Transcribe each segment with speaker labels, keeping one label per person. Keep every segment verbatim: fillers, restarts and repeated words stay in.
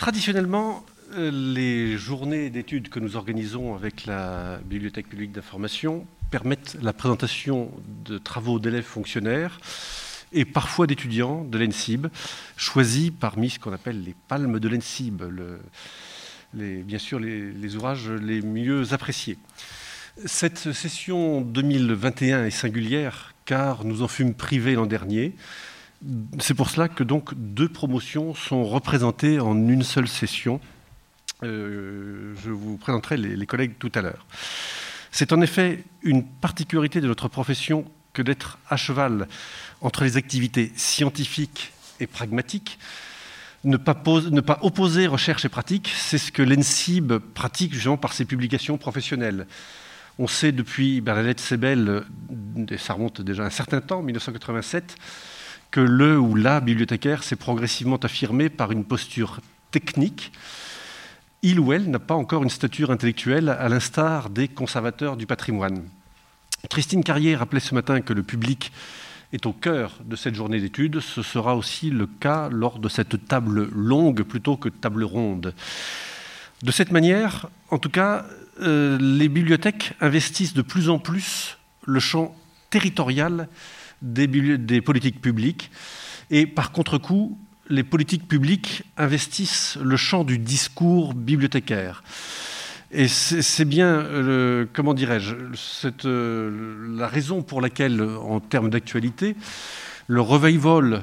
Speaker 1: traditionnellement, les journées d'études que nous organisons avec la Bibliothèque publique d'information permettent la présentation de travaux d'élèves fonctionnaires et parfois d'étudiants de l'E N S I B, choisis parmi ce qu'on appelle les palmes de l'E N S I B, le, les, bien sûr les, les ouvrages les mieux appréciés. Cette session deux mille vingt et un est singulière car nous en fûmes privés l'an dernier. C'est pour cela que donc deux promotions sont représentées en une seule session. Euh, je vous présenterai les, les collègues tout à l'heure. C'est en effet une particularité de notre profession que d'être à cheval entre les activités scientifiques et pragmatiques. Ne pas, pose, ne pas opposer recherche et pratique, c'est ce que l'E N S I B pratique justement par ses publications professionnelles. On sait depuis Bernadette Sebel, et ça remonte déjà un certain temps, mille neuf cent quatre-vingt-sept, que le ou la bibliothécaire s'est progressivement affirmé par une posture technique. Il ou elle n'a pas encore une stature intellectuelle à l'instar des conservateurs du patrimoine. Christine Carrier rappelait ce matin que le public est au cœur de cette journée d'études. Ce sera aussi le cas lors de cette table longue plutôt que table ronde. De cette manière, en tout cas, euh, les bibliothèques investissent de plus en plus le champ territorial des, des politiques publiques et par contre-coup, les politiques publiques investissent le champ du discours bibliothécaire. Et c'est bien, euh, comment dirais-je, cette, euh, la raison pour laquelle, en termes d'actualité, le revival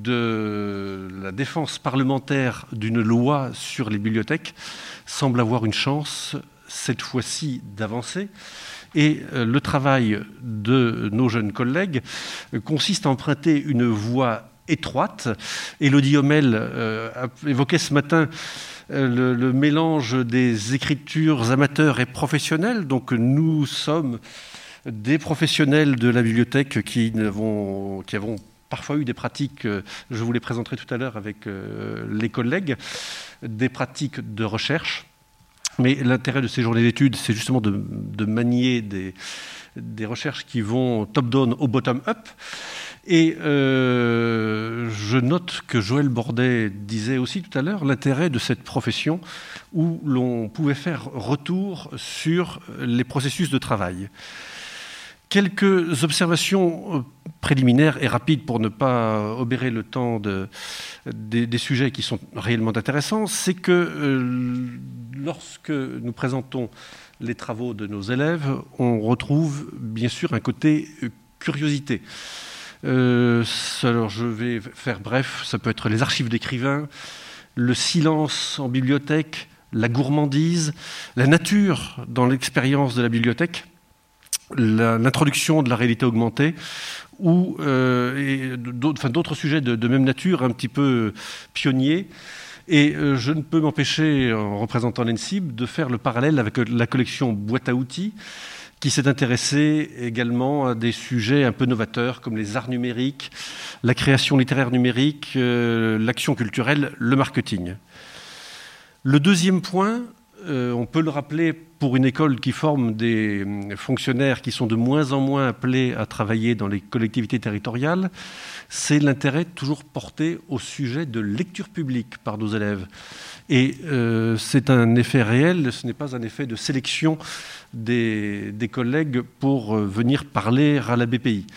Speaker 1: de la défense parlementaire d'une loi sur les bibliothèques semble avoir une chance, cette fois-ci, d'avancer. Et euh, le travail de nos jeunes collègues euh, consiste à emprunter une voie étroite. Élodie Homel euh, a évoqué ce matin euh, le, le mélange des écritures amateurs et professionnelles. Donc nous sommes des professionnels de la bibliothèque qui avons, qui avons parfois eu des pratiques, euh, je vous les présenterai tout à l'heure avec euh, les collègues, des pratiques de recherche. Mais l'intérêt de ces journées d'études, c'est justement de, de manier des, des recherches qui vont top-down au bottom-up. Et euh, je note que Joël Bordet disait aussi tout à l'heure l'intérêt de cette profession où l'on pouvait faire retour sur les processus de travail. Quelques observations préliminaires et rapides pour ne pas obérer le temps de, des, des sujets qui sont réellement intéressants, c'est que euh, lorsque nous présentons les travaux de nos élèves, on retrouve bien sûr un côté curiosité. Euh, alors je vais faire bref, ça peut être les archives d'écrivains, le silence en bibliothèque, la gourmandise, la nature dans l'expérience de la bibliothèque, l'introduction de la réalité augmentée ou euh, d'autres, enfin, d'autres sujets de, de même nature un petit peu pionniers. Et euh, je ne peux m'empêcher, en représentant l'E N S I B, de faire le parallèle avec la collection Boîte à outils, qui s'est intéressé également à des sujets un peu novateurs comme les arts numériques, la création littéraire numérique, euh, l'action culturelle, le marketing. Le deuxième point, euh, on peut le rappeler pour une école qui forme des fonctionnaires qui sont de moins en moins appelés à travailler dans les collectivités territoriales, c'est l'intérêt toujours porté au sujet de lecture publique par nos élèves. Et euh, c'est un effet réel, ce n'est pas un effet de sélection des, des collègues pour euh, venir parler à la B P I.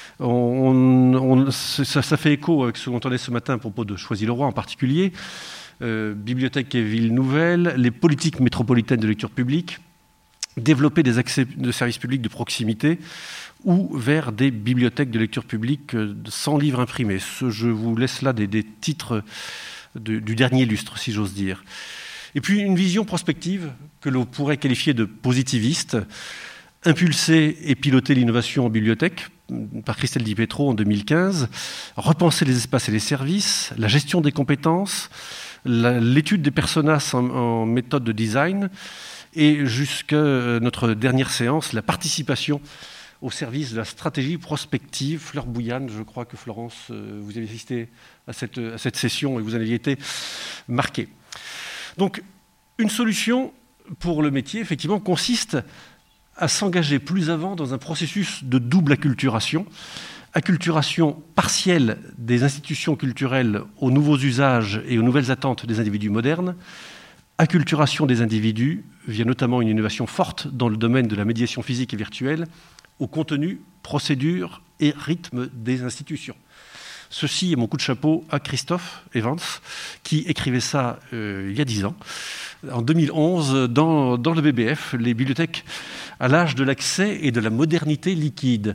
Speaker 1: On, on, ça, ça fait écho avec ce qu'on entendait ce matin à propos de Choisy-le-Roi en particulier. Euh, bibliothèques et villes nouvelles, les politiques métropolitaines de lecture publique, développer des accès de services publics de proximité ou vers des bibliothèques de lecture publique sans livres imprimés. Ce, je vous laisse là des, des titres de, du dernier lustre, si j'ose dire. Et puis une vision prospective que l'on pourrait qualifier de positiviste, impulser et piloter l'innovation en bibliothèque par Christelle Di Pietro en deux mille quinze, repenser les espaces et les services, la gestion des compétences, l'étude des personas en, en méthode de design et jusqu'à notre dernière séance, la participation au service de la stratégie prospective. Fleur Bouillane, je crois que Florence, vous avez assisté à cette, à cette session et vous en aviez été marquée. Donc, une solution pour le métier, effectivement, consiste à s'engager plus avant dans un processus de double acculturation, acculturation partielle des institutions culturelles aux nouveaux usages et aux nouvelles attentes des individus modernes, acculturation des individus via notamment une innovation forte dans le domaine de la médiation physique et virtuelle au contenu, procédures et rythme des institutions. Ceci est mon coup de chapeau à Christophe Evans, qui écrivait ça euh, il y a dix ans, en deux mille onze, dans, dans le B B F, les bibliothèques à l'âge de l'accès et de la modernité liquide.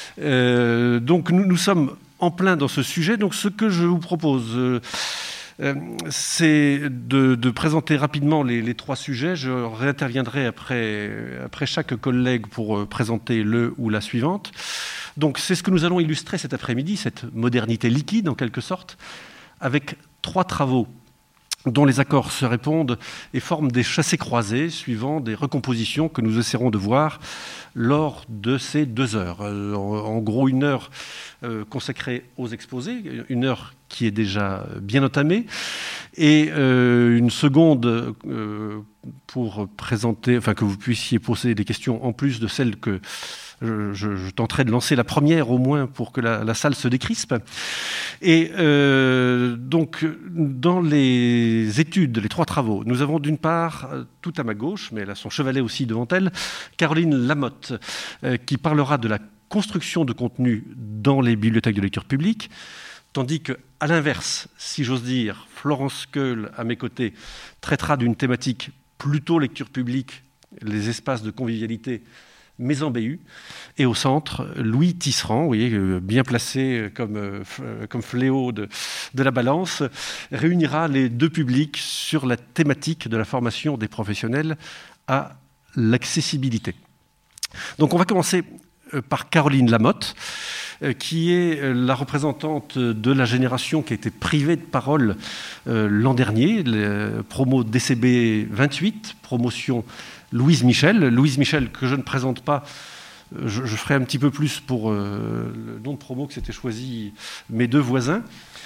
Speaker 1: Euh, donc nous, nous sommes en plein dans ce sujet. Donc ce que je vous propose, euh, euh, c'est de, de présenter rapidement les, les trois sujets. Je réinterviendrai après, après chaque collègue pour présenter le ou la suivante. Donc c'est ce que nous allons illustrer cet après-midi, cette modernité liquide en quelque sorte, avec trois travaux dont les accords se répondent et forment des chassés-croisés suivant des recompositions que nous essaierons de voir lors de ces deux heures. En gros, une heure consacrée aux exposés, une heure qui est déjà bien entamée, et une seconde pour présenter, enfin que vous puissiez poser des questions en plus de celles que Je, je, je tenterai de lancer la première au moins pour que la, la salle se décrispe. Et euh, donc, dans les études, les trois travaux, nous avons d'une part, tout à ma gauche, mais elle a son chevalet aussi devant elle, Caroline Lamotte, euh, qui parlera de la construction de contenu dans les bibliothèques de lecture publique, tandis que, à l'inverse, si j'ose dire, Florence Keul, à mes côtés, traitera d'une thématique plutôt lecture publique, les espaces de convivialité, mais en B U, et au centre, Louis Tisserand, vous voyez, bien placé comme, comme fléau de, de la balance, réunira les deux publics sur la thématique de la formation des professionnels à l'accessibilité. Donc on va commencer par Caroline Lamotte, qui est la représentante de la génération qui a été privée de parole l'an dernier, le promo D C B vingt-huit, promotion Louise Michel. Louise Michel, que je ne présente pas, je, je ferai un petit peu plus pour euh, le nom de promo que s'étaient choisi mes deux voisins.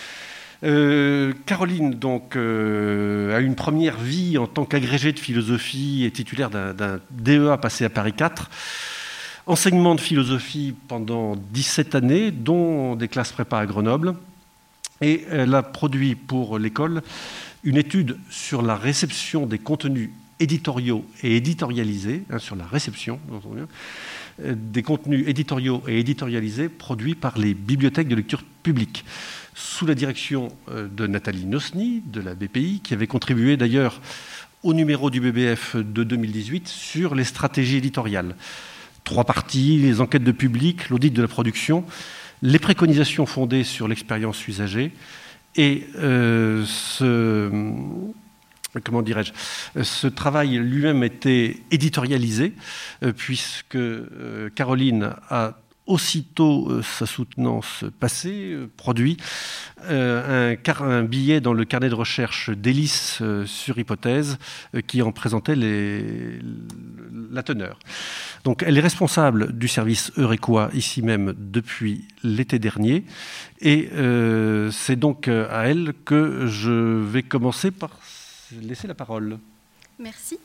Speaker 1: Euh, Caroline donc, euh, a une première vie en tant qu'agrégée de philosophie et titulaire d'un, d'un D E A passé à Paris quatre. Enseignement de philosophie pendant dix-sept années, dont des classes prépa à Grenoble. Et elle a produit pour l'école une étude sur la réception des contenus éditoriaux et éditorialisés, hein, sur la réception euh, des contenus éditoriaux et éditorialisés produits par les bibliothèques de lecture publique, sous la direction euh, de Nathalie Nosny, de la B P I, qui avait contribué d'ailleurs au numéro du B B F de deux mille dix-huit sur les stratégies éditoriales. Trois parties, les enquêtes de public, l'audit de la production, les préconisations fondées sur l'expérience usagée, et euh, ce... Comment dirais-je ? Ce travail lui-même était éditorialisé, euh, puisque euh, Caroline a aussitôt euh, sa soutenance passée, euh, produit euh, un, car, un billet dans le carnet de recherche d'Hélice euh, sur hypothèse euh, qui en présentait les, la teneur. Donc elle est responsable du service Eurequois ici même depuis l'été dernier, et euh, c'est donc à elle que je vais commencer par laisser la parole.
Speaker 2: Merci.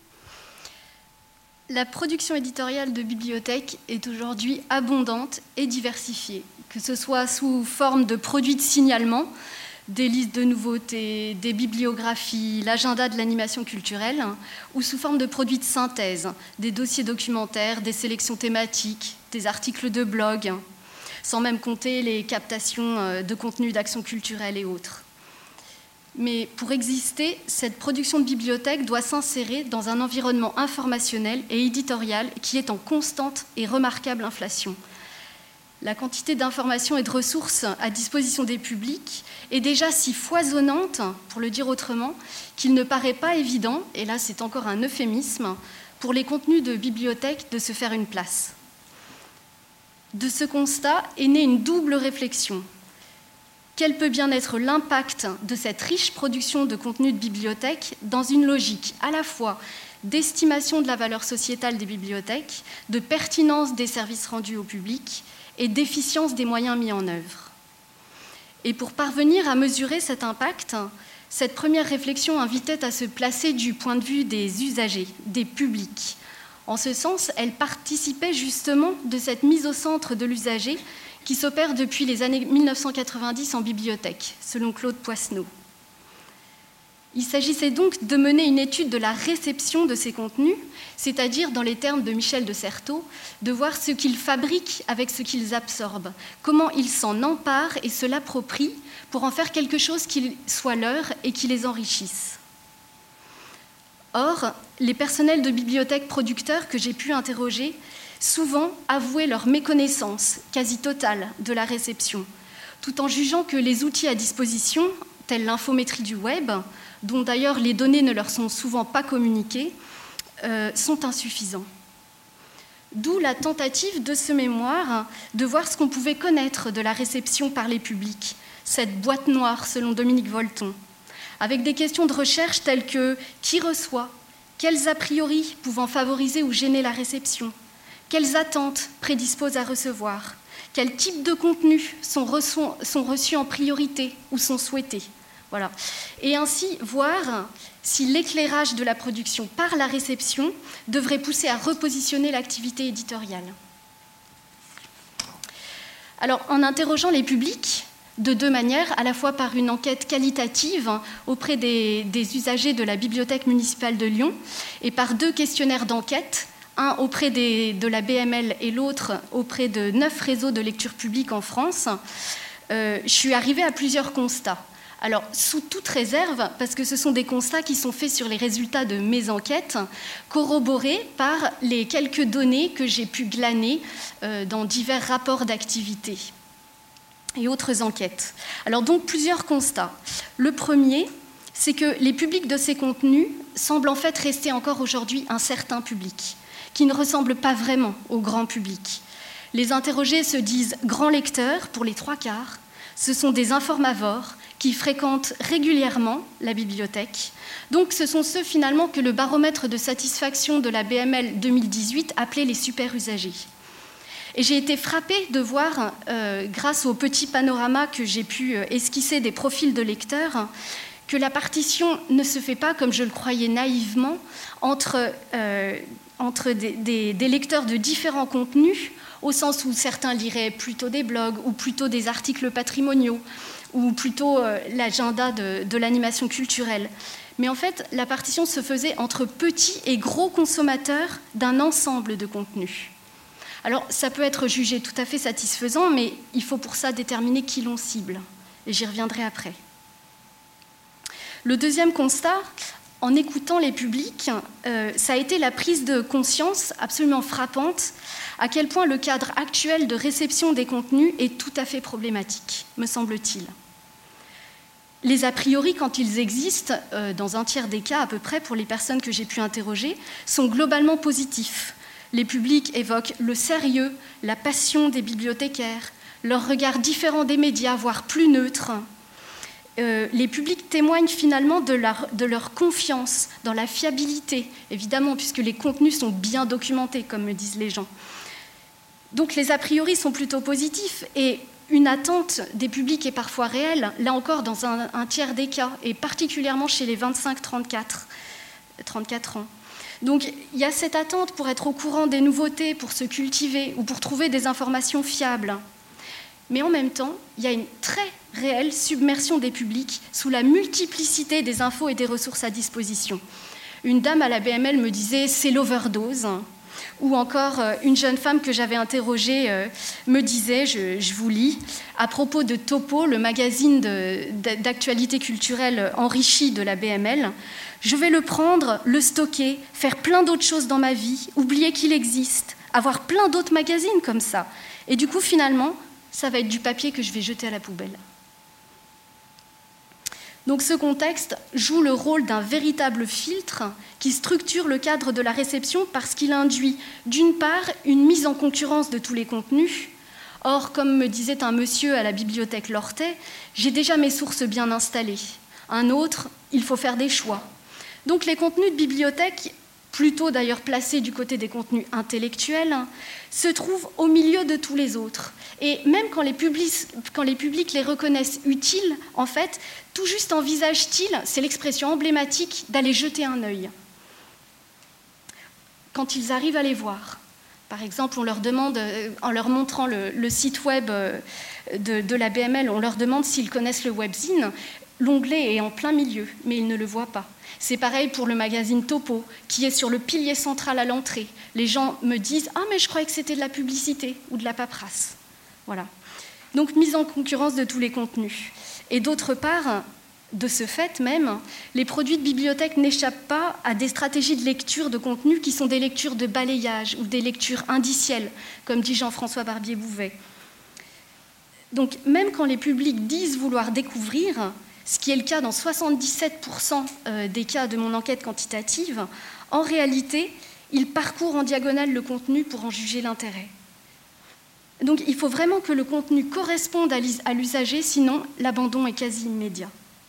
Speaker 2: La production éditoriale de bibliothèques est aujourd'hui abondante et diversifiée, que ce soit sous forme de produits de signalement, des listes de nouveautés, des bibliographies, l'agenda de l'animation culturelle, ou sous forme de produits de synthèse, des dossiers documentaires, des sélections thématiques, des articles de blog, sans même compter les captations de contenus d'action culturelle et autres. Mais pour exister, cette production de bibliothèque doit s'insérer dans un environnement informationnel et éditorial qui est en constante et remarquable inflation. La quantité d'informations et de ressources à disposition des publics est déjà si foisonnante, pour le dire autrement, qu'il ne paraît pas évident, et là c'est encore un euphémisme, pour les contenus de bibliothèque de se faire une place. De ce constat est née une double réflexion. Quel peut bien être l'impact de cette riche production de contenu de bibliothèque dans une logique à la fois d'estimation de la valeur sociétale des bibliothèques, de pertinence des services rendus au public et d'efficience des moyens mis en œuvre. Et pour parvenir à mesurer cet impact, cette première réflexion invitait à se placer du point de vue des usagers, des publics, En ce sens, elle participait justement de cette mise au centre de l'usager qui s'opère depuis les années mille neuf cent quatre-vingt-dix en bibliothèque, selon Claude Poisneau. Il s'agissait donc de mener une étude de la réception de ces contenus, c'est-à-dire, dans les termes de Michel de Certeau, de voir ce qu'ils fabriquent avec ce qu'ils absorbent, comment ils s'en emparent et se l'approprient pour en faire quelque chose qui soit leur et qui les enrichisse. Or, les personnels de bibliothèques producteurs que j'ai pu interroger souvent avouaient leur méconnaissance quasi totale de la réception, tout en jugeant que les outils à disposition, tels l'infométrie du web, dont d'ailleurs les données ne leur sont souvent pas communiquées, euh, sont insuffisants. D'où la tentative de ce mémoire de voir ce qu'on pouvait connaître de la réception par les publics, cette boîte noire selon Dominique Volton, avec des questions de recherche telles que qui reçoit, quels a priori pouvant favoriser ou gêner la réception, quelles attentes prédisposent à recevoir, quels types de contenus sont reçus, sont reçus en priorité ou sont souhaités. Voilà. Et ainsi voir si l'éclairage de la production par la réception devrait pousser à repositionner l'activité éditoriale. Alors, en interrogeant les publics, de deux manières, à la fois par une enquête qualitative auprès des, des usagers de la Bibliothèque municipale de Lyon et par deux questionnaires d'enquête, un auprès des, de la B M L et l'autre auprès de neuf réseaux de lecture publique en France, euh, je suis arrivée à plusieurs constats. Alors, sous toute réserve, parce que ce sont des constats qui sont faits sur les résultats de mes enquêtes, corroborés par les quelques données que j'ai pu glaner euh, dans divers rapports d'activité et autres enquêtes. Alors, donc, plusieurs constats. Le premier, c'est que les publics de ces contenus semblent en fait rester encore aujourd'hui un certain public, qui ne ressemble pas vraiment au grand public. Les interrogés se disent grands lecteurs pour les trois quarts, ce sont des informavores qui fréquentent régulièrement la bibliothèque. Donc ce sont ceux finalement que le baromètre de satisfaction de la B M L deux mille dix-huit appelait les super usagers. Et j'ai été frappée de voir, euh, grâce au petit panorama que j'ai pu esquisser des profils de lecteurs, que la partition ne se fait pas, comme je le croyais naïvement, entre, euh, entre des, des, des lecteurs de différents contenus, au sens où certains liraient plutôt des blogs ou plutôt des articles patrimoniaux, ou plutôt euh, l'agenda de, de l'animation culturelle. Mais en fait, la partition se faisait entre petits et gros consommateurs d'un ensemble de contenus. Alors, ça peut être jugé tout à fait satisfaisant, mais il faut pour ça déterminer qui l'on cible. Et j'y reviendrai après. Le deuxième constat, en écoutant les publics, euh, ça a été la prise de conscience absolument frappante à quel point le cadre actuel de réception des contenus est tout à fait problématique, me semble-t-il. Les a priori, quand ils existent, euh, dans un tiers des cas à peu près pour les personnes que j'ai pu interroger, sont globalement positifs. Les publics évoquent le sérieux, la passion des bibliothécaires, leur regard différent des médias, voire plus neutre. Euh, les publics témoignent finalement de leur, de leur confiance dans la fiabilité, évidemment, puisque les contenus sont bien documentés, comme me disent les gens. Donc les a priori sont plutôt positifs et une attente des publics est parfois réelle, là encore dans un, un tiers des cas, et particulièrement chez les vingt-cinq à trente-quatre ans. Donc il y a cette attente pour être au courant des nouveautés, pour se cultiver ou pour trouver des informations fiables. Mais en même temps, il y a une très réelle submersion des publics sous la multiplicité des infos et des ressources à disposition. Une dame à la B M L me disait « c'est l'overdose ». Ou encore, une jeune femme que j'avais interrogée euh, me disait, je, je vous lis, à propos de Topo, le magazine de, d'actualité culturelle enrichi de la B M L, « Je vais le prendre, le stocker, faire plein d'autres choses dans ma vie, oublier qu'il existe, avoir plein d'autres magazines comme ça. Et du coup, finalement, ça va être du papier que je vais jeter à la poubelle. » Donc ce contexte joue le rôle d'un véritable filtre qui structure le cadre de la réception parce qu'il induit d'une part une mise en concurrence de tous les contenus. Or, comme me disait un monsieur à la bibliothèque Lortet, j'ai déjà mes sources bien installées. Un autre, il faut faire des choix. Donc les contenus de bibliothèque, plutôt d'ailleurs placés du côté des contenus intellectuels, se trouvent au milieu de tous les autres. Et même quand les publics, quand les publics les reconnaissent utiles, en fait, tout juste envisagent-ils, c'est l'expression emblématique, d'aller jeter un œil. quand ils arrivent à les voir. Par exemple, on leur demande, en leur montrant le, le site web de, de la B M L, on leur demande s'ils connaissent le webzine. L'onglet est en plein milieu, mais ils ne le voient pas. C'est pareil pour le magazine Topo, qui est sur le pilier central à l'entrée. Les gens me disent « Ah, mais je croyais que c'était de la publicité ou de la paperasse. » Voilà. Donc, mise en concurrence de tous les contenus. Et d'autre part, de ce fait même, les produits de bibliothèque n'échappent pas à des stratégies de lecture de contenu qui sont des lectures de balayage ou des lectures indicielles, comme dit Jean-François Barbier-Bouvet. Donc, même quand les publics disent vouloir découvrir, ce qui est le cas dans soixante-dix-sept pour cent des cas de mon enquête quantitative, en réalité, ils parcourent en diagonale le contenu pour en juger l'intérêt. Donc il faut vraiment que le contenu corresponde à l'usager, sinon l'abandon est quasi immédiat.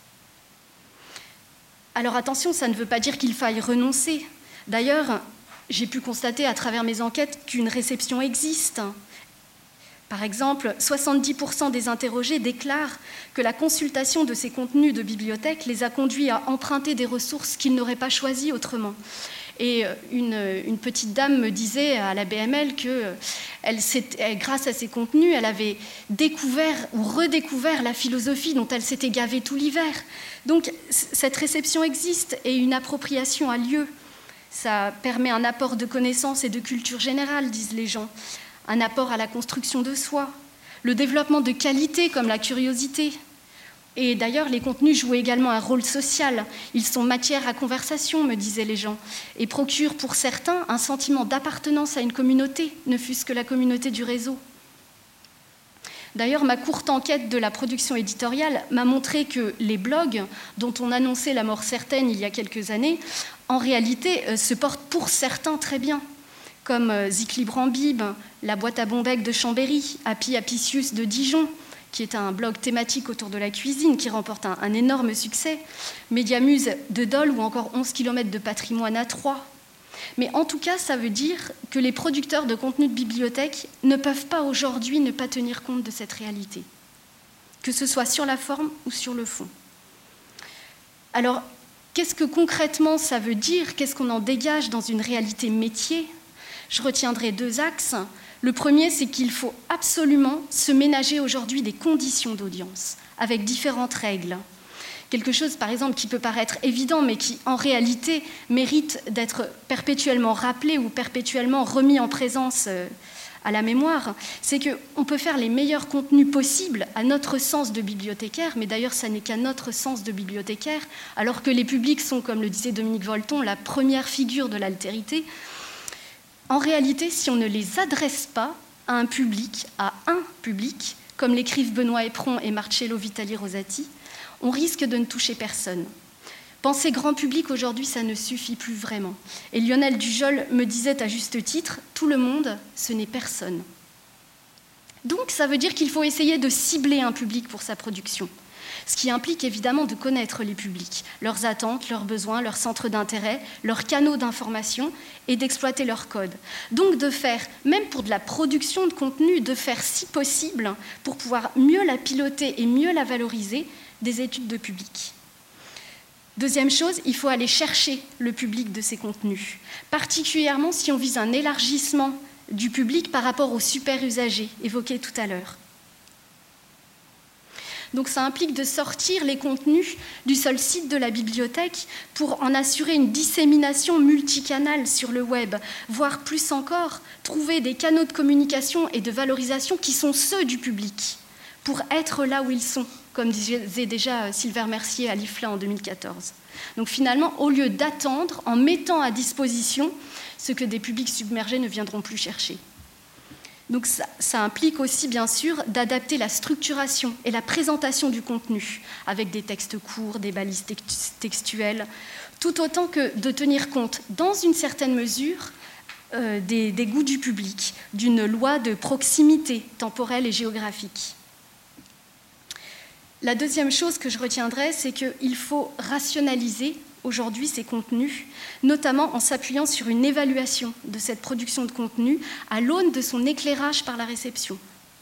Speaker 2: Alors attention, ça ne veut pas dire qu'il faille renoncer. D'ailleurs, j'ai pu constater à travers mes enquêtes qu'une réception existe. Par exemple, soixante-dix pour cent des interrogés déclarent que la consultation de ces contenus de bibliothèque les a conduits à emprunter des ressources qu'ils n'auraient pas choisies autrement. Et une, une petite dame me disait à la B M L que elle, grâce à ces contenus, elle avait découvert ou redécouvert la philosophie dont elle s'était gavée tout l'hiver. Donc cette réception existe et une appropriation a lieu. Ça permet un apport de connaissances et de culture générale, disent les gens, un apport à la construction de soi, le développement de qualités comme la curiosité. Et d'ailleurs, les contenus jouent également un rôle social. Ils sont matière à conversation, me disaient les gens, et procurent pour certains un sentiment d'appartenance à une communauté, ne fût-ce que la communauté du réseau. D'ailleurs, ma courte enquête de la production éditoriale m'a montré que les blogs, dont on annonçait la mort certaine il y a quelques années, en réalité se portent pour certains très bien, comme Zik Libre en Bib, La Boîte à Bombec de Chambéry, Happy Apicius de Dijon, qui est un blog thématique autour de la cuisine, qui remporte un, un énorme succès, Médiamuse de Dole ou encore onze kilomètres de patrimoine à Troyes. Mais en tout cas, ça veut dire que les producteurs de contenu de bibliothèque ne peuvent pas aujourd'hui ne pas tenir compte de cette réalité, que ce soit sur la forme ou sur le fond. Alors, qu'est-ce que concrètement ça veut dire? Qu'est-ce qu'on en dégage dans une réalité métier? Je retiendrai deux axes. Le premier, c'est qu'il faut absolument se ménager aujourd'hui des conditions d'audience, avec différentes règles. Quelque chose, par exemple, qui peut paraître évident, mais qui, en réalité, mérite d'être perpétuellement rappelé ou perpétuellement remis en présence à la mémoire, c'est qu'on peut faire les meilleurs contenus possibles à notre sens de bibliothécaire, mais d'ailleurs, ça n'est qu'à notre sens de bibliothécaire, alors que les publics sont, comme le disait Dominique Volton, la première figure de l'altérité. En réalité, si on ne les adresse pas à un public, à un public, comme l'écrivent Benoît Éperon et Marcello Vitali Rosati, on risque de ne toucher personne. Penser grand public aujourd'hui, ça ne suffit plus vraiment. Et Lionel Dujol me disait à juste titre, tout le monde, ce n'est personne. Donc ça veut dire qu'il faut essayer de cibler un public pour sa production. Ce qui implique évidemment de connaître les publics, leurs attentes, leurs besoins, leurs centres d'intérêt, leurs canaux d'information et d'exploiter leurs codes. Donc de faire, même pour de la production de contenu, de faire si possible, pour pouvoir mieux la piloter et mieux la valoriser, des études de public. Deuxième chose, il faut aller chercher le public de ces contenus, particulièrement si on vise un élargissement du public par rapport aux super usagers évoqués tout à l'heure. Donc ça implique de sortir les contenus du seul site de la bibliothèque pour en assurer une dissémination multicanale sur le web, voire plus encore, trouver des canaux de communication et de valorisation qui sont ceux du public, pour être là où ils sont, comme disait déjà Sylvain Mercier à l'I F L A en deux mille quatorze. Donc finalement, au lieu d'attendre, en mettant à disposition ce que des publics submergés ne viendront plus chercher. Donc ça, ça implique aussi, bien sûr, d'adapter la structuration et la présentation du contenu, avec des textes courts, des balises textuelles, tout autant que de tenir compte, dans une certaine mesure, euh, des, des goûts du public, d'une loi de proximité temporelle et géographique. La deuxième chose que je retiendrai, c'est qu'il faut rationaliser aujourd'hui ces contenus, notamment en s'appuyant sur une évaluation de cette production de contenu à l'aune de son éclairage par la réception.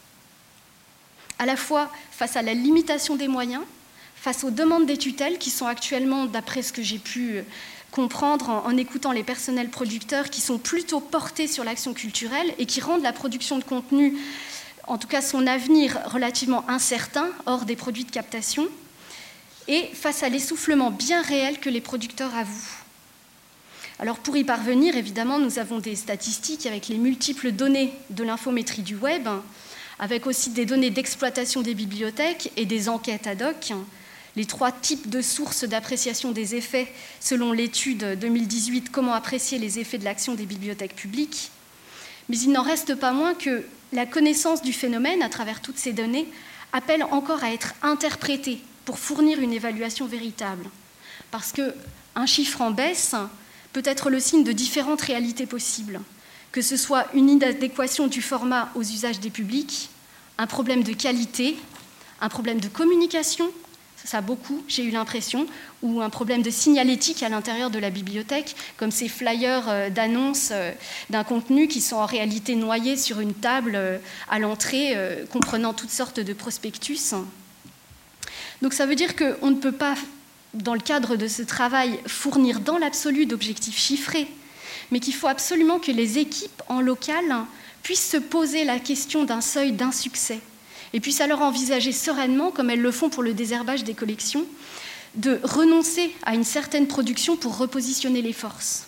Speaker 2: À la fois face à la limitation des moyens, face aux demandes des tutelles qui sont actuellement, d'après ce que j'ai pu comprendre en, en écoutant les personnels producteurs qui sont plutôt portés sur l'action culturelle et qui rendent la production de contenu, en tout cas son avenir, relativement incertain, hors des produits de captation, et face à l'essoufflement bien réel que les producteurs avouent. Alors pour y parvenir, évidemment, nous avons des statistiques avec les multiples données de l'infométrie du web, avec aussi des données d'exploitation des bibliothèques et des enquêtes ad hoc, les trois types de sources d'appréciation des effets selon l'étude deux mille dix-huit « Comment apprécier les effets de l'action des bibliothèques publiques ». Mais il n'en reste pas moins que la connaissance du phénomène à travers toutes ces données appelle encore à être interprétée pour fournir une évaluation véritable. Parce qu'un chiffre en baisse peut être le signe de différentes réalités possibles, que ce soit une inadéquation du format aux usages des publics, un problème de qualité, un problème de communication, ça beaucoup, j'ai eu l'impression, ou un problème de signalétique à l'intérieur de la bibliothèque, comme ces flyers d'annonces d'un contenu qui sont en réalité noyés sur une table à l'entrée, comprenant toutes sortes de prospectus. Donc ça veut dire qu'on ne peut pas, dans le cadre de ce travail, fournir dans l'absolu d'objectifs chiffrés, mais qu'il faut absolument que les équipes en local puissent se poser la question d'un seuil d'insuccès et puissent alors envisager sereinement, comme elles le font pour le désherbage des collections, de renoncer à une certaine production pour repositionner les forces.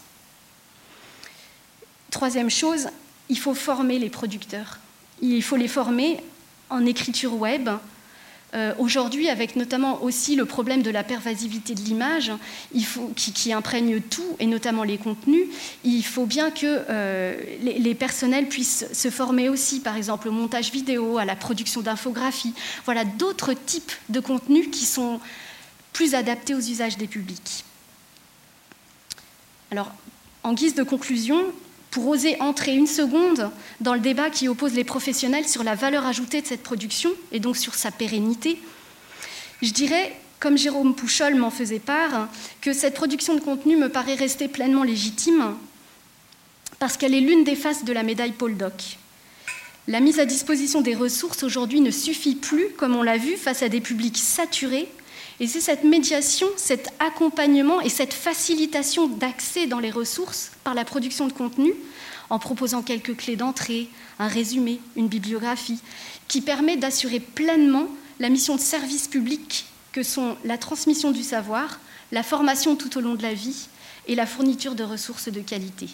Speaker 2: Troisième chose, il faut former les producteurs. Il faut les former en écriture web. Euh, aujourd'hui, avec notamment aussi le problème de la pervasivité de l'image, il faut, qui, qui imprègne tout, et notamment les contenus, il faut bien que euh, les, les personnels puissent se former aussi, par exemple, au montage vidéo, à la production d'infographies, voilà, d'autres types de contenus qui sont plus adaptés aux usages des publics. Alors, en guise de conclusion, pour oser entrer une seconde dans le débat qui oppose les professionnels sur la valeur ajoutée de cette production et donc sur sa pérennité, je dirais, comme Jérôme Pouchol m'en faisait part, que cette production de contenu me paraît rester pleinement légitime parce qu'elle est l'une des faces de la médaille Paul Doc. La mise à disposition des ressources aujourd'hui ne suffit plus, comme on l'a vu, face à des publics saturés. Et c'est cette médiation, cet accompagnement et cette facilitation d'accès dans les ressources par la production de contenu, en proposant quelques clés d'entrée, un résumé, une bibliographie, qui permet d'assurer pleinement la mission de service public que sont la transmission du savoir, la formation tout au long de la vie et la fourniture de ressources de qualité.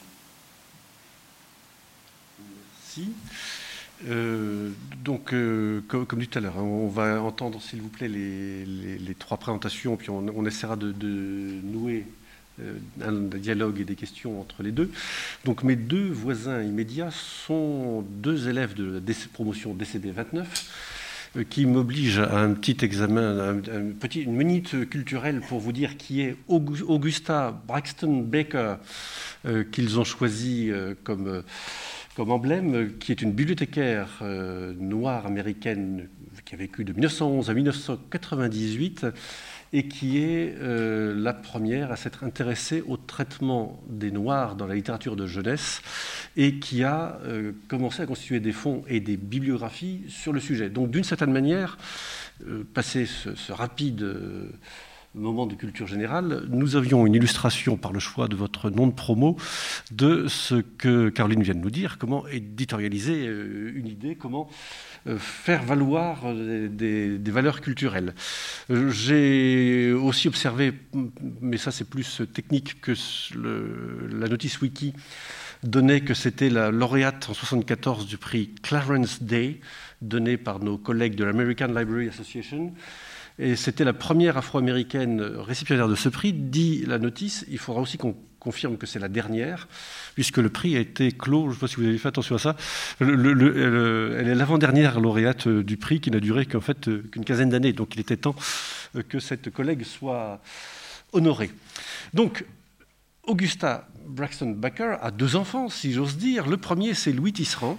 Speaker 1: Merci. Euh, donc, euh, comme, comme dit tout à l'heure, hein, on va entendre, s'il vous plaît, les, les, les trois présentations, puis on, on essaiera de, de nouer euh, un dialogue et des questions entre les deux. Donc, mes deux voisins immédiats sont deux élèves de la promotion D C D vingt-neuf, euh, qui m'obligent à un petit examen, un, un petit, une minute culturelle pour vous dire qui est Augusta Braxton Baker, euh, qu'ils ont choisi euh, comme... Euh, comme emblème, qui est une bibliothécaire euh, noire américaine qui a vécu de mille neuf cent onze à mille neuf cent quatre-vingt-dix-huit et qui est euh, la première à s'être intéressée au traitement des Noirs dans la littérature de jeunesse et qui a euh, commencé à constituer des fonds et des bibliographies sur le sujet. Donc, d'une certaine manière, euh, passé ce, ce rapide... Euh, moment de culture générale, nous avions une illustration par le choix de votre nom de promo de ce que Caroline vient de nous dire, comment éditorialiser une idée, comment faire valoir des, des, des valeurs culturelles. J'ai aussi observé, mais ça c'est plus technique, que le, la notice wiki donnait que c'était la lauréate en mille neuf cent soixante-quatorze du prix Clarence Day, donné par nos collègues de l'American Library Association. Et c'était la première afro-américaine récipiendaire de ce prix, dit la notice. Il faudra aussi qu'on confirme que c'est la dernière, puisque le prix a été clos, je ne sais pas si vous avez fait attention à ça, le, le, le, elle est l'avant-dernière lauréate du prix qui n'a duré qu'en fait qu'une quinzaine d'années. Donc il était temps que cette collègue soit honorée. Donc, Augusta Braxton Baker a deux enfants, si j'ose dire. Le premier, c'est Louis Tisserand,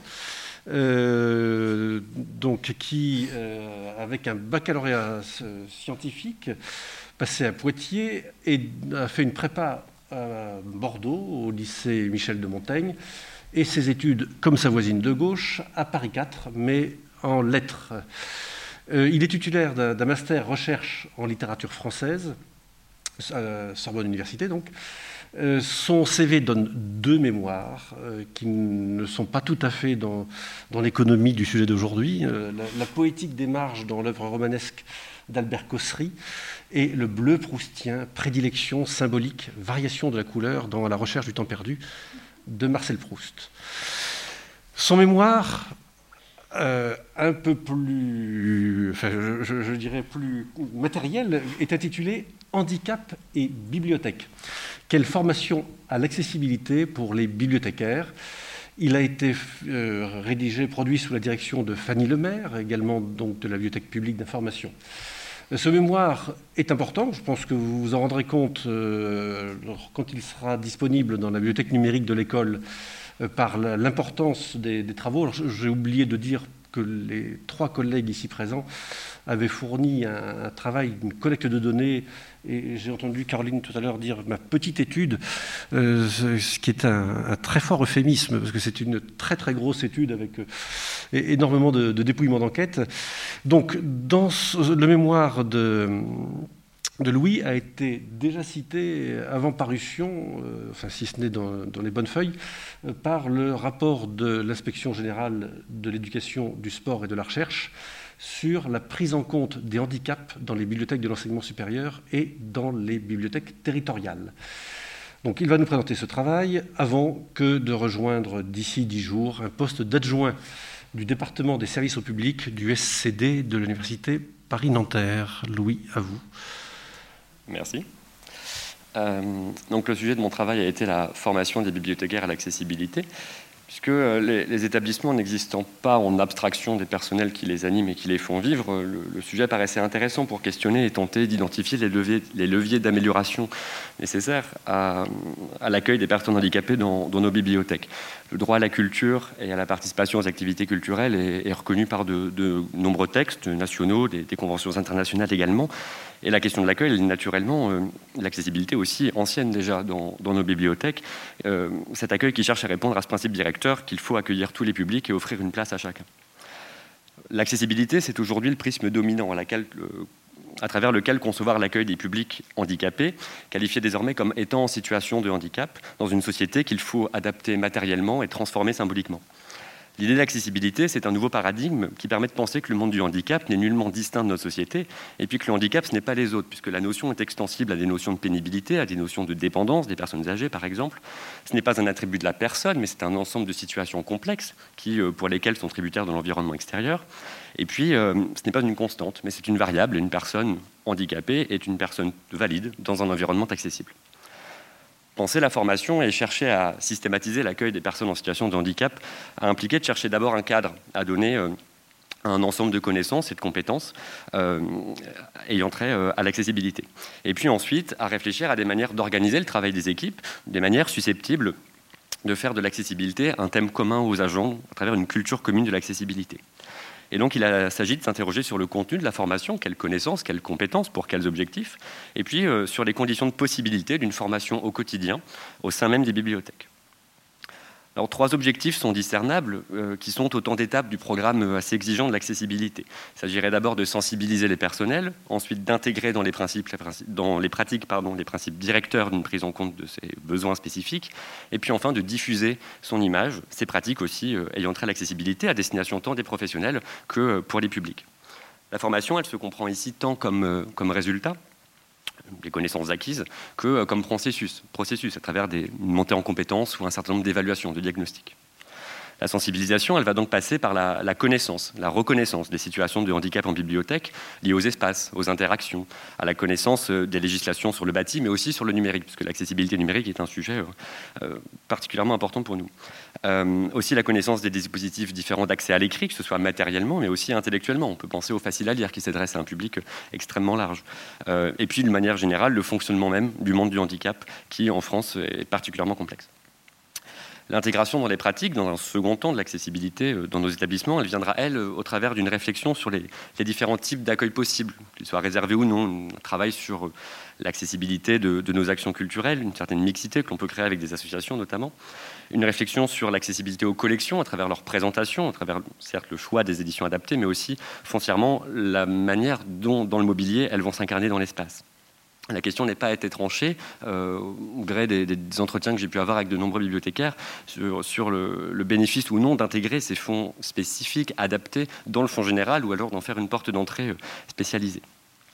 Speaker 1: Euh, donc, qui, euh, avec un baccalauréat scientifique, passé à Poitiers et a fait une prépa à Bordeaux, au lycée Michel de Montaigne, et ses études, comme sa voisine de gauche, à Paris quatre, mais en lettres. Euh, il est titulaire d'un, d'un master recherche en littérature française, à Sorbonne Université donc, Euh, son C V donne deux mémoires euh, qui ne sont pas tout à fait dans, dans l'économie du sujet d'aujourd'hui. Euh, la, la poétique des marges dans l'œuvre romanesque d'Albert Cossery et le bleu proustien, prédilection symbolique, variation de la couleur dans La recherche du temps perdu de Marcel Proust. Son mémoire, euh, un peu plus, enfin, je, je, je dirais plus matériel, est intitulé « Handicap et bibliothèque ». Quelle formation à l'accessibilité pour les bibliothécaires ? Il a été euh, rédigé, produit sous la direction de Fanny Lemaire, également donc de la Bibliothèque publique d'information. Ce mémoire est important, je pense que vous vous en rendrez compte euh, quand il sera disponible dans la bibliothèque numérique de l'école euh, par l'importance des, des travaux. Alors, j'ai oublié de dire que les trois collègues ici présents avaient fourni un, un travail, une collecte de données, et j'ai entendu Caroline tout à l'heure dire ma petite étude, euh, ce qui est un, un très fort euphémisme, parce que c'est une très très grosse étude avec euh, énormément de, de dépouillements d'enquête. Donc, dans ce, le mémoire de, de Louis a été déjà cité avant parution, euh, enfin si ce n'est dans, dans les bonnes feuilles, euh, par le rapport de l'Inspection générale de l'éducation, du sport et de la recherche sur la prise en compte des handicaps dans les bibliothèques de l'enseignement supérieur et dans les bibliothèques territoriales. Donc il va nous présenter ce travail avant que de rejoindre d'ici dix jours un poste d'adjoint du département des services au public du S C D de l'Université Paris-Nanterre. Louis, à vous.
Speaker 3: Merci. Euh, donc le sujet de mon travail a été la formation des bibliothécaires à l'accessibilité, puisque les, les établissements n'existant pas en abstraction des personnels qui les animent et qui les font vivre, le, le sujet paraissait intéressant pour questionner et tenter d'identifier les leviers, les leviers d'amélioration nécessaires à, à l'accueil des personnes handicapées dans, dans nos bibliothèques. Le droit à la culture et à la participation aux activités culturelles est, est reconnu par de, de nombreux textes nationaux, des, des conventions internationales également. Et la question de l'accueil, naturellement, euh, l'accessibilité aussi ancienne déjà dans, dans nos bibliothèques. Euh, cet accueil qui cherche à répondre à ce principe directeur qu'il faut accueillir tous les publics et offrir une place à chacun. L'accessibilité, c'est aujourd'hui le prisme dominant à, laquelle, euh, à travers lequel concevoir l'accueil des publics handicapés, qualifiés désormais comme étant en situation de handicap, dans une société qu'il faut adapter matériellement et transformer symboliquement. L'idée d'accessibilité, c'est un nouveau paradigme qui permet de penser que le monde du handicap n'est nullement distinct de notre société, et puis que le handicap, ce n'est pas les autres, puisque la notion est extensible à des notions de pénibilité, à des notions de dépendance, des personnes âgées par exemple. Ce n'est pas un attribut de la personne, mais c'est un ensemble de situations complexes, qui, pour lesquelles sont tributaires de l'environnement extérieur. Et puis, euh, ce n'est pas une constante, mais c'est une variable, et une personne handicapée est une personne valide dans un environnement accessible. Penser la formation et chercher à systématiser l'accueil des personnes en situation de handicap a impliqué de chercher d'abord un cadre à donner euh, un ensemble de connaissances et de compétences euh, ayant trait euh, à l'accessibilité. Et puis ensuite, à réfléchir à des manières d'organiser le travail des équipes, des manières susceptibles de faire de l'accessibilité un thème commun aux agents à travers une culture commune de l'accessibilité. Et donc, il s'agit de s'interroger sur le contenu de la formation, quelles connaissances, quelles compétences, pour quels objectifs, et puis euh, sur les conditions de possibilité d'une formation au quotidien au sein même des bibliothèques. Alors, trois objectifs sont discernables, euh, qui sont autant d'étapes du programme assez exigeant de l'accessibilité. Il s'agirait d'abord de sensibiliser les personnels, ensuite d'intégrer dans les, principes, les, principes, dans les pratiques pardon, les principes directeurs d'une prise en compte de ses besoins spécifiques, et puis enfin de diffuser son image, ses pratiques aussi euh, ayant trait à l'accessibilité à destination tant des professionnels que euh, pour les publics. La formation, elle se comprend ici tant comme, euh, comme résultat, les connaissances acquises, que euh, comme processus, processus à travers des, une montée en compétences ou un certain nombre d'évaluations, de diagnostics. La sensibilisation, elle va donc passer par la, la connaissance, la reconnaissance des situations de handicap en bibliothèque liées aux espaces, aux interactions, à la connaissance des législations sur le bâti, mais aussi sur le numérique, puisque l'accessibilité numérique est un sujet euh, particulièrement important pour nous. Euh, aussi la connaissance des dispositifs différents d'accès à l'écrit, que ce soit matériellement, mais aussi intellectuellement. On peut penser au facile à lire qui s'adresse à un public extrêmement large. Euh, et puis, de manière générale, le fonctionnement même du monde du handicap, qui en France est particulièrement complexe. L'intégration dans les pratiques, dans un second temps de l'accessibilité dans nos établissements, elle viendra, elle, au travers d'une réflexion sur les, les différents types d'accueil possibles, qu'ils soient réservés ou non. Un travail sur l'accessibilité de, de nos actions culturelles, une certaine mixité que l'on peut créer avec des associations notamment. Une réflexion sur l'accessibilité aux collections à travers leur présentation, à travers certes le choix des éditions adaptées, mais aussi foncièrement la manière dont, dans le mobilier, elles vont s'incarner dans l'espace. la question n'est pas été tranchée euh, au gré des, des entretiens que j'ai pu avoir avec de nombreux bibliothécaires sur, sur le, le bénéfice ou non d'intégrer ces fonds spécifiques, adaptés dans le fonds général ou alors d'en faire une porte d'entrée spécialisée.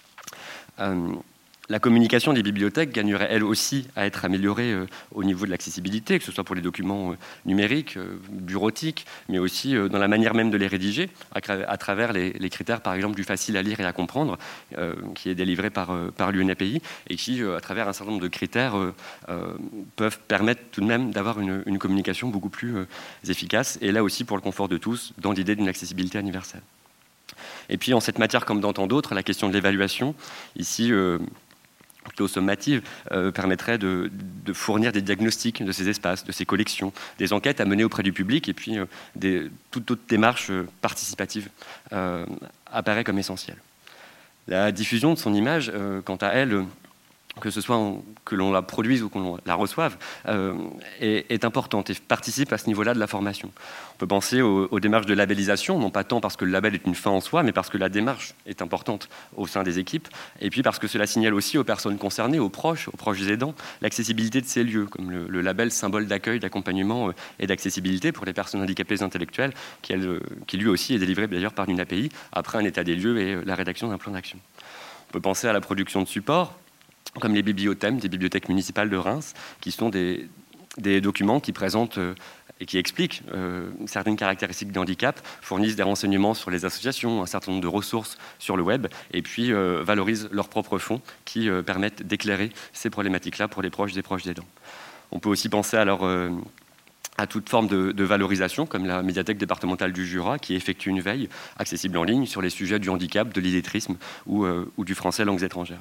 Speaker 3: Euh, La communication des bibliothèques gagnerait elle aussi à être améliorée euh, au niveau de l'accessibilité, que ce soit pour les documents euh, numériques, euh, bureautiques, mais aussi euh, dans la manière même de les rédiger, à, à travers les, les critères par exemple du facile à lire et à comprendre, euh, qui est délivré par, euh, par l'U N A P I, et qui, euh, à travers un certain nombre de critères, euh, euh, peuvent permettre tout de même d'avoir une, une communication beaucoup plus euh, efficace, et là aussi pour le confort de tous, dans l'idée d'une accessibilité universelle. Et puis en cette matière comme dans tant d'autres, la question de l'évaluation, ici... Euh, plutôt sommative, euh, permettrait de, de fournir des diagnostics de ces espaces, de ces collections, des enquêtes à mener auprès du public et puis euh, des, toute autre démarche euh, participative euh, apparaît comme essentielle. La diffusion de son image, euh, quant à elle, que ce soit en, que l'on la produise ou qu'on la reçoive, euh, est, est importante et participe à ce niveau-là de la formation. On peut penser aux, aux démarches de labellisation, non pas tant parce que le label est une fin en soi, mais parce que la démarche est importante au sein des équipes, et puis parce que cela signale aussi aux personnes concernées, aux proches, aux proches aidants, l'accessibilité de ces lieux, comme le, le label symbole d'accueil, d'accompagnement et d'accessibilité pour les personnes handicapées intellectuelles, qui, elle, qui lui aussi est délivré d'ailleurs par l'U N A P I, après un état des lieux et la rédaction d'un plan d'action. On peut penser à la production de supports, comme les bibliothèmes des bibliothèques municipales de Reims, qui sont des, des documents qui présentent euh, et qui expliquent euh, certaines caractéristiques de handicap, fournissent des renseignements sur les associations, un certain nombre de ressources sur le web, et puis euh, valorisent leurs propres fonds qui euh, permettent d'éclairer ces problématiques-là pour les proches des proches aidants. On peut aussi penser à leur... Euh, à toute forme de, de valorisation, comme la médiathèque départementale du Jura, qui effectue une veille accessible en ligne sur les sujets du handicap, de l'illettrisme ou, euh, ou du français langues étrangères.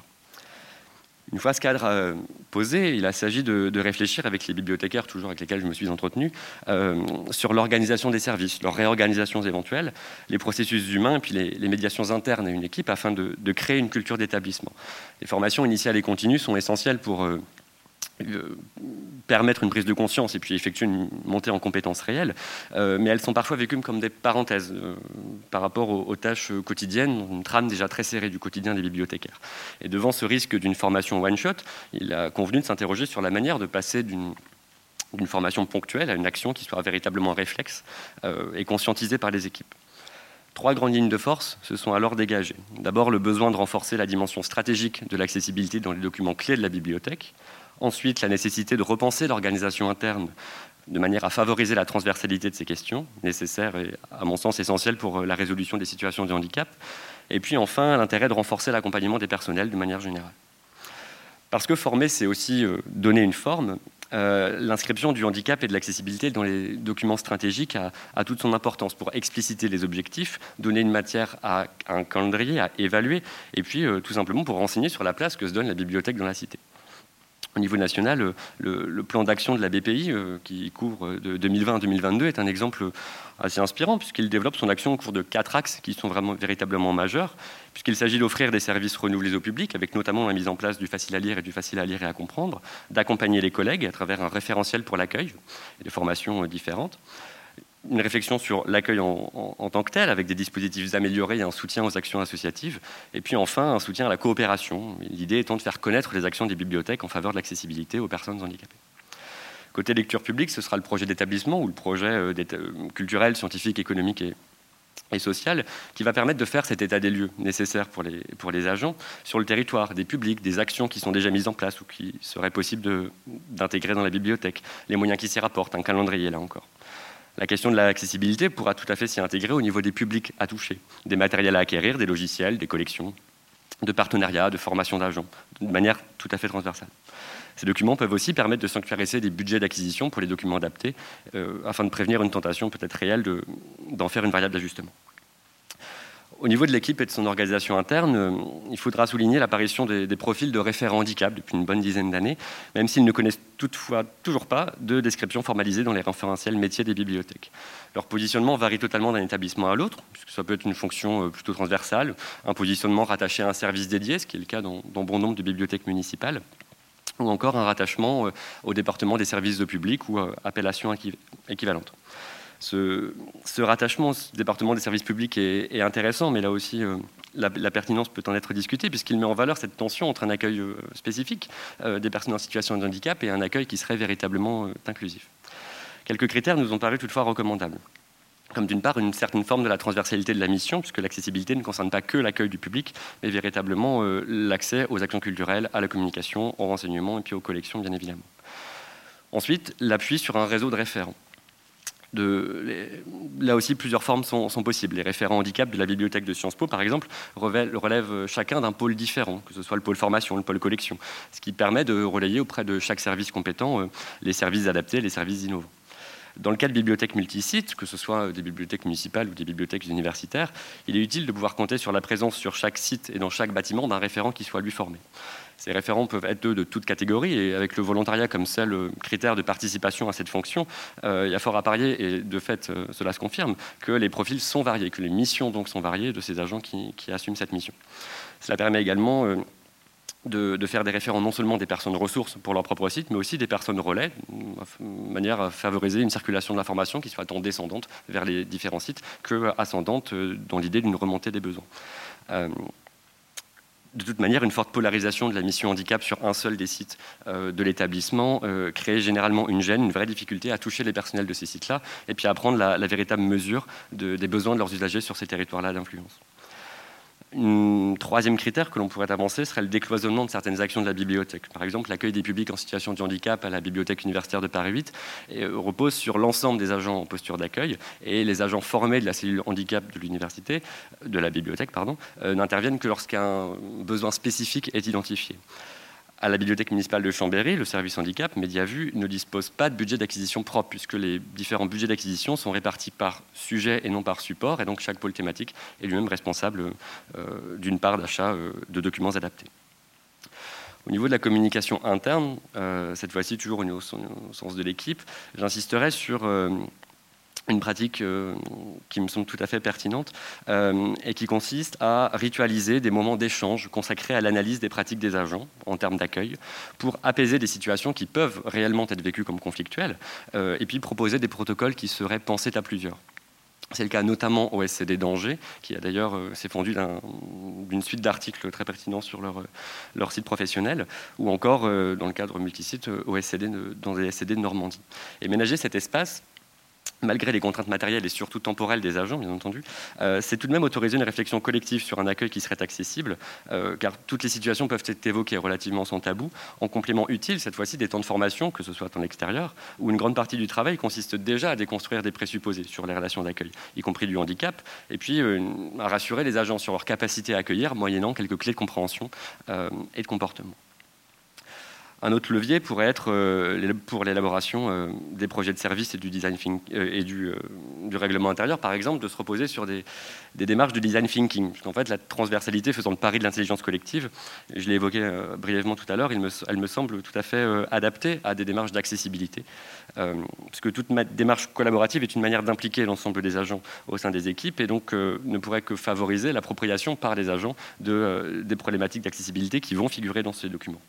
Speaker 3: Une fois ce cadre euh, posé, il s'agit de, de réfléchir avec les bibliothécaires, toujours avec lesquels je me suis entretenu, euh, sur l'organisation des services, leurs réorganisations éventuelles, les processus humains, puis les, les médiations internes à une équipe, afin de, de créer une culture d'établissement. Les formations initiales et continues sont essentielles pour euh, euh, permettre une prise de conscience et puis effectuer une montée en compétences réelles, euh, mais elles sont parfois vécues comme des parenthèses euh, par rapport aux, aux tâches quotidiennes, une trame déjà très serrée du quotidien des bibliothécaires. Et devant ce risque d'une formation one-shot, il a convenu de s'interroger sur la manière de passer d'une d'une formation ponctuelle à une action qui soit véritablement un réflexe euh, et conscientisée par les équipes. Trois grandes lignes de force se sont alors dégagées. D'abord, le besoin de renforcer la dimension stratégique de l'accessibilité dans les documents clés de la bibliothèque. Ensuite, la nécessité de repenser l'organisation interne de manière à favoriser la transversalité de ces questions, nécessaires et, à mon sens, essentielles pour la résolution des situations de handicap. Et puis, enfin, l'intérêt de renforcer l'accompagnement des personnels de manière générale. Parce que former, c'est aussi euh, donner une forme. Euh, l'inscription du handicap et de l'accessibilité dans les documents stratégiques a, a toute son importance pour expliciter les objectifs, donner une matière à, à un calendrier, à évaluer, et puis euh, tout simplement pour renseigner sur la place que se donne la bibliothèque dans la cité. Au niveau national, le, le plan d'action de la B P I, euh, qui couvre de deux mille vingt à deux mille vingt-deux, est un exemple assez inspirant, puisqu'il développe son action au cours de quatre axes qui sont vraiment, véritablement majeurs, puisqu'il s'agit d'offrir des services renouvelés au public, avec notamment la mise en place du facile à lire et du facile à lire et à comprendre, d'accompagner les collègues à travers un référentiel pour l'accueil et des formations différentes, une réflexion sur l'accueil en, en, en tant que tel, avec des dispositifs améliorés et un soutien aux actions associatives, et puis enfin un soutien à la coopération, l'idée étant de faire connaître les actions des bibliothèques en faveur de l'accessibilité aux personnes handicapées. Côté lecture publique, ce sera le projet d'établissement ou le projet euh, culturel, scientifique, économique et, et social qui va permettre de faire cet état des lieux nécessaire pour les, pour les agents sur le territoire, des publics, des actions qui sont déjà mises en place ou qui seraient possibles de, d'intégrer dans la bibliothèque, les moyens qui s'y rapportent, un calendrier là encore. La question de l'accessibilité pourra tout à fait s'y intégrer au niveau des publics à toucher, des matériels à acquérir, des logiciels, des collections, de partenariats, de formation d'agents, de manière tout à fait transversale. Ces documents peuvent aussi permettre de sanctuariser des budgets d'acquisition pour les documents adaptés, euh, afin de prévenir une tentation peut-être réelle de, d'en faire une variable d'ajustement. Au niveau de l'équipe et de son organisation interne, euh, il faudra souligner l'apparition des, des profils de référents handicap depuis une bonne dizaine d'années, même s'ils ne connaissent toutefois toujours pas de description formalisée dans les référentiels métiers des bibliothèques. Leur positionnement varie totalement d'un établissement à l'autre, puisque ça peut être une fonction euh, plutôt transversale, un positionnement rattaché à un service dédié, ce qui est le cas dans, dans bon nombre de bibliothèques municipales, ou encore un rattachement euh, au département des services de public ou euh, appellation équivalente. Ce, ce rattachement au département des services publics est, est intéressant, mais là aussi, euh, la, la pertinence peut en être discutée, puisqu'il met en valeur cette tension entre un accueil euh, spécifique euh, des personnes en situation de handicap et un accueil qui serait véritablement euh, inclusif. Quelques critères nous ont paru toutefois recommandables. Comme d'une part une certaine forme de la transversalité de la mission, puisque l'accessibilité ne concerne pas que l'accueil du public, mais véritablement euh, l'accès aux actions culturelles, à la communication, au renseignement et puis aux collections, bien évidemment. Ensuite, l'appui sur un réseau de référents. De, les, là aussi, plusieurs formes sont, sont possibles. Les référents handicap de la bibliothèque de Sciences Po, par exemple, relèvent, relèvent chacun d'un pôle différent, que ce soit le pôle formation, le pôle collection, ce qui permet de relayer auprès de chaque service compétent euh, les services adaptés, les services innovants. Dans le cas de bibliothèques multisites, que ce soit des bibliothèques municipales ou des bibliothèques universitaires, il est utile de pouvoir compter sur la présence sur chaque site et dans chaque bâtiment d'un référent qui soit lui formé. Ces référents peuvent être eux, de toute catégorie, et avec le volontariat comme seul critère de participation à cette fonction, euh, il y a fort à parier, et de fait euh, cela se confirme, que les profils sont variés, que les missions donc sont variées de ces agents qui, qui assument cette mission. Cela permet également euh, De, de faire des référents non seulement des personnes ressources pour leur propre site, mais aussi des personnes relais, de manière à favoriser une circulation de l'information qui soit tant descendante vers les différents sites que ascendante dans l'idée d'une remontée des besoins. Euh, de toute manière, une forte polarisation de la mission handicap sur un seul des sites euh, de l'établissement euh, crée généralement une gêne, une vraie difficulté à toucher les personnels de ces sites-là et puis à prendre la, la véritable mesure de, des besoins de leurs usagers sur ces territoires-là d'influence. Un troisième critère que l'on pourrait avancer serait le décloisonnement de certaines actions de la bibliothèque. Par exemple, l'accueil des publics en situation de handicap à la bibliothèque universitaire de Paris huit repose sur l'ensemble des agents en posture d'accueil, et les agents formés de la cellule handicap de l'université, de la bibliothèque, pardon, euh, n'interviennent que lorsqu'un besoin spécifique est identifié. À la bibliothèque municipale de Chambéry, le service handicap, Mediavue, ne dispose pas de budget d'acquisition propre, puisque les différents budgets d'acquisition sont répartis par sujet et non par support, et donc chaque pôle thématique est lui-même responsable euh, d'une part d'achat euh, de documents adaptés. Au niveau de la communication interne, euh, cette fois-ci toujours au, au sens de l'équipe, j'insisterai sur euh, une pratique euh, qui me semble tout à fait pertinente euh, et qui consiste à ritualiser des moments d'échange consacrés à l'analyse des pratiques des agents en termes d'accueil pour apaiser des situations qui peuvent réellement être vécues comme conflictuelles euh, et puis proposer des protocoles qui seraient pensés à plusieurs. C'est le cas notamment au S C D d'Angers, qui a d'ailleurs euh, s'est fondu d'un, d'une suite d'articles très pertinents sur leur, leur site professionnel, ou encore euh, dans le cadre multisite euh, au S C D de, dans les S C D de Normandie. Et ménager cet espace, malgré les contraintes matérielles et surtout temporelles des agents, bien entendu, euh, c'est tout de même autoriser une réflexion collective sur un accueil qui serait accessible, euh, car toutes les situations peuvent être évoquées relativement sans tabou, en complément utile, cette fois-ci, des temps de formation, que ce soit en extérieur, où une grande partie du travail consiste déjà à déconstruire des présupposés sur les relations d'accueil, y compris du handicap, et puis euh, à rassurer les agents sur leur capacité à accueillir, moyennant quelques clés de compréhension euh, et de comportement. Un autre levier pourrait être euh, pour l'élaboration euh, des projets de service et du design think, euh, et du, euh, du règlement intérieur, par exemple, de se reposer sur des, des démarches de design thinking. Parce qu'en fait, la transversalité faisant le pari de l'intelligence collective, je l'ai évoqué euh, brièvement tout à l'heure, il me, elle me semble tout à fait euh, adaptée à des démarches d'accessibilité. Euh, parce que toute ma démarche collaborative est une manière d'impliquer l'ensemble des agents au sein des équipes et donc euh, ne pourrait que favoriser l'appropriation par les agents de, euh, des problématiques d'accessibilité qui vont figurer dans ces documents.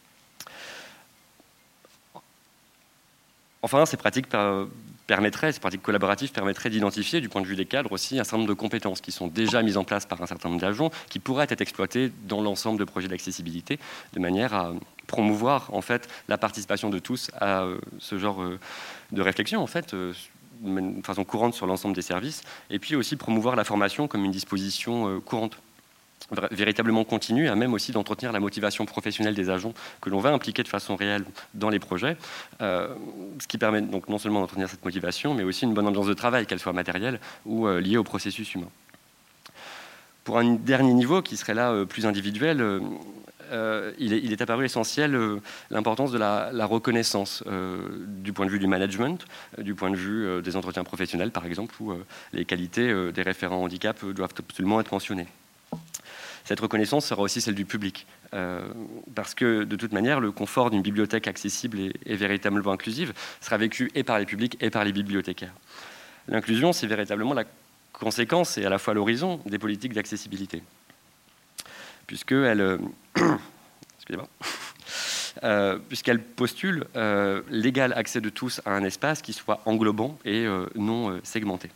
Speaker 3: Enfin, ces pratiques permettraient, ces pratiques collaboratives permettraient d'identifier, du point de vue des cadres aussi, un certain nombre de compétences qui sont déjà mises en place par un certain nombre d'agents, qui pourraient être exploitées dans l'ensemble de projets d'accessibilité, de manière à promouvoir en fait la participation de tous à euh, ce genre euh, de réflexion, en fait, euh, de façon courante sur l'ensemble des services, et puis aussi promouvoir la formation comme une disposition euh, courante, véritablement continue, à même aussi d'entretenir la motivation professionnelle des agents que l'on va impliquer de façon réelle dans les projets, euh, ce qui permet donc non seulement d'entretenir cette motivation, mais aussi une bonne ambiance de travail, qu'elle soit matérielle ou euh, liée au processus humain. Pour un dernier niveau, qui serait là euh, plus individuel, euh, euh, il, est, il est apparu essentiel euh, l'importance de la, la reconnaissance euh, du point de vue du management, euh, du point de vue euh, des entretiens professionnels, par exemple, où euh, les qualités euh, des référents handicap euh, doivent absolument être mentionnées. Cette reconnaissance sera aussi celle du public, euh, parce que de toute manière, le confort d'une bibliothèque accessible et, et véritablement inclusive sera vécu et par les publics et par les bibliothécaires. L'inclusion, c'est véritablement la conséquence et à la fois l'horizon des politiques d'accessibilité, puisqu'elle euh, excusez-moi, euh, puisqu'elle postule euh, l'égal accès de tous à un espace qui soit englobant et euh, non euh, segmenté.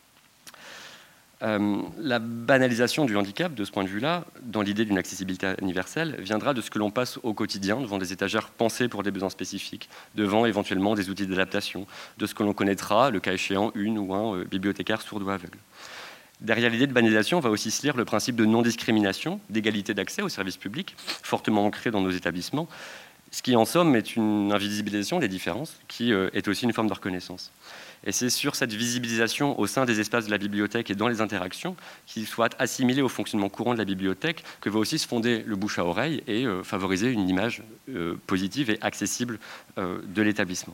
Speaker 3: Euh, la banalisation du handicap, de ce point de vue-là, dans l'idée d'une accessibilité universelle, viendra de ce que l'on passe au quotidien devant des étagères pensées pour des besoins spécifiques, devant éventuellement des outils d'adaptation, de ce que l'on connaîtra, le cas échéant, une ou un euh, bibliothécaire sourd ou aveugle. Derrière l'idée de banalisation, va aussi se lire le principe de non-discrimination, d'égalité d'accès aux services publics, fortement ancré dans nos établissements, ce qui en somme est une invisibilisation des différences, qui euh, est aussi une forme de reconnaissance. Et c'est sur cette visibilisation au sein des espaces de la bibliothèque et dans les interactions, qui soit assimilée au fonctionnement courant de la bibliothèque, que va aussi se fonder le bouche à oreille et euh, favoriser une image euh, positive et accessible euh, de l'établissement.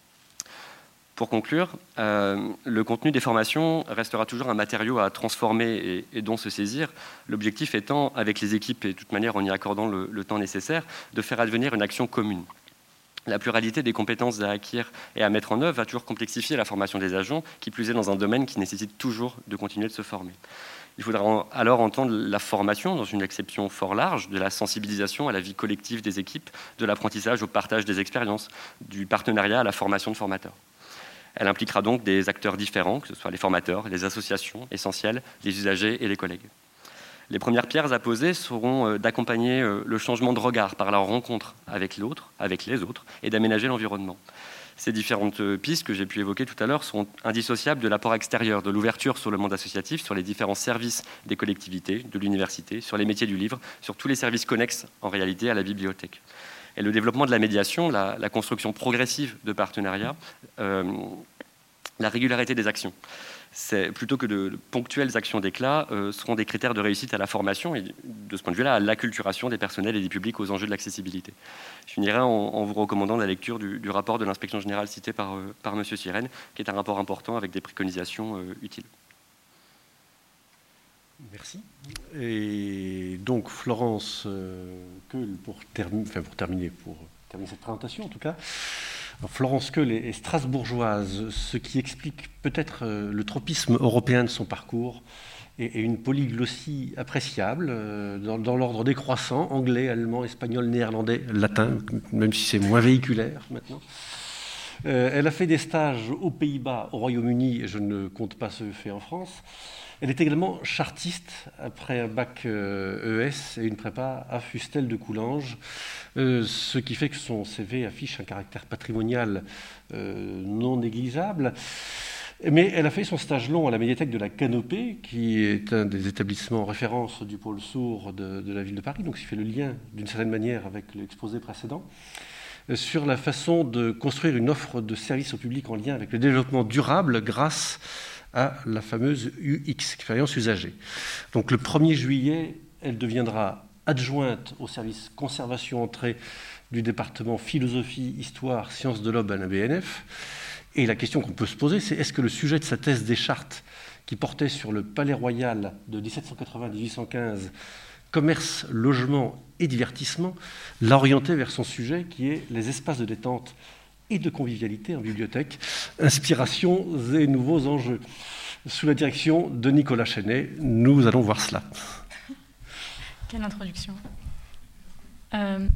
Speaker 3: Pour conclure, euh, le contenu des formations restera toujours un matériau à transformer et, et dont se saisir, l'objectif étant, avec les équipes et de toute manière en y accordant le, le temps nécessaire, de faire advenir une action commune. La pluralité des compétences à acquérir et à mettre en œuvre va toujours complexifier la formation des agents, qui plus est dans un domaine qui nécessite toujours de continuer de se former. Il faudra alors entendre la formation dans une acception fort large, de la sensibilisation à la vie collective des équipes, de l'apprentissage au partage des expériences, du partenariat à la formation de formateurs. Elle impliquera donc des acteurs différents, que ce soit les formateurs, les associations essentielles, les usagers et les collègues. Les premières pierres à poser seront d'accompagner le changement de regard par la rencontre avec l'autre, avec les autres, et d'aménager l'environnement. Ces différentes pistes que j'ai pu évoquer tout à l'heure sont indissociables de l'apport extérieur, de l'ouverture sur le monde associatif, sur les différents services des collectivités, de l'université, sur les métiers du livre, sur tous les services connexes en réalité à la bibliothèque. Et le développement de la médiation, la, la construction progressive de partenariats, euh, la régularité des actions. C'est, plutôt que de, de ponctuelles actions d'éclat, euh, seront des critères de réussite à la formation et, de ce point de vue-là, à l'acculturation des personnels et des publics aux enjeux de l'accessibilité. Je finirai en, en vous recommandant la lecture du, du rapport de l'inspection générale cité par, euh, par M. Sirène, qui est un rapport important avec des préconisations euh, utiles.
Speaker 1: Merci. Et donc, Florence euh, Keul, pour, termi- enfin, pour terminer, pour terminer cette présentation en tout cas, alors, Florence Keul est strasbourgeoise, ce qui explique peut-être euh, le tropisme européen de son parcours et, et une polyglossie appréciable euh, dans, dans l'ordre décroissant, anglais, allemand, espagnol, néerlandais, latin, même si c'est moins véhiculaire maintenant. Euh, elle a fait des stages aux Pays-Bas, au Royaume-Uni, et je ne compte pas ceux faits en France. Elle est également chartiste, après un bac euh, E S et une prépa à Fustel de Coulanges, euh, ce qui fait que son C V affiche un caractère patrimonial euh, non négligeable. Mais elle a fait son stage long à la médiathèque de la Canopée, qui est un des établissements référence du pôle sourd de, de la ville de Paris, donc il fait le lien d'une certaine manière avec l'exposé précédent, euh, sur la façon de construire une offre de services au public en lien avec le développement durable grâce à la fameuse U X, expérience usagée. Donc le premier juillet, elle deviendra adjointe au service conservation entrée du département philosophie, histoire, sciences de l'Aube à la B N F. Et la question qu'on peut se poser, c'est est-ce que le sujet de sa thèse des chartes, qui portait sur le Palais Royal de dix-sept cent quatre-vingts à dix-huit cent quinze, commerce, logement et divertissement, l'a orienté vers son sujet qui est les espaces de détente et de convivialité en bibliothèque, inspirations et nouveaux enjeux. Sous la direction de Nicolas Chenet, nous allons voir cela.
Speaker 4: Quelle introduction. Euh...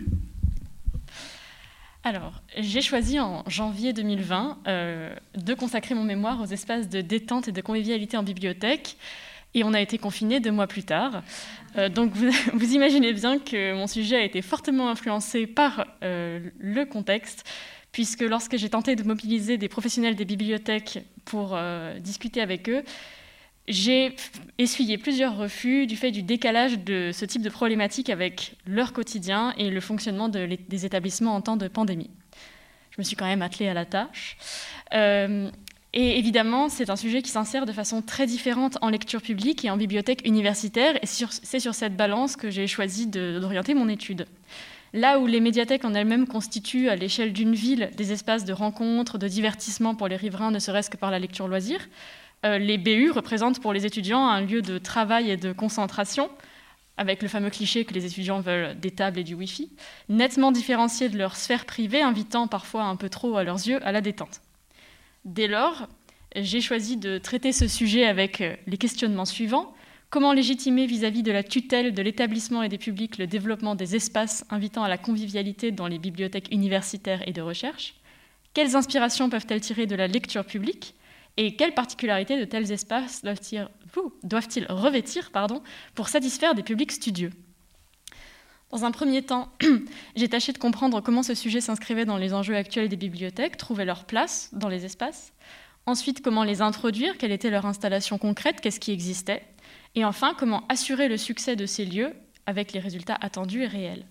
Speaker 4: Alors, j'ai choisi en janvier deux mille vingt euh, de consacrer mon mémoire aux espaces de détente et de convivialité en bibliothèque, et on a été confinés deux mois plus tard. Euh, donc vous, vous imaginez bien que mon sujet a été fortement influencé par euh, le contexte, puisque lorsque j'ai tenté de mobiliser des professionnels des bibliothèques pour euh, discuter avec eux, j'ai essuyé plusieurs refus du fait du décalage de ce type de problématique avec leur quotidien et le fonctionnement de des établissements en temps de pandémie. Je me suis quand même attelée à la tâche. Euh, et évidemment, c'est un sujet qui s'insère de façon très différente en lecture publique et en bibliothèque universitaire, et sur, c'est sur cette balance que j'ai choisi de, d'orienter mon étude. Là où les médiathèques en elles-mêmes constituent, à l'échelle d'une ville, des espaces de rencontres, de divertissement pour les riverains, ne serait-ce que par la lecture loisir, euh, les B U représentent pour les étudiants un lieu de travail et de concentration, avec le fameux cliché que les étudiants veulent des tables et du Wi-Fi, nettement différenciés de leur sphère privée, invitant parfois un peu trop à leurs yeux à la détente. Dès lors, j'ai choisi de traiter ce sujet avec les questionnements suivants. Comment légitimer vis-à-vis de la tutelle de l'établissement et des publics le développement des espaces invitant à la convivialité dans les bibliothèques universitaires et de recherche? Quelles inspirations peuvent-elles tirer de la lecture publique? Et quelles particularités de tels espaces doivent-ils, doivent-ils revêtir pardon, pour satisfaire des publics studieux? Dans un premier temps, j'ai tâché de comprendre comment ce sujet s'inscrivait dans les enjeux actuels des bibliothèques, trouver leur place dans les espaces. Ensuite, comment les introduire, quelle était leur installation concrète, qu'est-ce qui existait. Et enfin, comment assurer le succès de ces lieux avec les résultats attendus et réels.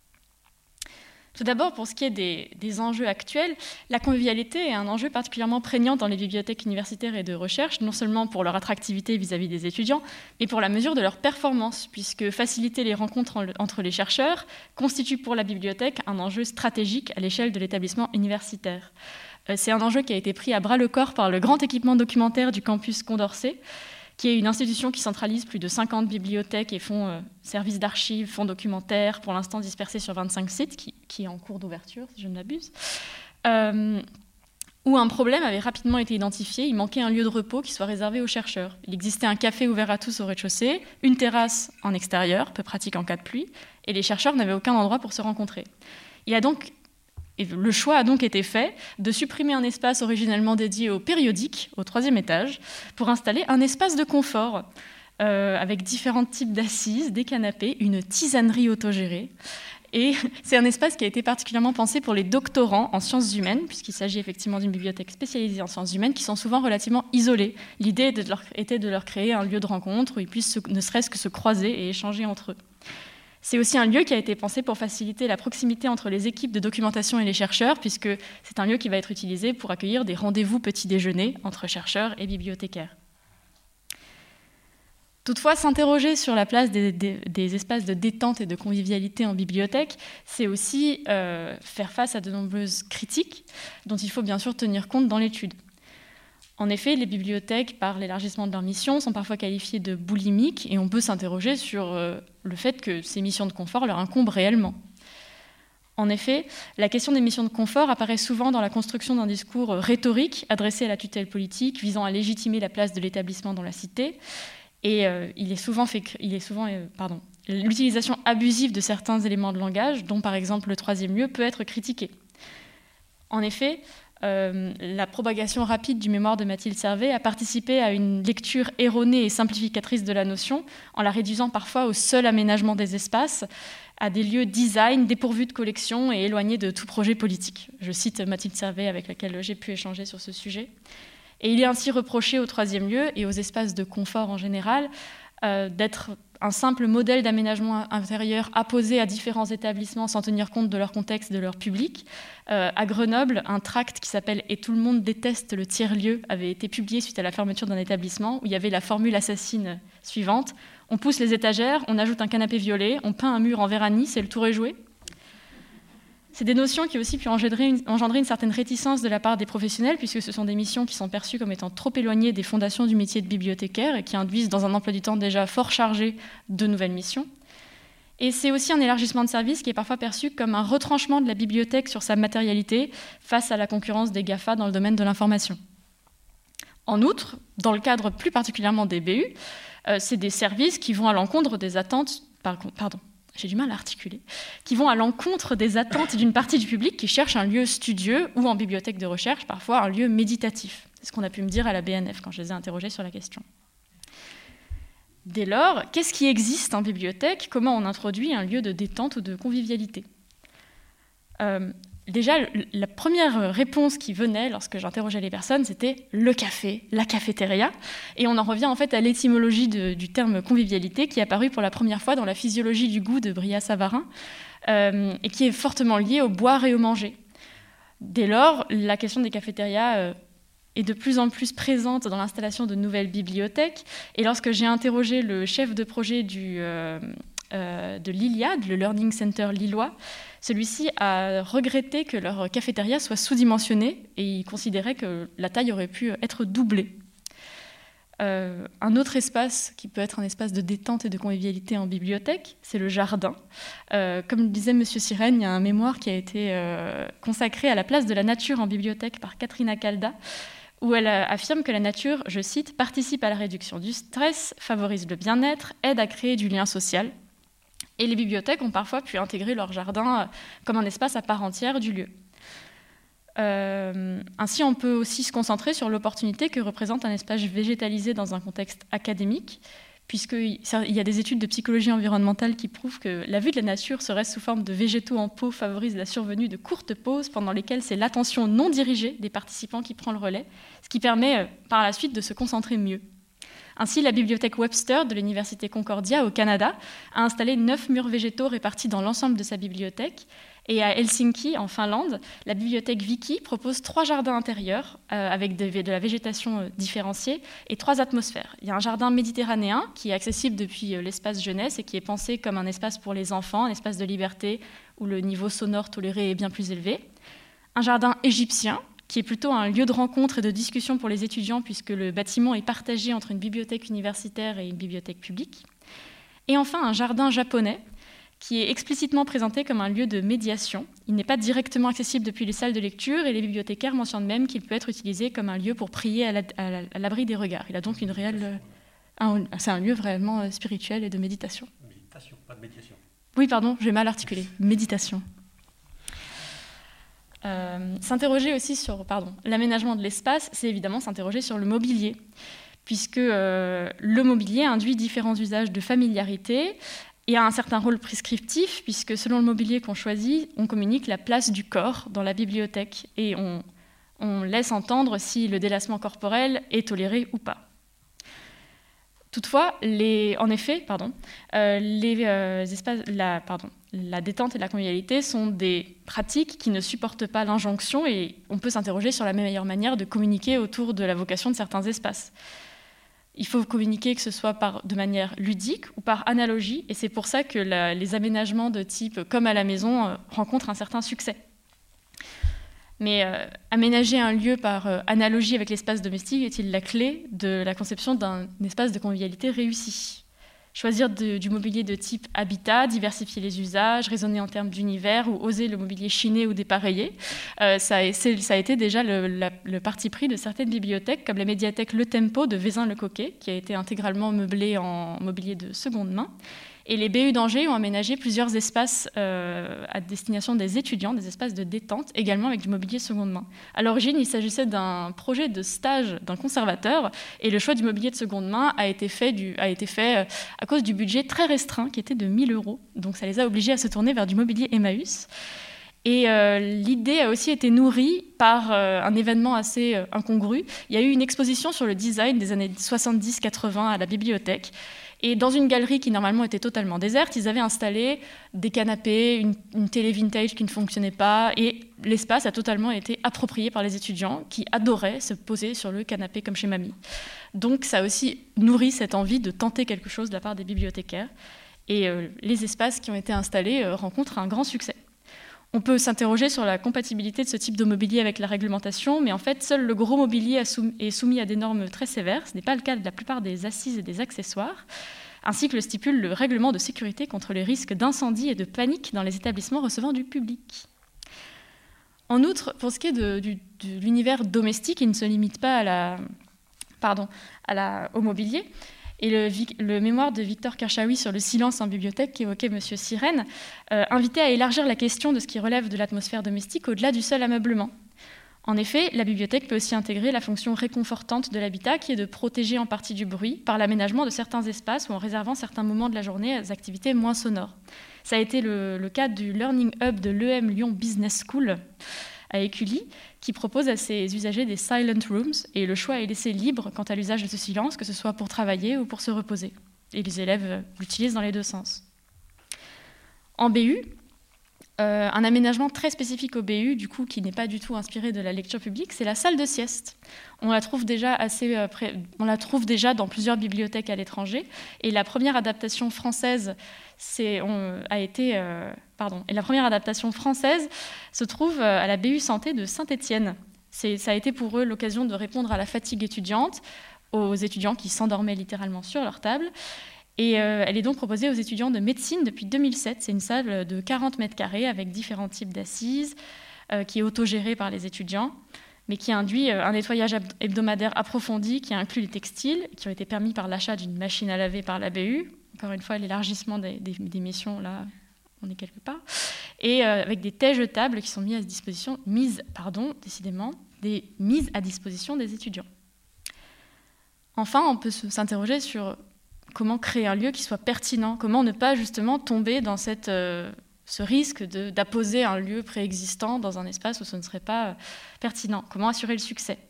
Speaker 4: Tout d'abord, pour ce qui est des, des enjeux actuels, la convivialité est un enjeu particulièrement prégnant dans les bibliothèques universitaires et de recherche, non seulement pour leur attractivité vis-à-vis des étudiants, mais pour la mesure de leur performance, puisque faciliter les rencontres entre les chercheurs constitue pour la bibliothèque un enjeu stratégique à l'échelle de l'établissement universitaire. C'est un enjeu qui a été pris à bras-le-corps par le grand équipement documentaire du campus Condorcet, qui est une institution qui centralise plus de cinquante bibliothèques et fonds euh, services d'archives, fonds documentaires, pour l'instant dispersés sur vingt-cinq sites, qui, qui est en cours d'ouverture, si je ne m'abuse, euh, où un problème avait rapidement été identifié. Il manquait un lieu de repos qui soit réservé aux chercheurs. Il existait un café ouvert à tous au rez-de-chaussée, une terrasse en extérieur, peu pratique en cas de pluie, et les chercheurs n'avaient aucun endroit pour se rencontrer. Il a donc Et le choix a donc été fait de supprimer un espace originellement dédié au périodique, au troisième étage, pour installer un espace de confort, euh, avec différents types d'assises, des canapés, une tisanerie autogérée. Et c'est un espace qui a été particulièrement pensé pour les doctorants en sciences humaines, puisqu'il s'agit effectivement d'une bibliothèque spécialisée en sciences humaines, qui sont souvent relativement isolés. L'idée était de leur créer un lieu de rencontre où ils puissent se, ne serait-ce que se croiser et échanger entre eux. C'est aussi un lieu qui a été pensé pour faciliter la proximité entre les équipes de documentation et les chercheurs, puisque c'est un lieu qui va être utilisé pour accueillir des rendez-vous petit-déjeuner entre chercheurs et bibliothécaires. Toutefois, s'interroger sur la place des, des, des espaces de détente et de convivialité en bibliothèque, c'est aussi euh, faire face à de nombreuses critiques dont il faut bien sûr tenir compte dans l'étude. En effet, les bibliothèques, par l'élargissement de leur mission, sont parfois qualifiées de boulimiques et on peut s'interroger sur euh, le fait que ces missions de confort leur incombent réellement. En effet, la question des missions de confort apparaît souvent dans la construction d'un discours rhétorique adressé à la tutelle politique, visant à légitimer la place de l'établissement dans la cité. Et euh, il est souvent fait, il est souvent, euh, pardon, l'utilisation abusive de certains éléments de langage, dont par exemple le troisième lieu, peut être critiquée. En effet, Euh, la propagation rapide du mémoire de Mathilde Servet a participé à une lecture erronée et simplificatrice de la notion, en la réduisant parfois au seul aménagement des espaces, à des lieux design dépourvus de collection et éloignés de tout projet politique. Je cite Mathilde Servet, avec laquelle j'ai pu échanger sur ce sujet. Et il est ainsi reproché au troisième lieu et aux espaces de confort en général euh, d'être un simple modèle d'aménagement intérieur apposé à différents établissements sans tenir compte de leur contexte et de leur public. Euh, à Grenoble, un tract qui s'appelle « Et tout le monde déteste le tiers-lieu » avait été publié suite à la fermeture d'un établissement où il y avait la formule assassine suivante. On pousse les étagères, on ajoute un canapé violet, on peint un mur en verre anis et le tour est joué. C'est des notions qui aussi pu engendrer une, engendrer une certaine réticence de la part des professionnels, puisque ce sont des missions qui sont perçues comme étant trop éloignées des fondations du métier de bibliothécaire et qui induisent dans un emploi du temps déjà fort chargé de nouvelles missions. Et c'est aussi un élargissement de service qui est parfois perçu comme un retranchement de la bibliothèque sur sa matérialité face à la concurrence des GAFA dans le domaine de l'information. En outre, dans le cadre plus particulièrement des B U, euh, c'est des services qui vont à l'encontre des attentes... Pardon. J'ai du mal à articuler, qui vont à l'encontre des attentes d'une partie du public qui cherche un lieu studieux ou en bibliothèque de recherche, parfois un lieu méditatif. C'est ce qu'on a pu me dire à la B N F quand je les ai interrogés sur la question. Dès lors, qu'est-ce qui existe en bibliothèque? Comment on introduit un lieu de détente ou de convivialité? euh, Déjà, la première réponse qui venait lorsque j'interrogeais les personnes, c'était le café, la cafétéria. Et on en revient en fait à l'étymologie de, du terme convivialité qui est apparu pour la première fois dans la physiologie du goût de Brillat-Savarin euh, et qui est fortement liée au boire et au manger. Dès lors, la question des cafétérias euh, est de plus en plus présente dans l'installation de nouvelles bibliothèques. Et lorsque j'ai interrogé le chef de projet du, euh, euh, de l'Iliade, le Learning Center lillois, celui-ci a regretté que leur cafétéria soit sous-dimensionnée et il considérait que la taille aurait pu être doublée. Euh, un autre espace qui peut être un espace de détente et de convivialité en bibliothèque, c'est le jardin. Euh, comme le disait M. Sirène, il y a un mémoire qui a été euh, consacré à la place de la nature en bibliothèque par Katrina Calda, où elle affirme que la nature, je cite, « participe à la réduction du stress, favorise le bien-être, aide à créer du lien social ». Et les bibliothèques ont parfois pu intégrer leur jardin comme un espace à part entière du lieu. Euh, ainsi, on peut aussi se concentrer sur l'opportunité que représente un espace végétalisé dans un contexte académique, puisqu'il y a des études de psychologie environnementale qui prouvent que la vue de la nature, serait-ce sous forme de végétaux en pot, favorise la survenue de courtes pauses pendant lesquelles c'est l'attention non dirigée des participants qui prend le relais, ce qui permet euh, par la suite de se concentrer mieux. Ainsi, la bibliothèque Webster de l'Université Concordia au Canada a installé neuf murs végétaux répartis dans l'ensemble de sa bibliothèque. Et à Helsinki, en Finlande, la bibliothèque Viki propose trois jardins intérieurs euh, avec de, de la végétation euh, différenciée et trois atmosphères. Il y a un jardin méditerranéen qui est accessible depuis euh, l'espace jeunesse et qui est pensé comme un espace pour les enfants, un espace de liberté où le niveau sonore toléré est bien plus élevé. Un jardin égyptien qui est plutôt un lieu de rencontre et de discussion pour les étudiants puisque le bâtiment est partagé entre une bibliothèque universitaire et une bibliothèque publique. Et enfin, un jardin japonais qui est explicitement présenté comme un lieu de médiation. Il n'est pas directement accessible depuis les salles de lecture et les bibliothécaires mentionnent même qu'il peut être utilisé comme un lieu pour prier à, la, à, la, à l'abri des regards. Il a donc une réelle... Un, c'est un lieu vraiment spirituel et de méditation.
Speaker 1: Méditation, pas de médiation.
Speaker 4: Oui, pardon, j'ai mal articulé. Méditation. Euh, s'interroger aussi sur pardon, l'aménagement de l'espace, c'est évidemment s'interroger sur le mobilier, puisque euh, le mobilier induit différents usages de familiarité et a un certain rôle prescriptif, puisque selon le mobilier qu'on choisit, on communique la place du corps dans la bibliothèque et on, on laisse entendre si le délassement corporel est toléré ou pas. Toutefois, les, en effet, pardon, euh, les euh, espaces, la, pardon, la détente et la convivialité sont des pratiques qui ne supportent pas l'injonction et on peut s'interroger sur la meilleure manière de communiquer autour de la vocation de certains espaces. Il faut communiquer que ce soit par, de manière ludique ou par analogie et c'est pour ça que la, les aménagements de type comme à la maison euh, rencontrent un certain succès. Mais euh, aménager un lieu par euh, analogie avec l'espace domestique est-il la clé de la conception d'un espace de convivialité réussi ? Choisir de, du mobilier de type habitat, diversifier les usages, raisonner en termes d'univers ou oser le mobilier chiné ou dépareillé, euh, ça, ça a été déjà le, la, le parti pris de certaines bibliothèques, comme la médiathèque Le Tempo de Vezin-le-Coquet, qui a été intégralement meublée en mobilier de seconde main. Et les B U d'Angers ont aménagé plusieurs espaces euh, à destination des étudiants, des espaces de détente, également avec du mobilier seconde main. À l'origine, il s'agissait d'un projet de stage d'un conservateur, et le choix du mobilier de seconde main a été fait, du, a été fait à cause du budget très restreint, qui était de mille euros. Donc ça les a obligés à se tourner vers du mobilier Emmaüs. Et euh, l'idée a aussi été nourrie par euh, un événement assez euh, incongru. Il y a eu une exposition sur le design des années soixante-dix quatre-vingts à la bibliothèque. Et dans une galerie qui normalement était totalement déserte, ils avaient installé des canapés, une, une télé vintage qui ne fonctionnait pas, et l'espace a totalement été approprié par les étudiants qui adoraient se poser sur le canapé comme chez mamie. Donc ça a aussi nourri cette envie de tenter quelque chose de la part des bibliothécaires. Et euh, les espaces qui ont été installés euh, rencontrent un grand succès. On peut s'interroger sur la compatibilité de ce type de mobilier avec la réglementation, mais en fait, seul le gros mobilier est soumis à des normes très sévères. Ce n'est pas le cas de la plupart des assises et des accessoires, ainsi que le stipule le règlement de sécurité contre les risques d'incendie et de panique dans les établissements recevant du public. En outre, pour ce qui est de, de, de l'univers domestique, il ne se limite pas à la, pardon, à la, au mobilier. Et le, le mémoire de Victor Kershawi sur le silence en bibliothèque qu'évoquait M. Sirène euh, invitait à élargir la question de ce qui relève de l'atmosphère domestique au-delà du seul ameublement. En effet, la bibliothèque peut aussi intégrer la fonction réconfortante de l'habitat qui est de protéger en partie du bruit par l'aménagement de certains espaces ou en réservant certains moments de la journée à des activités moins sonores. Ça a été le, le cas du Learning Hub de l'E M Lyon Business School à Écully, qui propose à ses usagers des silent rooms, et le choix est laissé libre quant à l'usage de ce silence, que ce soit pour travailler ou pour se reposer. Et les élèves l'utilisent dans les deux sens. En B U, euh, un aménagement très spécifique au B U, du coup, qui n'est pas du tout inspiré de la lecture publique, c'est la salle de sieste. On la trouve déjà, assez, euh, pré... On la trouve déjà dans plusieurs bibliothèques à l'étranger, et la première adaptation française c'est, on, a été... Euh, Pardon. Et la première adaptation française se trouve à la B U Santé de Saint-Étienne. C'est, ça a été pour eux l'occasion de répondre à la fatigue étudiante, aux étudiants qui s'endormaient littéralement sur leur table. Et euh, elle est donc proposée aux étudiants de médecine depuis deux mille sept. C'est une salle de quarante mètres carrés avec différents types d'assises euh, qui est autogérée par les étudiants. mais qui induit un nettoyage hebdomadaire approfondi qui inclut les textiles, qui ont été permis par l'achat d'une machine à laver par la B U. Encore une fois, l'élargissement des, des, des missions, là, on est quelque part. Et euh, avec des tais jetables qui sont mis à disposition, mises, pardon, décidément, des mises à disposition des étudiants. Enfin, on peut s'interroger sur comment créer un lieu qui soit pertinent, comment ne pas justement tomber dans cette, euh, ce risque de, d'apposer un lieu préexistant dans un espace où ce ne serait pas euh, pertinent, comment assurer le succès.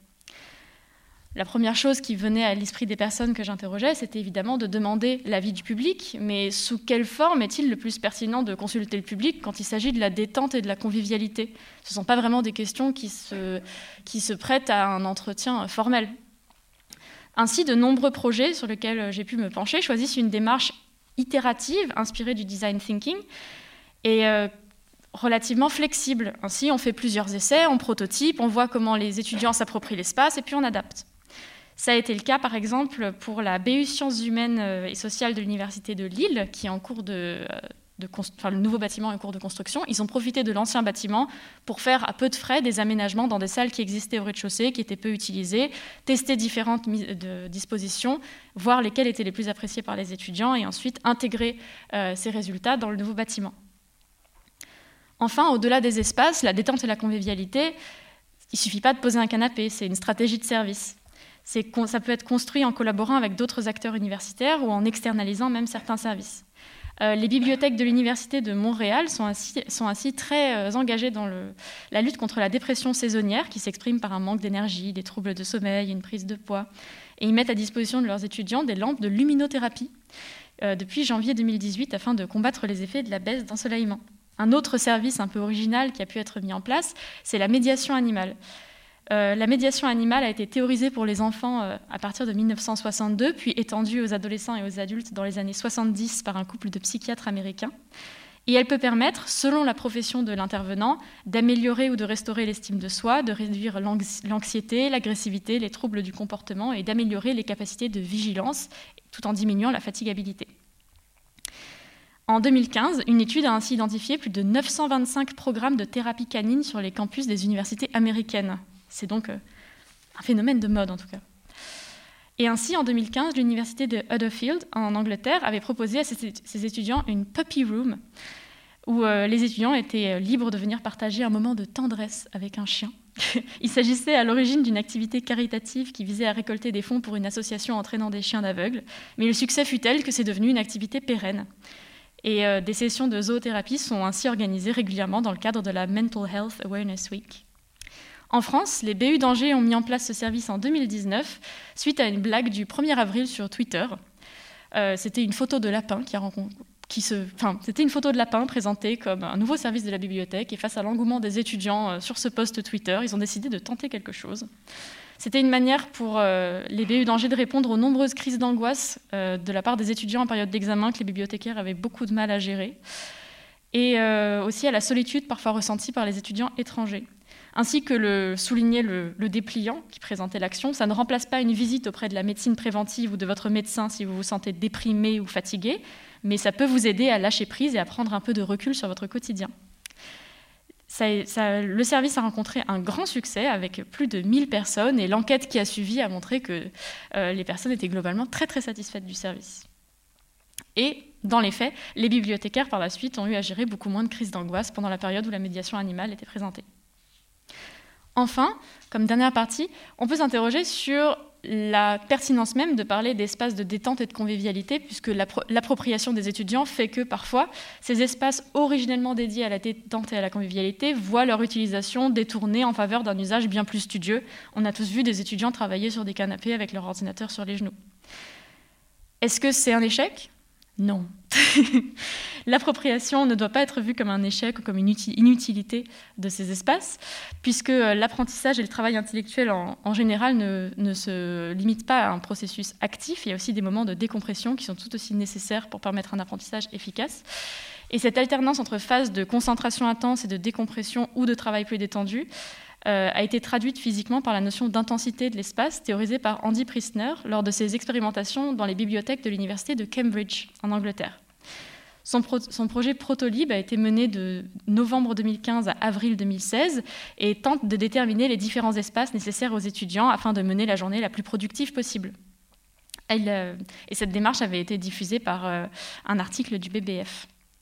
Speaker 4: La première chose qui venait à l'esprit des personnes que j'interrogeais, c'était évidemment de demander l'avis du public, mais sous quelle forme est-il le plus pertinent de consulter le public quand il s'agit de la détente et de la convivialité ? Ce ne sont pas vraiment des questions qui se, qui se prêtent à un entretien formel. Ainsi, de nombreux projets sur lesquels j'ai pu me pencher choisissent une démarche itérative, inspirée du design thinking, et euh, relativement flexible. Ainsi, on fait plusieurs essais, on prototype, on voit comment les étudiants s'approprient l'espace, et puis on adapte. Ça a été le cas, par exemple, pour la B U Sciences humaines et sociales de l'Université de Lille, qui est en cours de, de enfin, le nouveau bâtiment est en cours de construction. Ils ont profité de l'ancien bâtiment pour faire à peu de frais des aménagements dans des salles qui existaient au rez-de-chaussée, qui étaient peu utilisées, tester différentes de dispositions, voir lesquelles étaient les plus appréciées par les étudiants, et ensuite intégrer euh, ces résultats dans le nouveau bâtiment. Enfin, au-delà des espaces, la détente et la convivialité, il ne suffit pas de poser un canapé, c'est une stratégie de service. C'est, ça peut être construit en collaborant avec d'autres acteurs universitaires ou en externalisant même certains services. Euh, les bibliothèques de l'Université de Montréal sont ainsi, sont ainsi très euh, engagées dans le, la lutte contre la dépression saisonnière qui s'exprime par un manque d'énergie, des troubles de sommeil, une prise de poids. Et ils mettent à disposition de leurs étudiants des lampes de luminothérapie euh, depuis janvier deux mille dix-huit afin de combattre les effets de la baisse d'ensoleillement. Un autre service un peu original qui a pu être mis en place, c'est la médiation animale. Euh, la médiation animale a été théorisée pour les enfants euh, à partir de mille neuf cent soixante-deux, puis étendue aux adolescents et aux adultes dans les années soixante-dix par un couple de psychiatres américains. Et elle peut permettre, selon la profession de l'intervenant, d'améliorer ou de restaurer l'estime de soi, de réduire l'anxiété, l'agressivité, les troubles du comportement et d'améliorer les capacités de vigilance, tout en diminuant la fatigabilité. En deux mille quinze, une étude a ainsi identifié plus de neuf cent vingt-cinq programmes de thérapie canine sur les campus des universités américaines. C'est donc un phénomène de mode, en tout cas. Et ainsi, en deux mille quinze, l'université de Huddersfield, en Angleterre, avait proposé à ses étudiants une puppy room, où les étudiants étaient libres de venir partager un moment de tendresse avec un chien. Il s'agissait à l'origine d'une activité caritative qui visait à récolter des fonds pour une association entraînant des chiens d'aveugles, mais le succès fut tel que c'est devenu une activité pérenne. Et euh, des sessions de zoothérapie sont ainsi organisées régulièrement dans le cadre de la Mental Health Awareness Week. En France, les B U d'Angers ont mis en place ce service en deux mille dix-neuf, suite à une blague du premier avril sur Twitter. Euh, c'était une photo de lapin qui a rencontré... Qui se, enfin, c'était une photo de lapin présentée comme un nouveau service de la bibliothèque, et face à l'engouement des étudiants euh, sur ce post Twitter, ils ont décidé de tenter quelque chose. C'était une manière pour euh, les B U d'Angers de répondre aux nombreuses crises d'angoisse euh, de la part des étudiants en période d'examen que les bibliothécaires avaient beaucoup de mal à gérer, et euh, aussi à la solitude parfois ressentie par les étudiants étrangers. Ainsi que le soulignait le, le dépliant qui présentait l'action, ça ne remplace pas une visite auprès de la médecine préventive ou de votre médecin si vous vous sentez déprimé ou fatigué, mais ça peut vous aider à lâcher prise et à prendre un peu de recul sur votre quotidien. Ça, ça, le service a rencontré un grand succès avec plus de mille personnes, et l'enquête qui a suivi a montré que euh, les personnes étaient globalement très très satisfaites du service. Et dans les faits, les bibliothécaires par la suite ont eu à gérer beaucoup moins de crises d'angoisse pendant la période où la médiation animale était présentée. Enfin, comme dernière partie, on peut s'interroger sur la pertinence même de parler d'espaces de détente et de convivialité, puisque l'appropriation des étudiants fait que parfois, ces espaces originellement dédiés à la détente et à la convivialité voient leur utilisation détournée en faveur d'un usage bien plus studieux. On a tous vu des étudiants travailler sur des canapés avec leur ordinateur sur les genoux. Est-ce que c'est un échec ? Non. L'appropriation ne doit pas être vue comme un échec ou comme une inutilité de ces espaces, puisque l'apprentissage et le travail intellectuel en, en général ne, ne se limitent pas à un processus actif. Il y a aussi des moments de décompression qui sont tout aussi nécessaires pour permettre un apprentissage efficace. Et cette alternance entre phases de concentration intense et de décompression ou de travail plus détendu euh, a été traduite physiquement par la notion d'intensité de l'espace théorisée par Andy Priestner lors de ses expérimentations dans les bibliothèques de l'université de Cambridge en Angleterre. Son, pro son projet Protolib a été mené de novembre deux mille quinze à avril deux mille seize et tente de déterminer les différents espaces nécessaires aux étudiants afin de mener la journée la plus productive possible. Elle, euh, et cette démarche avait été diffusée par euh, un article du B B F.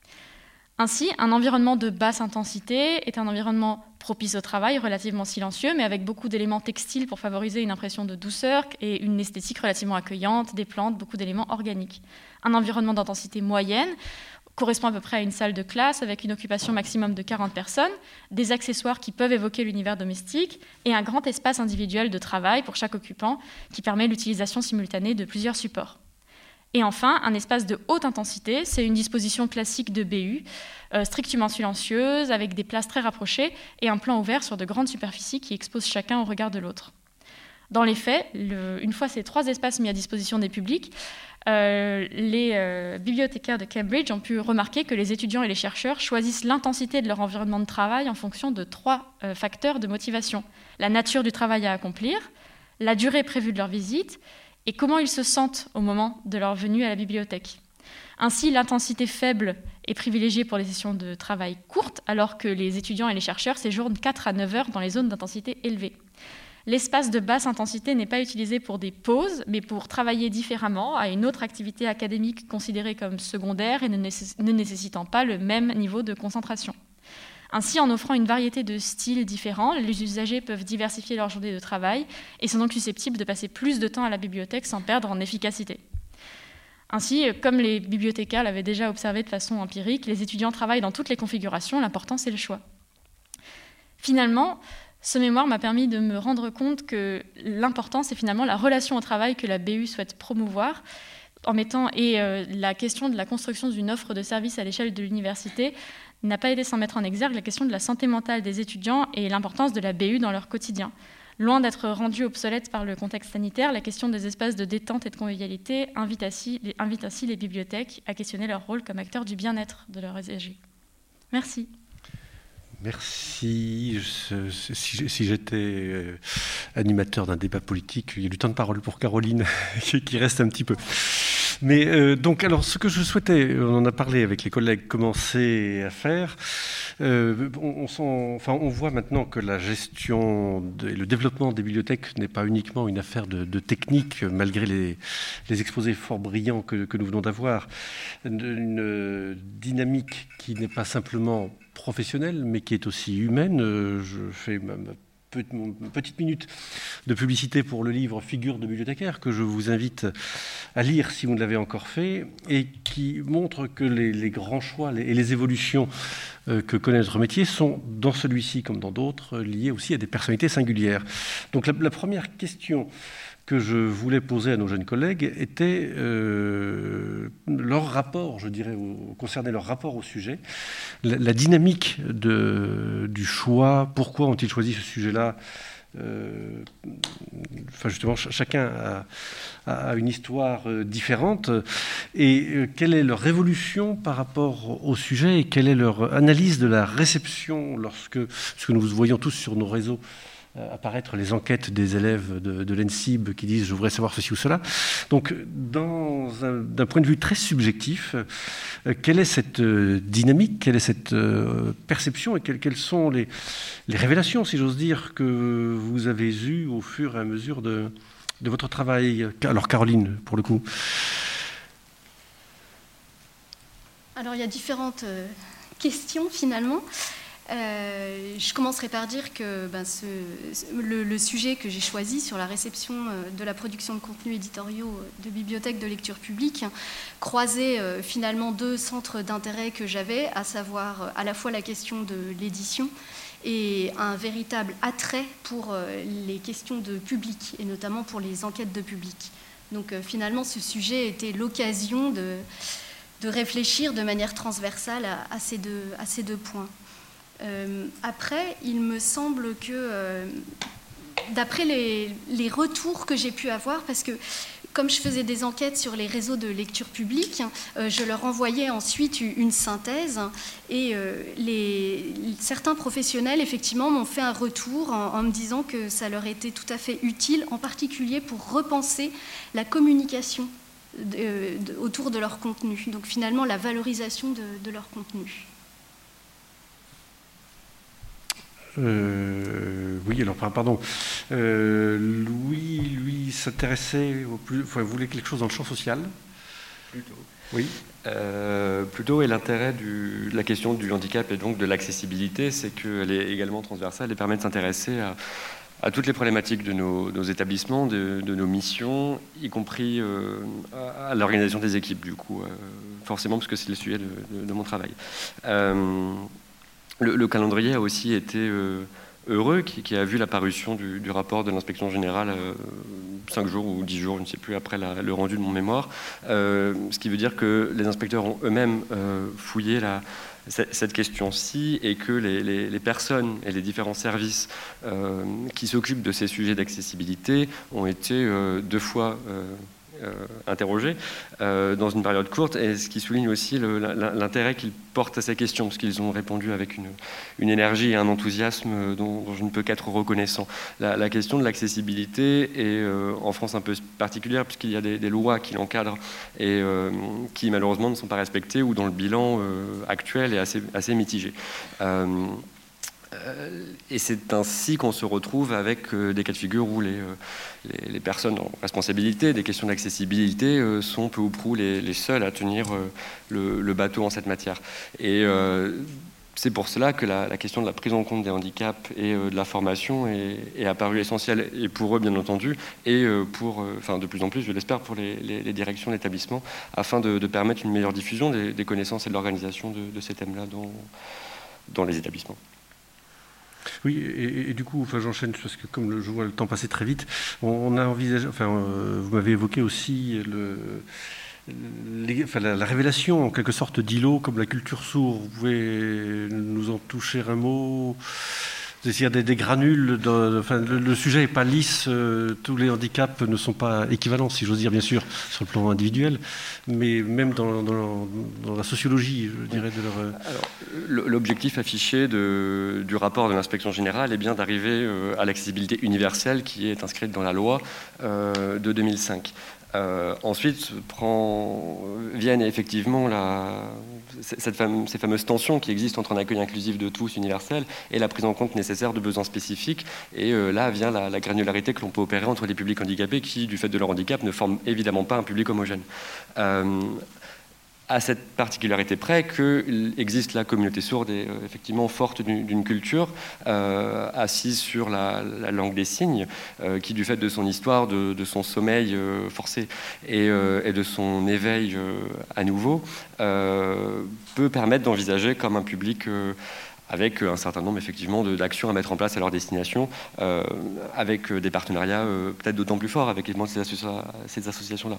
Speaker 4: Ainsi, un environnement de basse intensité est un environnement propice au travail, relativement silencieux, mais avec beaucoup d'éléments textiles pour favoriser une impression de douceur et une esthétique relativement accueillante, des plantes, beaucoup d'éléments organiques. Un environnement d'intensité moyenne correspond à peu près à une salle de classe avec une occupation maximum de quarante personnes, des accessoires qui peuvent évoquer l'univers domestique et un grand espace individuel de travail pour chaque occupant qui permet l'utilisation simultanée de plusieurs supports. Et enfin, un espace de haute intensité, c'est une disposition classique de B U, euh, strictement silencieuse, avec des places très rapprochées et un plan ouvert sur de grandes superficies qui exposent chacun au regard de l'autre. Dans les faits, le, une fois ces trois espaces mis à disposition des publics, euh, les euh, bibliothécaires de Cambridge ont pu remarquer que les étudiants et les chercheurs choisissent l'intensité de leur environnement de travail en fonction de trois euh, facteurs de motivation. La nature du travail à accomplir, la durée prévue de leur visite et comment ils se sentent au moment de leur venue à la bibliothèque. Ainsi, l'intensité faible est privilégiée pour les sessions de travail courtes, alors que les étudiants et les chercheurs séjournent quatre à neuf heures dans les zones d'intensité élevée. L'espace de basse intensité n'est pas utilisé pour des pauses, mais pour travailler différemment à une autre activité académique considérée comme secondaire et ne, nécess- ne nécessitant pas le même niveau de concentration. Ainsi, en offrant une variété de styles différents, les usagers peuvent diversifier leur journée de travail et sont donc susceptibles de passer plus de temps à la bibliothèque sans perdre en efficacité. Ainsi, comme les bibliothécaires l'avaient déjà observé de façon empirique, les étudiants travaillent dans toutes les configurations, l'important c'est le choix. Finalement, ce mémoire m'a permis de me rendre compte que l'important c'est finalement la relation au travail que la B U souhaite promouvoir, en mettant, et euh, la question de la construction d'une offre de services à l'échelle de l'université n'a pas aidé sans mettre en exergue la question de la santé mentale des étudiants et l'importance de la B U dans leur quotidien. Loin d'être rendue obsolète par le contexte sanitaire, la question des espaces de détente et de convivialité invite ainsi, invite ainsi les bibliothèques à questionner leur rôle comme acteurs du bien-être de leurs usagers. Merci.
Speaker 1: Merci. Je, si, si j'étais animateur d'un débat politique, il y a du temps de parole pour Caroline qui reste un petit peu. Mais euh, donc, alors, ce que je souhaitais, on en a parlé avec les collègues, commencer à faire. Euh, on, on, enfin, on voit maintenant que la gestion de, et le développement des bibliothèques n'est pas uniquement une affaire de, de technique, malgré les, les exposés fort brillants que, que nous venons d'avoir. Une, une dynamique qui n'est pas simplement professionnelle, mais qui est aussi humaine. Je fais ma, ma petite minute de publicité pour le livre Figures de bibliothécaire que je vous invite à lire si vous ne l'avez encore fait et qui montre que les, les grands choix les, et les évolutions euh, que connaît notre métier sont dans celui-ci comme dans d'autres liés aussi à des personnalités singulières. Donc la, la première question que je voulais poser à nos jeunes collègues était euh, leur rapport, je dirais, au, concernait leur rapport au sujet, la, la dynamique de, du choix, pourquoi ont-ils choisi ce sujet-là. Euh, enfin justement, ch- chacun a, a une histoire euh, différente, et euh, quelle est leur évolution par rapport au sujet et quelle est leur analyse de la réception lorsque, parce que nous voyons tous sur nos réseaux apparaître les enquêtes des élèves de, de l'E N S I B qui disent « je voudrais savoir ceci ou cela ». Donc, dans un, d'un point de vue très subjectif, euh, quelle est cette euh, dynamique, quelle est cette euh, perception et quelles, quelles sont les, les révélations, si j'ose dire, que vous avez eues au fur et à mesure de, de votre travail. Alors, Caroline, pour le coup.
Speaker 2: Alors, il y a différentes euh, questions, finalement. Euh, je commencerai par dire que ben, ce, le, le sujet que j'ai choisi sur la réception de la production de contenus éditoriaux de bibliothèques de lecture publique croisait euh, finalement deux centres d'intérêt que j'avais, à savoir à la fois la question de l'édition et un véritable attrait pour euh, les questions de public, et notamment pour les enquêtes de public. Donc euh, finalement, ce sujet était l'occasion de, de réfléchir de manière transversale à, à, ces, deux, à ces deux points. Euh, après, il me semble que, euh, d'après les, les retours que j'ai pu avoir, parce que comme je faisais des enquêtes sur les réseaux de lecture publique, euh, je leur envoyais ensuite une synthèse, et euh, les, certains professionnels, effectivement, m'ont fait un retour en, en me disant que ça leur était tout à fait utile, en particulier pour repenser la communication de, de, autour de leur contenu. Donc finalement, la valorisation de, de leur contenu.
Speaker 1: Euh, oui, alors pardon. Euh, Louis, lui, s'intéressait au plus, enfin, voulait quelque chose dans le champ social.
Speaker 3: Plutôt.
Speaker 1: Oui.
Speaker 3: Euh, plutôt, et l'intérêt de la question du handicap et donc de l'accessibilité, c'est qu'elle est également transversale et permet de s'intéresser à, à toutes les problématiques de nos, nos établissements, de, de nos missions, y compris euh, à, à l'organisation des équipes, du coup, euh, forcément, parce que c'est le sujet de, de, de mon travail. Euh, le, le calendrier a aussi été euh, heureux, qui, qui a vu la parution du, du rapport de l'inspection générale euh, cinq jours ou dix jours, je ne sais plus, après la, le rendu de mon mémoire, euh, ce qui veut dire que les inspecteurs ont eux-mêmes euh, fouillé la, cette question-ci et que les, les, les personnes et les différents services euh, qui s'occupent de ces sujets d'accessibilité ont été euh, deux fois euh, euh, interrogés euh, dans une période courte, et ce qui souligne aussi le, l'intérêt qu'ils portent à ces questions, parce qu'ils ont répondu avec une, une énergie et un enthousiasme dont, dont je ne peux qu'être reconnaissant. La, la question de l'accessibilité est euh, en France un peu particulière, puisqu'il y a des, des lois qui l'encadrent et euh, qui malheureusement ne sont pas respectées, ou dont le bilan euh, actuel est assez, assez mitigé. Euh, Et c'est ainsi qu'on se retrouve avec des cas de figure où les, les, les personnes en responsabilité des questions d'accessibilité sont peu ou prou les, les seules à tenir le, le bateau en cette matière. Et euh, c'est pour cela que la, la question de la prise en compte des handicaps et euh, de la formation est, est apparue essentielle, et pour eux bien entendu, et euh, pour, euh, enfin de plus en plus, je l'espère, pour les, les, les directions d'établissement, afin de, de permettre une meilleure diffusion des, des connaissances et de l'organisation de, de ces thèmes-là dans, dans les établissements.
Speaker 1: Oui, et, et du coup, enfin, j'enchaîne parce que comme le, je vois le temps passer très vite, on, on a envisagé, enfin, euh, vous m'avez évoqué aussi le, les, enfin, la, la révélation en quelque sorte d'îlots comme la culture sourde. Vous pouvez nous en toucher un mot? C'est-à-dire des, des granules, de, enfin, le, le sujet n'est pas lisse, euh, tous les handicaps ne sont pas équivalents, si j'ose dire, bien sûr, sur le plan individuel, mais même dans, dans, dans la sociologie, je dirais, de leur...
Speaker 3: Alors, l'objectif affiché de, du rapport de l'inspection générale est bien d'arriver euh, à l'accessibilité universelle qui est inscrite dans la loi euh, de deux mille cinq. Euh, ensuite, prend, viennent effectivement la, cette fame, ces fameuses tensions qui existent entre un accueil inclusif de tous, universel, et la prise en compte nécessaire de besoins spécifiques. Et euh, là vient la, la granularité que l'on peut opérer entre les publics handicapés qui, du fait de leur handicap, ne forment évidemment pas un public homogène. Euh, à cette particularité près qu'il existe la communauté sourde et euh, effectivement forte d'une, d'une culture euh, assise sur la, la langue des signes, euh, qui du fait de son histoire, de, de son sommeil euh, forcé et, euh, et de son éveil euh, à nouveau, euh, peut permettre d'envisager comme un public euh, avec un certain nombre effectivement de, d'actions à mettre en place à leur destination, euh, avec des partenariats euh, peut-être d'autant plus forts avec ces, associa- ces associations-là.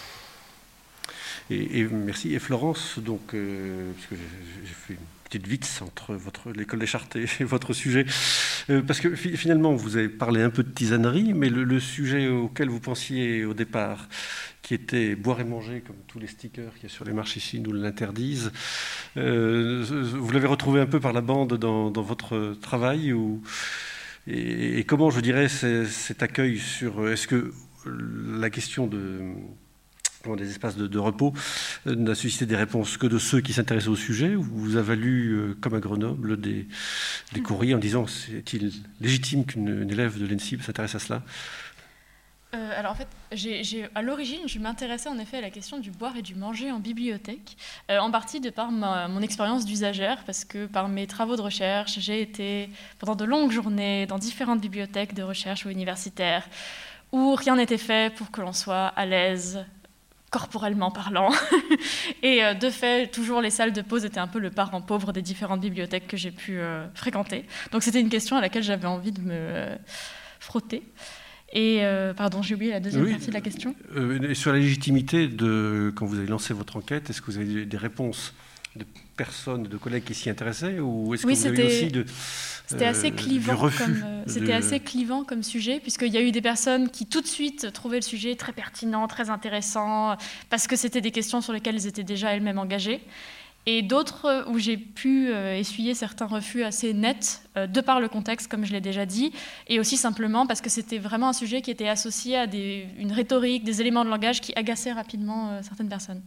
Speaker 1: Et, et merci. Et Florence, donc, euh, parce que j'ai, j'ai fait une petite vitse entre votre, l'école des Chartes et, et votre sujet, euh, parce que fi- finalement, vous avez parlé un peu de tisanerie, mais le, le sujet auquel vous pensiez au départ, qui était boire et manger, comme tous les stickers qu'il y a sur les marches ici nous l'interdisent, euh, vous l'avez retrouvé un peu par la bande dans, dans votre travail, ou, et, et comment, je dirais, c'est, cet accueil sur... Est-ce que la question de... des espaces de, de repos euh, n'a suscité des réponses que de ceux qui s'intéressaient au sujet, ou vous avez lu, euh, comme à Grenoble, des, des courriers en disant c'est-il légitime qu'une élève de l'E N S I B s'intéresse à cela?
Speaker 4: Euh, alors en fait, j'ai, j'ai, à l'origine, je m'intéressais en effet à la question du boire et du manger en bibliothèque, euh, en partie de par ma, mon expérience d'usagère, parce que par mes travaux de recherche, j'ai été pendant de longues journées dans différentes bibliothèques de recherche ou universitaires, où rien n'était fait pour que l'on soit à l'aise, corporellement parlant. Et euh, de fait, toujours les salles de pause étaient un peu le parent pauvre des différentes bibliothèques que j'ai pu euh, fréquenter. Donc c'était une question à laquelle j'avais envie de me euh, frotter. Et, euh, pardon, j'ai oublié la deuxième oui, partie de la question.
Speaker 1: Euh, et sur la légitimité, de, quand vous avez lancé votre enquête, est-ce que vous avez des réponses de personnes, de collègues qui s'y intéressaient, ou est-ce que
Speaker 4: oui,
Speaker 1: vous avez eu aussi de,
Speaker 4: c'était
Speaker 1: euh,
Speaker 4: assez clivant
Speaker 1: du refus
Speaker 4: comme, euh, C'était
Speaker 1: de...
Speaker 4: assez clivant comme sujet, puisqu'il y a eu des personnes qui tout de suite trouvaient le sujet très pertinent, très intéressant, parce que c'était des questions sur lesquelles elles étaient déjà elles-mêmes engagées. et d'autres où j'ai pu euh, essuyer certains refus assez nets, euh, de par le contexte, comme je l'ai déjà dit, et aussi simplement parce que c'était vraiment un sujet qui était associé à des, une rhétorique, des éléments de langage qui agaçaient rapidement euh, certaines personnes.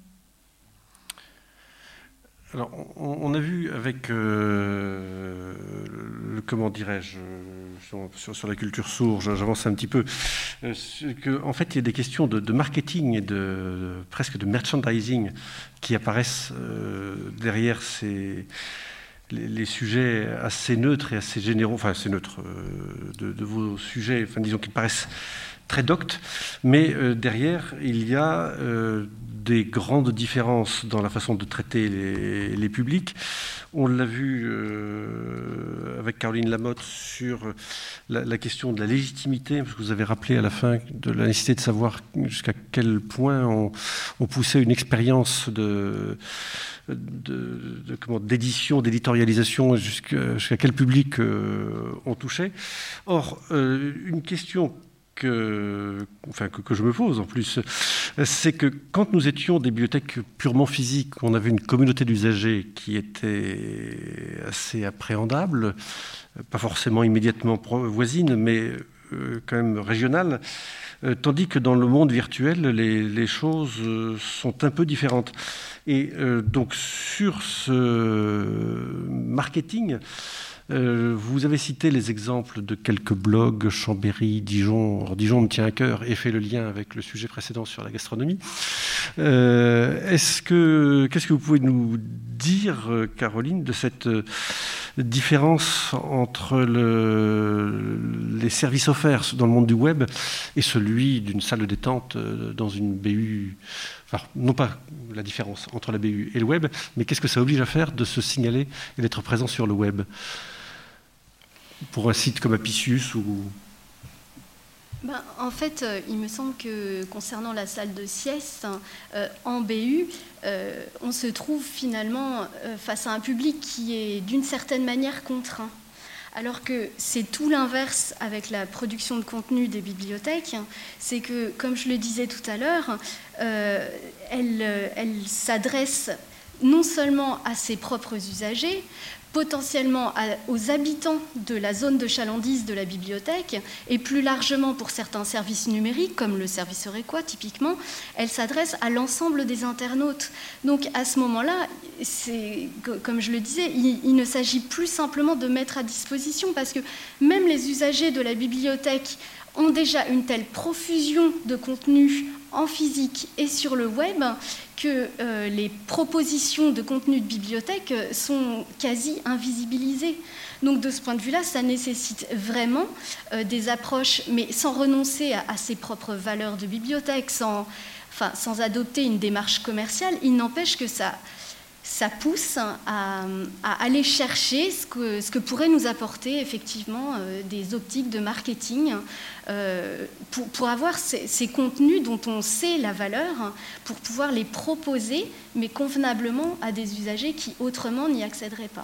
Speaker 1: Alors, on, on a vu avec, euh, le, comment dirais-je, sur, sur, sur la culture sourde, j'avance un petit peu, euh, qu'en en fait, il y a des questions de, de marketing et de, de presque de merchandising qui apparaissent euh, derrière ces, les, les sujets assez neutres et assez généraux, enfin assez neutres, euh, de, de vos sujets, enfin disons qui paraissent très doctes, mais euh, derrière, il y a euh, des grandes différences dans la façon de traiter les, les publics. On l'a vu euh, avec Caroline Lamotte sur la, la question de la légitimité, parce que vous avez rappelé à la fin de la nécessité de savoir jusqu'à quel point on, on poussait une expérience de, de, de, comment, d'édition, d'éditorialisation, jusqu'à, jusqu'à quel public euh, on touchait. Or, euh, une question Que, enfin, que, que je me pose en plus, c'est que quand nous étions des bibliothèques purement physiques, on avait une communauté d'usagers qui était assez appréhendable, pas forcément immédiatement voisine, mais euh, quand même régionale, euh, tandis que dans le monde virtuel, les, les choses sont un peu différentes. Et euh, donc sur ce marketing, Euh, vous avez cité les exemples de quelques blogs, Chambéry, Dijon. Alors, Dijon me tient à cœur et fait le lien avec le sujet précédent sur la gastronomie. Euh, est-ce que, qu'est-ce que vous pouvez nous dire, Caroline, de cette différence entre le, les services offerts dans le monde du web et celui d'une salle de détente dans une B U? Enfin, non pas la différence entre la B U et le web, mais qu'est-ce que ça oblige à faire de se signaler et d'être présent sur le web pour un site comme Apicius ou...
Speaker 2: Ben, en fait, euh, il me semble que concernant la salle de sieste, euh, en B U, euh, on se trouve finalement euh, face à un public qui est d'une certaine manière contraint. Alors que c'est tout l'inverse avec la production de contenu des bibliothèques, c'est que, comme je le disais tout à l'heure, euh, elle, elle s'adresse non seulement à ses propres usagers, potentiellement à, aux habitants de la zone de chalandise de la bibliothèque, et plus largement pour certains services numériques, comme le service Eurequa typiquement, elle s'adresse à l'ensemble des internautes. Donc à ce moment-là, c'est, comme je le disais, il, il ne s'agit plus simplement de mettre à disposition, parce que même les usagers de la bibliothèque ont déjà une telle profusion de contenu en physique et sur le web que euh, les propositions de contenu de bibliothèque sont quasi invisibilisées. Donc de ce point de vue-là, ça nécessite vraiment euh, des approches, mais sans renoncer à, à ses propres valeurs de bibliothèque, sans, enfin, sans adopter une démarche commerciale. Il n'empêche que ça, ça pousse à, à aller chercher ce que, ce que pourraient nous apporter effectivement euh, des optiques de marketing euh, pour, pour avoir ces, ces contenus dont on sait la valeur, pour pouvoir les proposer, mais convenablement à des usagers qui autrement n'y accéderaient pas.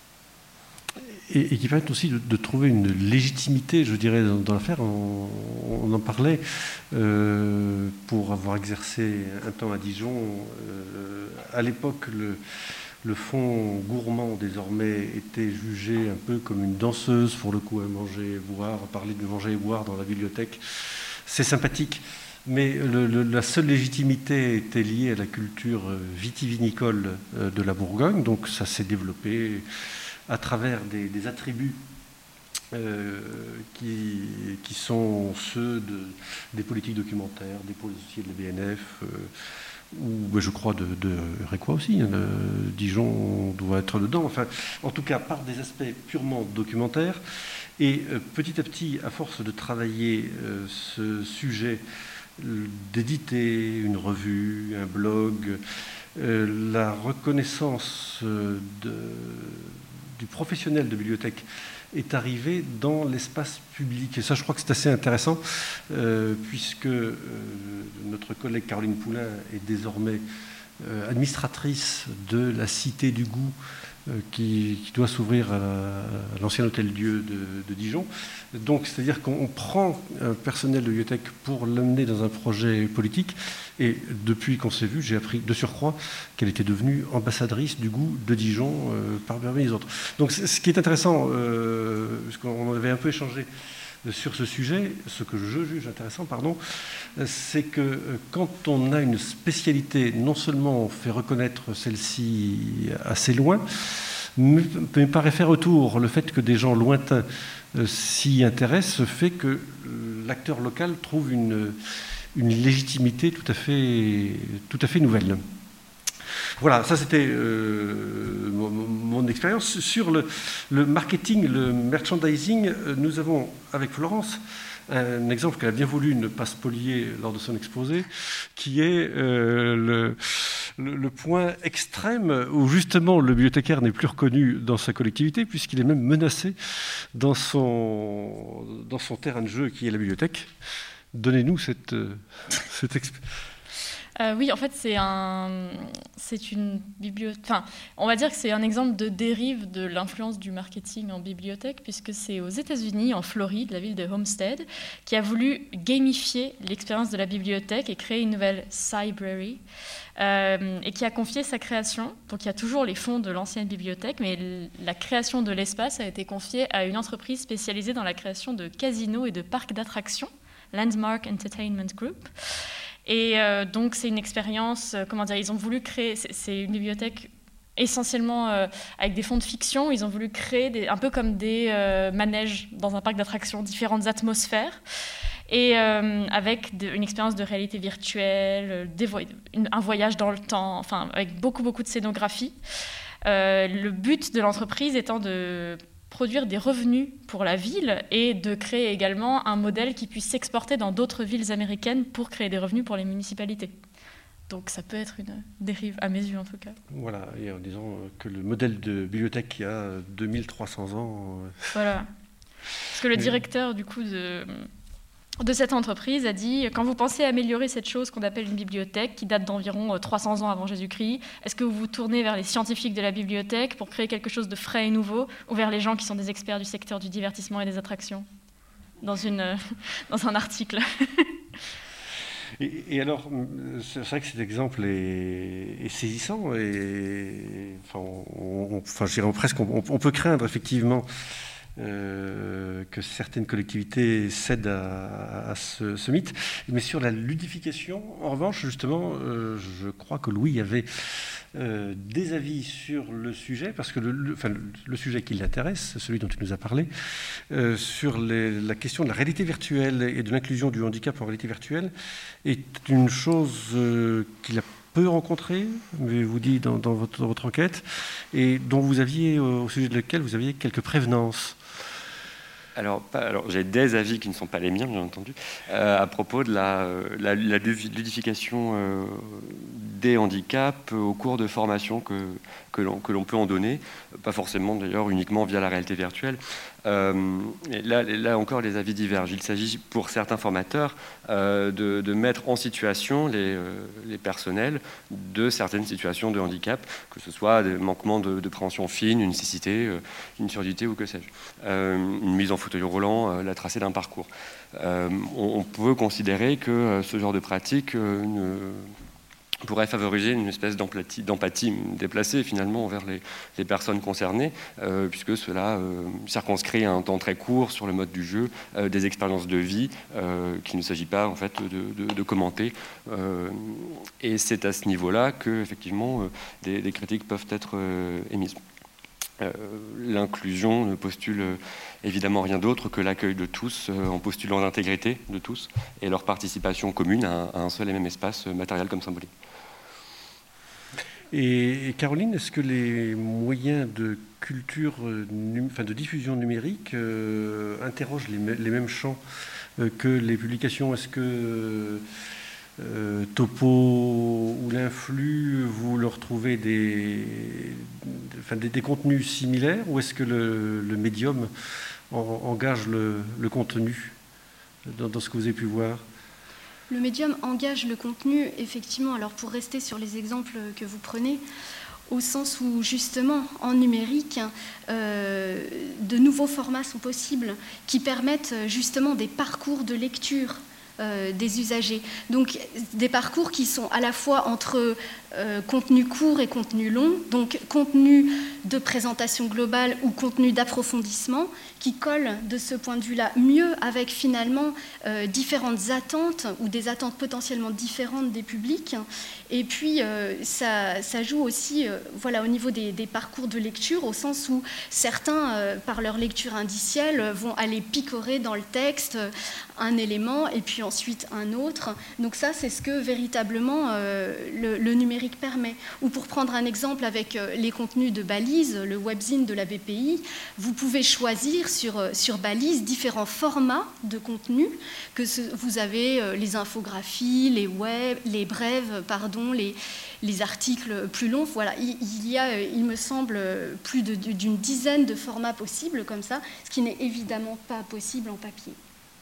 Speaker 1: Et, et qui permettent aussi de, de trouver une légitimité, je dirais, dans, dans l'affaire. On, on en parlait euh, pour avoir exercé un temps à Dijon. Euh, à l'époque, le, le fonds gourmand, désormais, était jugé un peu comme une danseuse, pour le coup, à manger et boire. Parler de manger et boire dans la bibliothèque, c'est sympathique. Mais le, le, la seule légitimité était liée à la culture vitivinicole de la Bourgogne. Donc ça s'est développé à travers des, des attributs euh, qui, qui sont ceux de, des politiques documentaires, des policiers de la B N F, euh, ou je crois de, de Eurequa aussi, hein, Dijon doit être dedans, enfin, en tout cas par des aspects purement documentaires. Et euh, petit à petit, à force de travailler euh, ce sujet, euh, d'éditer une revue, un blog, euh, la reconnaissance euh, de du professionnel de bibliothèque est arrivé dans l'espace public. Et ça, je crois que c'est assez intéressant, euh, puisque euh, notre collègue Caroline Poulain est désormais euh, administratrice de la Cité du Goût qui, qui doit s'ouvrir à l'ancien hôtel-Dieu de, de Dijon. Donc, c'est-à-dire qu'on prend un personnel de bibliothèque pour l'amener dans un projet politique. Et depuis qu'on s'est vu, j'ai appris de surcroît qu'elle était devenue ambassadrice du goût de Dijon euh, parmi les autres. Donc, ce qui est intéressant, euh, puisqu'on avait un peu échangé sur ce sujet, ce que je juge intéressant, pardon, c'est que quand on a une spécialité, non seulement on fait reconnaître celle-ci assez loin, mais par effet retour, le fait que des gens lointains s'y intéressent fait que l'acteur local trouve une, une légitimité tout à fait, tout à fait nouvelle. Voilà, ça c'était euh, mon, mon expérience. Sur le, le marketing, le merchandising, nous avons, avec Florence, un exemple qu'elle a bien voulu ne pas spolier lors de son exposé, qui est euh, le, le, le point extrême où justement le bibliothécaire n'est plus reconnu dans sa collectivité, puisqu'il est même menacé dans son, dans son terrain de jeu qui est la bibliothèque. Donnez-nous cette, cette expérience.
Speaker 4: Euh, oui, en fait, c'est un, c'est une bibliothèque. Enfin, on va dire que c'est un exemple de dérive de l'influence du marketing en bibliothèque, puisque c'est aux États-Unis, en Floride, la ville de Homestead, qui a voulu gamifier l'expérience de la bibliothèque et créer une nouvelle Cybrary, euh, et qui a confié sa création. Donc, il y a toujours les fonds de l'ancienne bibliothèque, mais la création de l'espace a été confiée à une entreprise spécialisée dans la création de casinos et de parcs d'attractions, Landmark Entertainment Group. Et euh, donc, c'est une expérience, euh, comment dire, ils ont voulu créer, c'est, c'est une bibliothèque essentiellement euh, avec des fonds de fiction, ils ont voulu créer des, un peu comme des euh, manèges dans un parc d'attractions, différentes atmosphères, et euh, avec de, une expérience de réalité virtuelle, des vo- une, un voyage dans le temps, enfin, avec beaucoup, beaucoup de scénographie. Euh, le but de l'entreprise étant de produire des revenus pour la ville et de créer également un modèle qui puisse s'exporter dans d'autres villes américaines pour créer des revenus pour les municipalités. Donc ça peut être une dérive, à mes yeux en tout cas.
Speaker 1: Voilà, et en disant que le modèle de bibliothèque qui a deux mille trois cents ans...
Speaker 4: Voilà. Parce que le directeur du coup de... de cette entreprise a dit « Quand vous pensez améliorer cette chose qu'on appelle une bibliothèque, qui date d'environ trois cents ans avant Jésus-Christ, est-ce que vous vous tournez vers les scientifiques de la bibliothèque pour créer quelque chose de frais et nouveau, ou vers les gens qui sont des experts du secteur du divertissement et des attractions ?» dans, une, dans un article.
Speaker 1: Et, et alors, c'est vrai que cet exemple est, est saisissant, et enfin, on, on, enfin, je dirais presque, on, on peut craindre effectivement Euh, que certaines collectivités cèdent à, à ce, ce mythe. Mais sur la ludification, en revanche, justement, euh, je crois que Louis avait euh, des avis sur le sujet, parce que le, le, enfin, le sujet qui l'intéresse, celui dont tu nous as parlé, euh, sur les, la question de la réalité virtuelle et de l'inclusion du handicap en réalité virtuelle, est une chose euh, qu'il a peu rencontré, mais vous dit dans, dans, votre, dans votre enquête, et dont vous aviez, au sujet de laquelle vous aviez quelques prévenances.
Speaker 3: Alors, pas, alors j'ai des avis qui ne sont pas les miens, bien entendu, euh, à propos de la, la, la ludification euh, des handicaps au cours de formation que, que, l'on, que l'on peut en donner, pas forcément d'ailleurs uniquement via la réalité virtuelle. Euh, et là, là encore, les avis divergent. Il s'agit pour certains formateurs euh, de, de mettre en situation les, euh, les personnels de certaines situations de handicap, que ce soit des manquements de, de préhension fine, une cécité, euh, une surdité ou que sais-je, euh, une mise en fauteuil roulant, euh, la tracée d'un parcours. Euh, on, on peut considérer que euh, ce genre de pratique euh, ne pourrait favoriser une espèce d'empathie, d'empathie déplacée finalement envers les, les personnes concernées, euh, puisque cela euh, circonscrit un temps très court sur le mode du jeu, euh, des expériences de vie euh, qu'il ne s'agit pas en fait de, de, de commenter. Euh, et c'est à ce niveau-là que effectivement euh, des, des critiques peuvent être euh, émises. Euh, l'inclusion ne postule euh, évidemment rien d'autre que l'accueil de tous euh, en postulant l'intégrité de tous et leur participation commune à, à un seul et même espace euh, matériel comme symbolique.
Speaker 1: Et, et Caroline, est-ce que les moyens de culture, num, enfin de diffusion numérique euh, interrogent les, les mêmes champs euh, que les publications? Est-ce que euh, Topo ou l'Influx, vous leur trouvez des, enfin, des, des contenus similaires, ou est-ce que le, le médium en, engage le, le contenu dans, dans ce que vous avez pu voir?
Speaker 2: Le médium engage le contenu, effectivement. Alors pour rester sur les exemples que vous prenez, au sens où, justement, en numérique, euh, de nouveaux formats sont possibles qui permettent justement des parcours de lecture euh, des usagers. Donc, des parcours qui sont à la fois entre euh, contenu court et contenu long, donc contenu de présentation globale ou contenu d'approfondissement, qui colle de ce point de vue-là mieux avec finalement euh, différentes attentes ou des attentes potentiellement différentes des publics. Et puis, euh, ça, ça joue aussi euh, voilà, au niveau des, des parcours de lecture, au sens où certains, euh, par leur lecture indicielle, vont aller picorer dans le texte un élément et puis ensuite un autre. Donc ça, c'est ce que véritablement euh, le, le numérique permet. Ou pour prendre un exemple avec euh, les contenus de Balise, le webzine de la B P I, vous pouvez choisir sur, sur Balise différents formats de contenu, que ce, vous avez euh, les infographies, les web, les brèves, pardon, les, les articles plus longs. Voilà, il, il y a, il me semble, plus de, d'une dizaine de formats possibles comme ça, ce qui n'est évidemment pas possible en papier.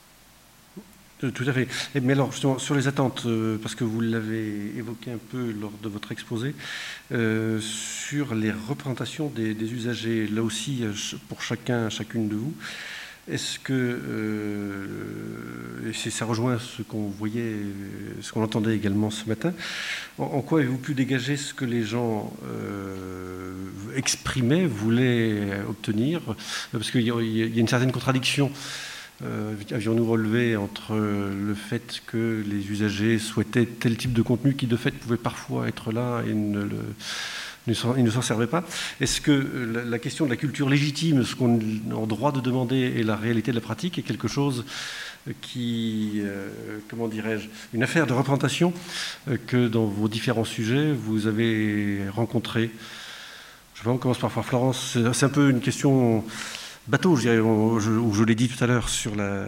Speaker 1: Tout à fait. Mais alors, justement, sur les attentes, euh, parce que vous l'avez évoqué un peu lors de votre exposé, euh, sur les représentations des, des usagers, là aussi, pour chacun, chacune de vous, est-ce que, euh, et ça rejoint ce qu'on voyait, ce qu'on entendait également ce matin, en, en quoi avez-vous pu dégager ce que les gens euh, exprimaient, voulaient obtenir? Parce qu'il y a, il y a une certaine contradiction. Euh, avions-nous relevé entre le fait que les usagers souhaitaient tel type de contenu qui de fait pouvait parfois être là et ne, le, ne, s'en, ne s'en servait pas? Est-ce que la, la question de la culture légitime, ce qu'on est en droit de demander et la réalité de la pratique est quelque chose qui, euh, comment dirais-je, une affaire de représentation euh, que dans vos différents sujets vous avez rencontré? Je sais pas, on commence par Florence. C'est, c'est un peu une question bateau, je dirais, je, je l'ai dit tout à l'heure sur, la,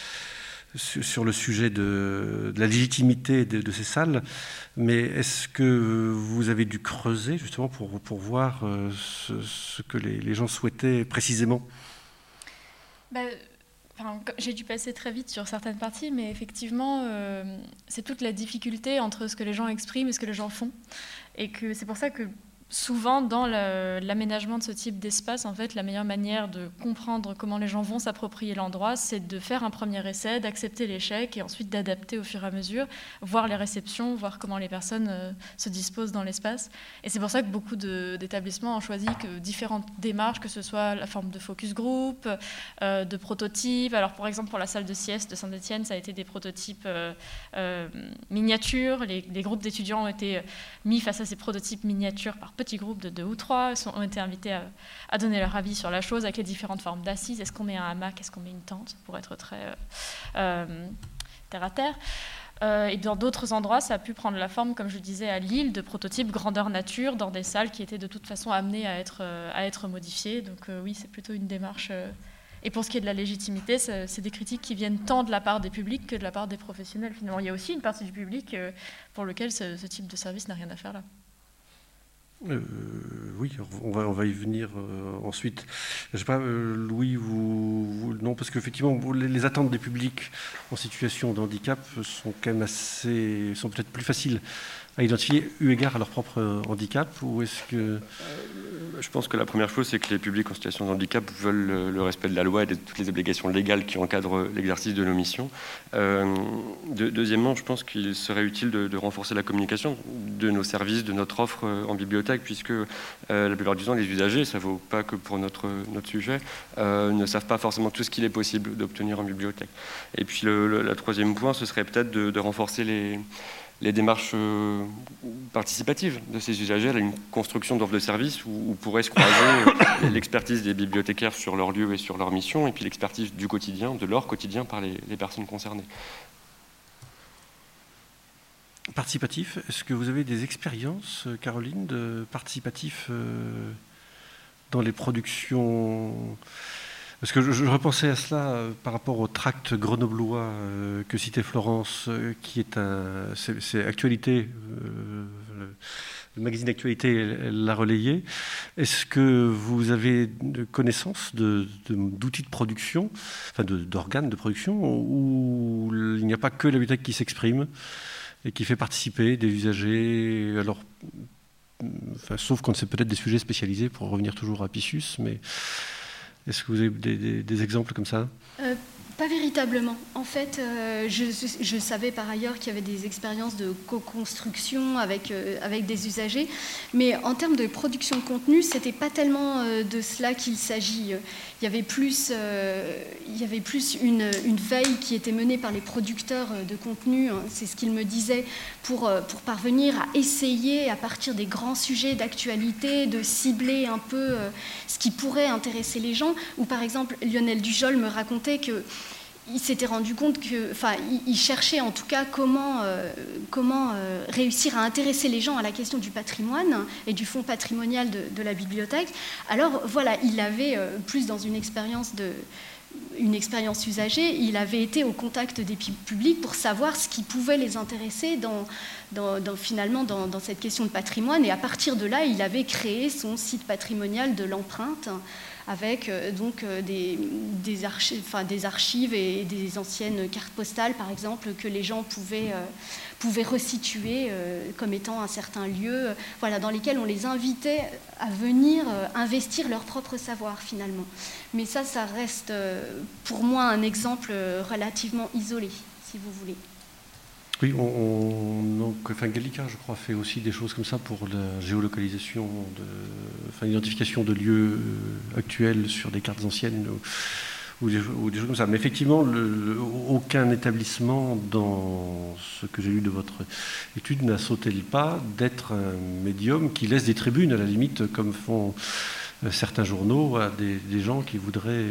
Speaker 1: sur le sujet de, de la légitimité de, de ces salles, mais est-ce que vous avez dû creuser justement pour, pour voir ce, ce que les, les gens souhaitaient précisément?
Speaker 4: bah, enfin, j'ai dû passer très vite sur certaines parties, mais effectivement, euh, c'est toute la difficulté entre ce que les gens expriment et ce que les gens font, et que c'est pour ça que souvent, dans le, l'aménagement de ce type d'espace, en fait, la meilleure manière de comprendre comment les gens vont s'approprier l'endroit, c'est de faire un premier essai, d'accepter l'échec et ensuite d'adapter au fur et à mesure, voir les réceptions, voir comment les personnes euh, se disposent dans l'espace. Et c'est pour ça que beaucoup de, d'établissements ont choisi que différentes démarches, que ce soit la forme de focus group, euh, de prototypes. Alors, par exemple, pour la salle de sieste de Saint-Étienne, ça a été des prototypes euh, euh, miniatures. Les, les groupes d'étudiants ont été mis face à ces prototypes miniatures par petits groupes de deux ou trois, sont, ont été invités à, à donner leur avis sur la chose avec les différentes formes d'assises. Est-ce qu'on met un hamac, est-ce qu'on met une tente, pour être très euh, euh, terre à terre. Euh, et dans d'autres endroits, ça a pu prendre la forme, comme je disais, à Lille, de prototypes grandeur nature, dans des salles qui étaient de toute façon amenées à être, euh, à être modifiées. Donc euh, oui, c'est plutôt une démarche... Euh, Et pour ce qui est de la légitimité, c'est, c'est des critiques qui viennent tant de la part des publics que de la part des professionnels. Finalement, il y a aussi une partie du public euh, pour lequel ce, ce type de service n'a rien à faire là.
Speaker 1: Euh, oui, on va, on va y venir euh, ensuite. Je sais pas, euh, Louis, vous, vous, non, parce qu'effectivement, les, les attentes des publics en situation de handicap sont quand même assez, sont peut-être plus faciles à identifier eu égard à leur propre handicap, ou est-ce que... Euh,
Speaker 3: je pense que la première chose, c'est que les publics en situation de handicap veulent le, le respect de la loi et de toutes les obligations légales qui encadrent l'exercice de nos missions. Euh, de, deuxièmement, je pense qu'il serait utile de, de renforcer la communication de nos services, de notre offre en bibliothèque, puisque euh, la plupart du temps, les usagers, ça ne vaut pas que pour notre, notre sujet, euh, ne savent pas forcément tout ce qu'il est possible d'obtenir en bibliothèque. Et puis le, le la troisième point, ce serait peut-être de, de renforcer les... les démarches euh, participatives de ces usagers, une construction d'offres de services où, où pourrait se croiser l'expertise des bibliothécaires sur leur lieu et sur leur mission, et puis l'expertise du quotidien, de leur quotidien par les, les personnes concernées.
Speaker 1: Participatif, est-ce que vous avez des expériences, Caroline, de participatif euh, dans les productions? Parce que je, je repensais à cela euh, par rapport au tract grenoblois euh, que citait Florence, euh, qui est un, c'est, c'est Actualité, euh, le, le magazine Actualité l'a relayé. Est-ce que vous avez connaissance de, de, d'outils de production, enfin de, d'organes de production, où il n'y a pas que la bibliothèque qui s'exprime et qui fait participer des usagers? Alors, enfin, sauf quand c'est peut-être des sujets spécialisés, pour revenir toujours à Pissus, mais est-ce que vous avez des, des, des exemples comme ça ?
Speaker 2: euh, Pas véritablement. En fait, euh, je, je savais par ailleurs qu'il y avait des expériences de co-construction avec, euh, avec des usagers, mais en termes de production de contenu, ce n'était pas tellement euh, de cela qu'il s'agit. Il y avait plus, euh, il y avait plus une, une veille qui était menée par les producteurs de contenu, hein, c'est ce qu'ils me disaient, pour, pour parvenir à essayer, à partir des grands sujets d'actualité, de cibler un peu euh, ce qui pourrait intéresser les gens. Ou par exemple, Lionel Dujol me racontait que il s'était rendu compte que, enfin, il, il cherchait en tout cas comment, euh, comment euh, réussir à intéresser les gens à la question du patrimoine et du fonds patrimonial de, de la bibliothèque. Alors voilà, il avait euh, plus dans une expérience de, une expérience usagée, il avait été au contact des publics pour savoir ce qui pouvait les intéresser dans, dans, dans finalement dans, dans cette question de patrimoine. Et à partir de là, il avait créé son site patrimonial de l'empreinte, avec euh, donc euh, des, des, archives, enfin, des archives et des anciennes cartes postales, par exemple, que les gens pouvaient, euh, pouvaient resituer euh, comme étant un certain lieu, euh, voilà, dans lesquels on les invitait à venir euh, investir leur propre savoir, finalement. Mais ça, ça reste euh, pour moi un exemple relativement isolé, si vous voulez.
Speaker 1: Oui, on, on, donc, enfin, Gallica, je crois, fait aussi des choses comme ça pour la géolocalisation, de, enfin, l'identification de lieux actuels sur des cartes anciennes ou, ou, des, ou des choses comme ça. Mais effectivement, le, le, aucun établissement dans ce que j'ai lu de votre étude n'a sauté le pas d'être un médium qui laisse des tribunes, à la limite, comme font certains journaux, à des, des gens qui voudraient...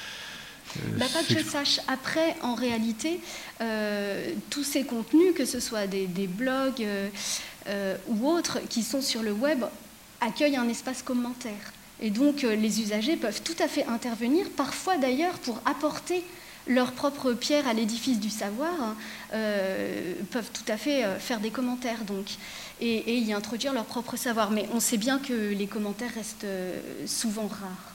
Speaker 2: Bah, pas que je sache. Après, en réalité, euh, tous ces contenus, que ce soit des, des blogs euh, euh, ou autres qui sont sur le web, accueillent un espace commentaire. Et donc, euh, les usagers peuvent tout à fait intervenir, parfois d'ailleurs pour apporter leur propre pierre à l'édifice du savoir, euh, peuvent tout à fait euh, faire des commentaires donc, et, et y introduire leur propre savoir. Mais on sait bien que les commentaires restent euh, souvent rares.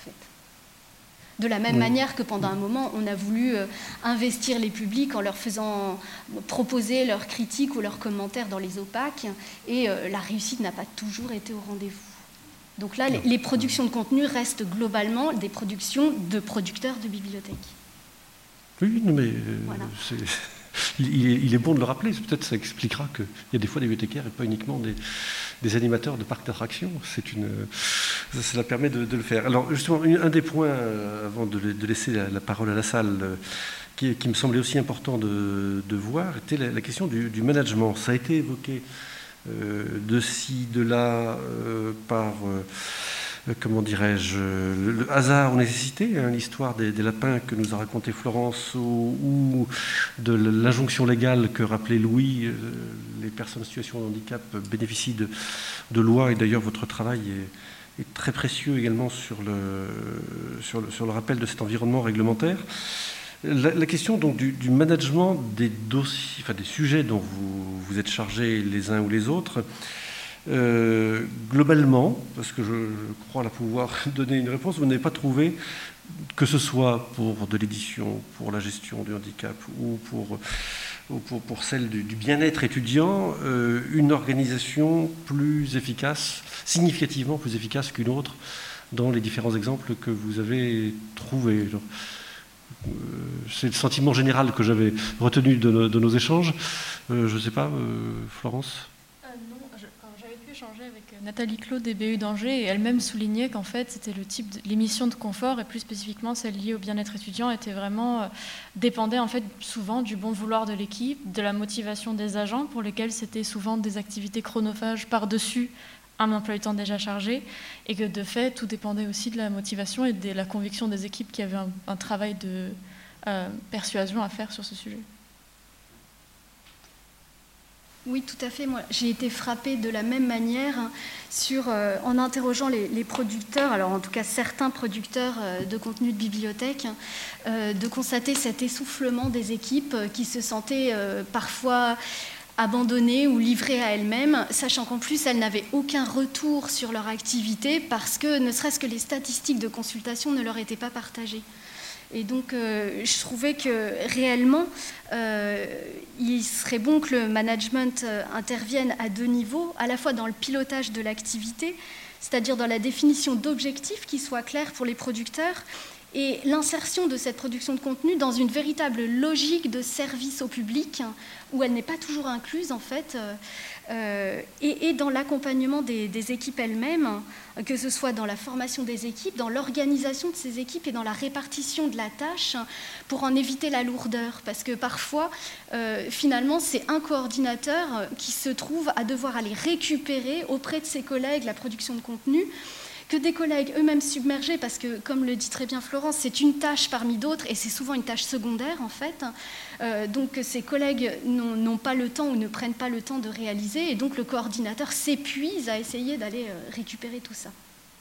Speaker 2: De la même oui. manière que pendant un moment, on a voulu euh, investir les publics en leur faisant proposer leurs critiques ou leurs commentaires dans les opaques, et euh, la réussite n'a pas toujours été au rendez-vous. Donc là, les, les productions de contenu restent globalement des productions de producteurs de bibliothèques.
Speaker 1: Oui, non, mais euh, voilà. c'est... Il est, il est bon de le rappeler, peut-être ça expliquera qu'il y a des fois des bibliothécaires et pas uniquement des, des animateurs de parcs d'attractions. C'est une, ça, cela permet de, de le faire. Alors justement, un des points, euh, avant de, de laisser la, la parole à la salle, euh, qui, qui me semblait aussi important de, de voir, était la, la question du, du management. Ça a été évoqué euh, de ci, de là, euh, par... Euh, comment dirais-je, le, le hasard ou nécessité, hein, l'histoire des, des lapins que nous a raconté Florence, ou, ou de l'injonction légale que rappelait Louis, euh, les personnes en situation de handicap bénéficient de, de lois, et d'ailleurs votre travail est, est très précieux également sur le, sur, le, sur le rappel de cet environnement réglementaire. La, la question donc du, du management des dossiers, enfin des sujets dont vous, vous êtes chargés les uns ou les autres, Euh, globalement, parce que je, je crois la pouvoir donner une réponse, vous n'avez pas trouvé, que ce soit pour de l'édition, pour la gestion du handicap ou pour, ou pour, pour celle du, du bien-être étudiant, euh, une organisation plus efficace, significativement plus efficace qu'une autre dans les différents exemples que vous avez trouvés. Alors, euh, c'est le sentiment général que j'avais retenu de, no, de nos échanges. Euh, je ne sais pas, euh, Florence ?
Speaker 4: Échangé avec Nathalie Claude des B U d'Angers, et elle-même soulignait qu'en fait c'était le type de l'émission de confort, et plus spécifiquement celle liée au bien-être étudiant, était vraiment euh, dépendait en fait souvent du bon vouloir de l'équipe, de la motivation des agents pour lesquels c'était souvent des activités chronophages par-dessus un emploi du temps déjà chargé, et que de fait tout dépendait aussi de la motivation et de la conviction des équipes qui avaient un, un travail de euh, persuasion à faire sur ce sujet.
Speaker 2: Oui, tout à fait. Moi, j'ai été frappée de la même manière sur, euh, en interrogeant les, les producteurs, alors en tout cas certains producteurs euh, de contenu de bibliothèque, euh, de constater cet essoufflement des équipes qui se sentaient euh, parfois abandonnées ou livrées à elles-mêmes, sachant qu'en plus elles n'avaient aucun retour sur leur activité parce que ne serait-ce que les statistiques de consultation ne leur étaient pas partagées. Et donc, euh, je trouvais que réellement, euh, il serait bon que le management euh, intervienne à deux niveaux, à la fois dans le pilotage de l'activité, c'est-à-dire dans la définition d'objectifs qui soient clairs pour les producteurs, et l'insertion de cette production de contenu dans une véritable logique de service au public, où elle n'est pas toujours incluse, en fait, euh, et, et dans l'accompagnement des, des équipes elles-mêmes, que ce soit dans la formation des équipes, dans l'organisation de ces équipes et dans la répartition de la tâche, pour en éviter la lourdeur. Parce que parfois, euh, finalement, c'est un coordinateur qui se trouve à devoir aller récupérer auprès de ses collègues la production de contenu, que des collègues eux-mêmes submergés, parce que, comme le dit très bien Florence, c'est une tâche parmi d'autres, et c'est souvent une tâche secondaire, en fait. Euh, donc, ces collègues n'ont pas le temps ou ne prennent pas le temps de réaliser, et donc le coordinateur s'épuise à essayer d'aller euh, récupérer tout ça.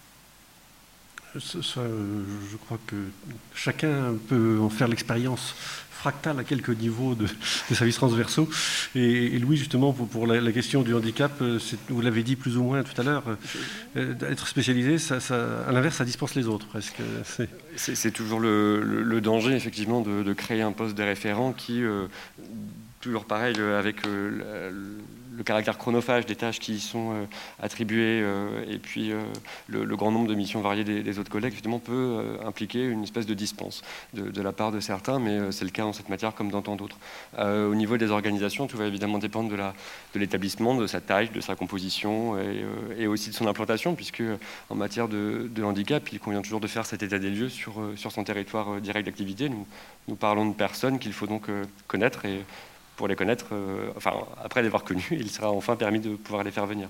Speaker 1: Ça, ça, je crois que chacun peut en faire l'expérience fractale à quelques niveaux de, de services transversaux. Et, et Louis, justement, pour, pour la, la question du handicap, vous l'avez dit plus ou moins tout à l'heure, euh, être spécialisé, ça, ça, à l'inverse, ça dispense les autres presque.
Speaker 3: C'est, c'est toujours le, le, le danger, effectivement, de, de créer un poste de référent qui, euh, toujours pareil, avec euh, le, le caractère chronophage des tâches qui y sont euh, attribuées euh, et puis euh, le, le grand nombre de missions variées des, des autres collègues, justement, peut euh, impliquer une espèce de dispense de, de la part de certains, mais euh, c'est le cas en cette matière comme dans tant d'autres. Euh, au niveau des organisations, tout va évidemment dépendre de, la, de l'établissement, de sa taille, de sa composition et, euh, et aussi de son implantation, puisque en matière de, de handicap, il convient toujours de faire cet état des lieux sur, sur son territoire euh, direct d'activité. Nous, nous parlons de personnes qu'il faut donc euh, connaître, et pour les connaître, euh, enfin, après les avoir connus, il sera enfin permis de pouvoir les faire venir.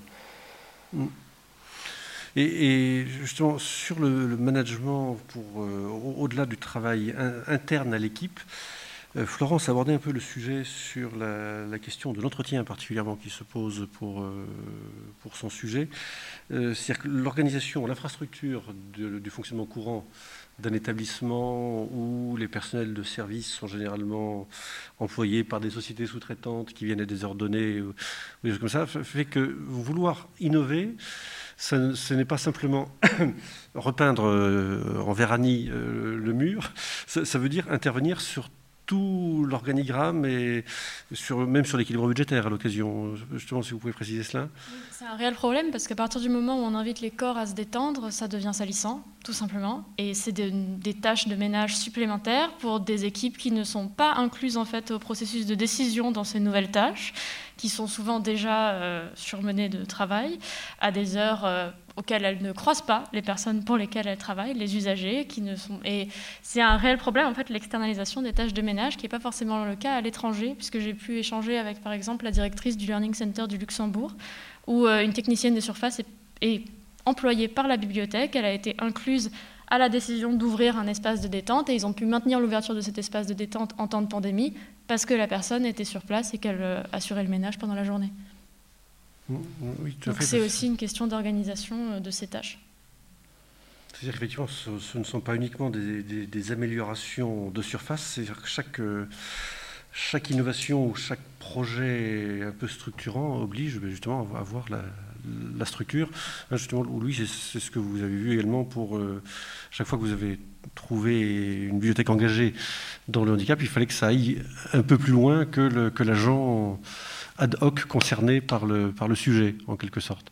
Speaker 1: Et, et justement, sur le, le management, pour, euh, au-delà du travail in, interne à l'équipe, euh, Florence a abordé un peu le sujet sur la, la question de l'entretien particulièrement qui se pose pour, euh, pour son sujet. Euh, c'est-à-dire que l'organisation, l'infrastructure de, du fonctionnement courant d'un établissement où les personnels de service sont généralement employés par des sociétés sous-traitantes qui viennent à désordonner ou, ou des choses comme ça, fait que vouloir innover, ça, ce n'est pas simplement repeindre euh, en vernis euh, le mur, ça, ça veut dire intervenir sur tout l'organigramme et sur, même sur l'équilibre budgétaire à l'occasion. Justement, si vous pouvez préciser cela.
Speaker 4: C'est un réel problème parce qu'à partir du moment où on invite les corps à se détendre, ça devient salissant, tout simplement. Et c'est de, des tâches de ménage supplémentaires pour des équipes qui ne sont pas incluses en fait, au processus de décision dans ces nouvelles tâches, qui sont souvent déjà euh, surmenées de travail à des heures euh, auxquelles elles ne croisent pas les personnes pour lesquelles elles travaillent, les usagers qui ne sont. Et c'est un réel problème en fait l'externalisation des tâches de ménage qui n'est pas forcément le cas à l'étranger, puisque j'ai pu échanger avec par exemple la directrice du Learning Center du Luxembourg, où euh, une technicienne de surface est, est employée par la bibliothèque. Elle a été incluse à la décision d'ouvrir un espace de détente et ils ont pu maintenir l'ouverture de cet espace de détente en temps de pandémie parce que la personne était sur place et qu'elle euh, assurait le ménage pendant la journée.
Speaker 1: Oui, tout à
Speaker 4: Donc
Speaker 1: fait,
Speaker 4: c'est aussi une question d'organisation de ces tâches.
Speaker 1: C'est-à-dire qu'effectivement, ce, ce ne sont pas uniquement des, des, des améliorations de surface, c'est-à-dire que chaque, chaque innovation ou chaque projet un peu structurant oblige justement à avoir la, la structure. Justement, Louis, c'est, c'est ce que vous avez vu également pour euh, chaque fois que vous avez trouvé une bibliothèque engagée dans le handicap, il fallait que ça aille un peu plus loin que, le, que l'agent ad hoc concerné par le, par le sujet, en quelque sorte.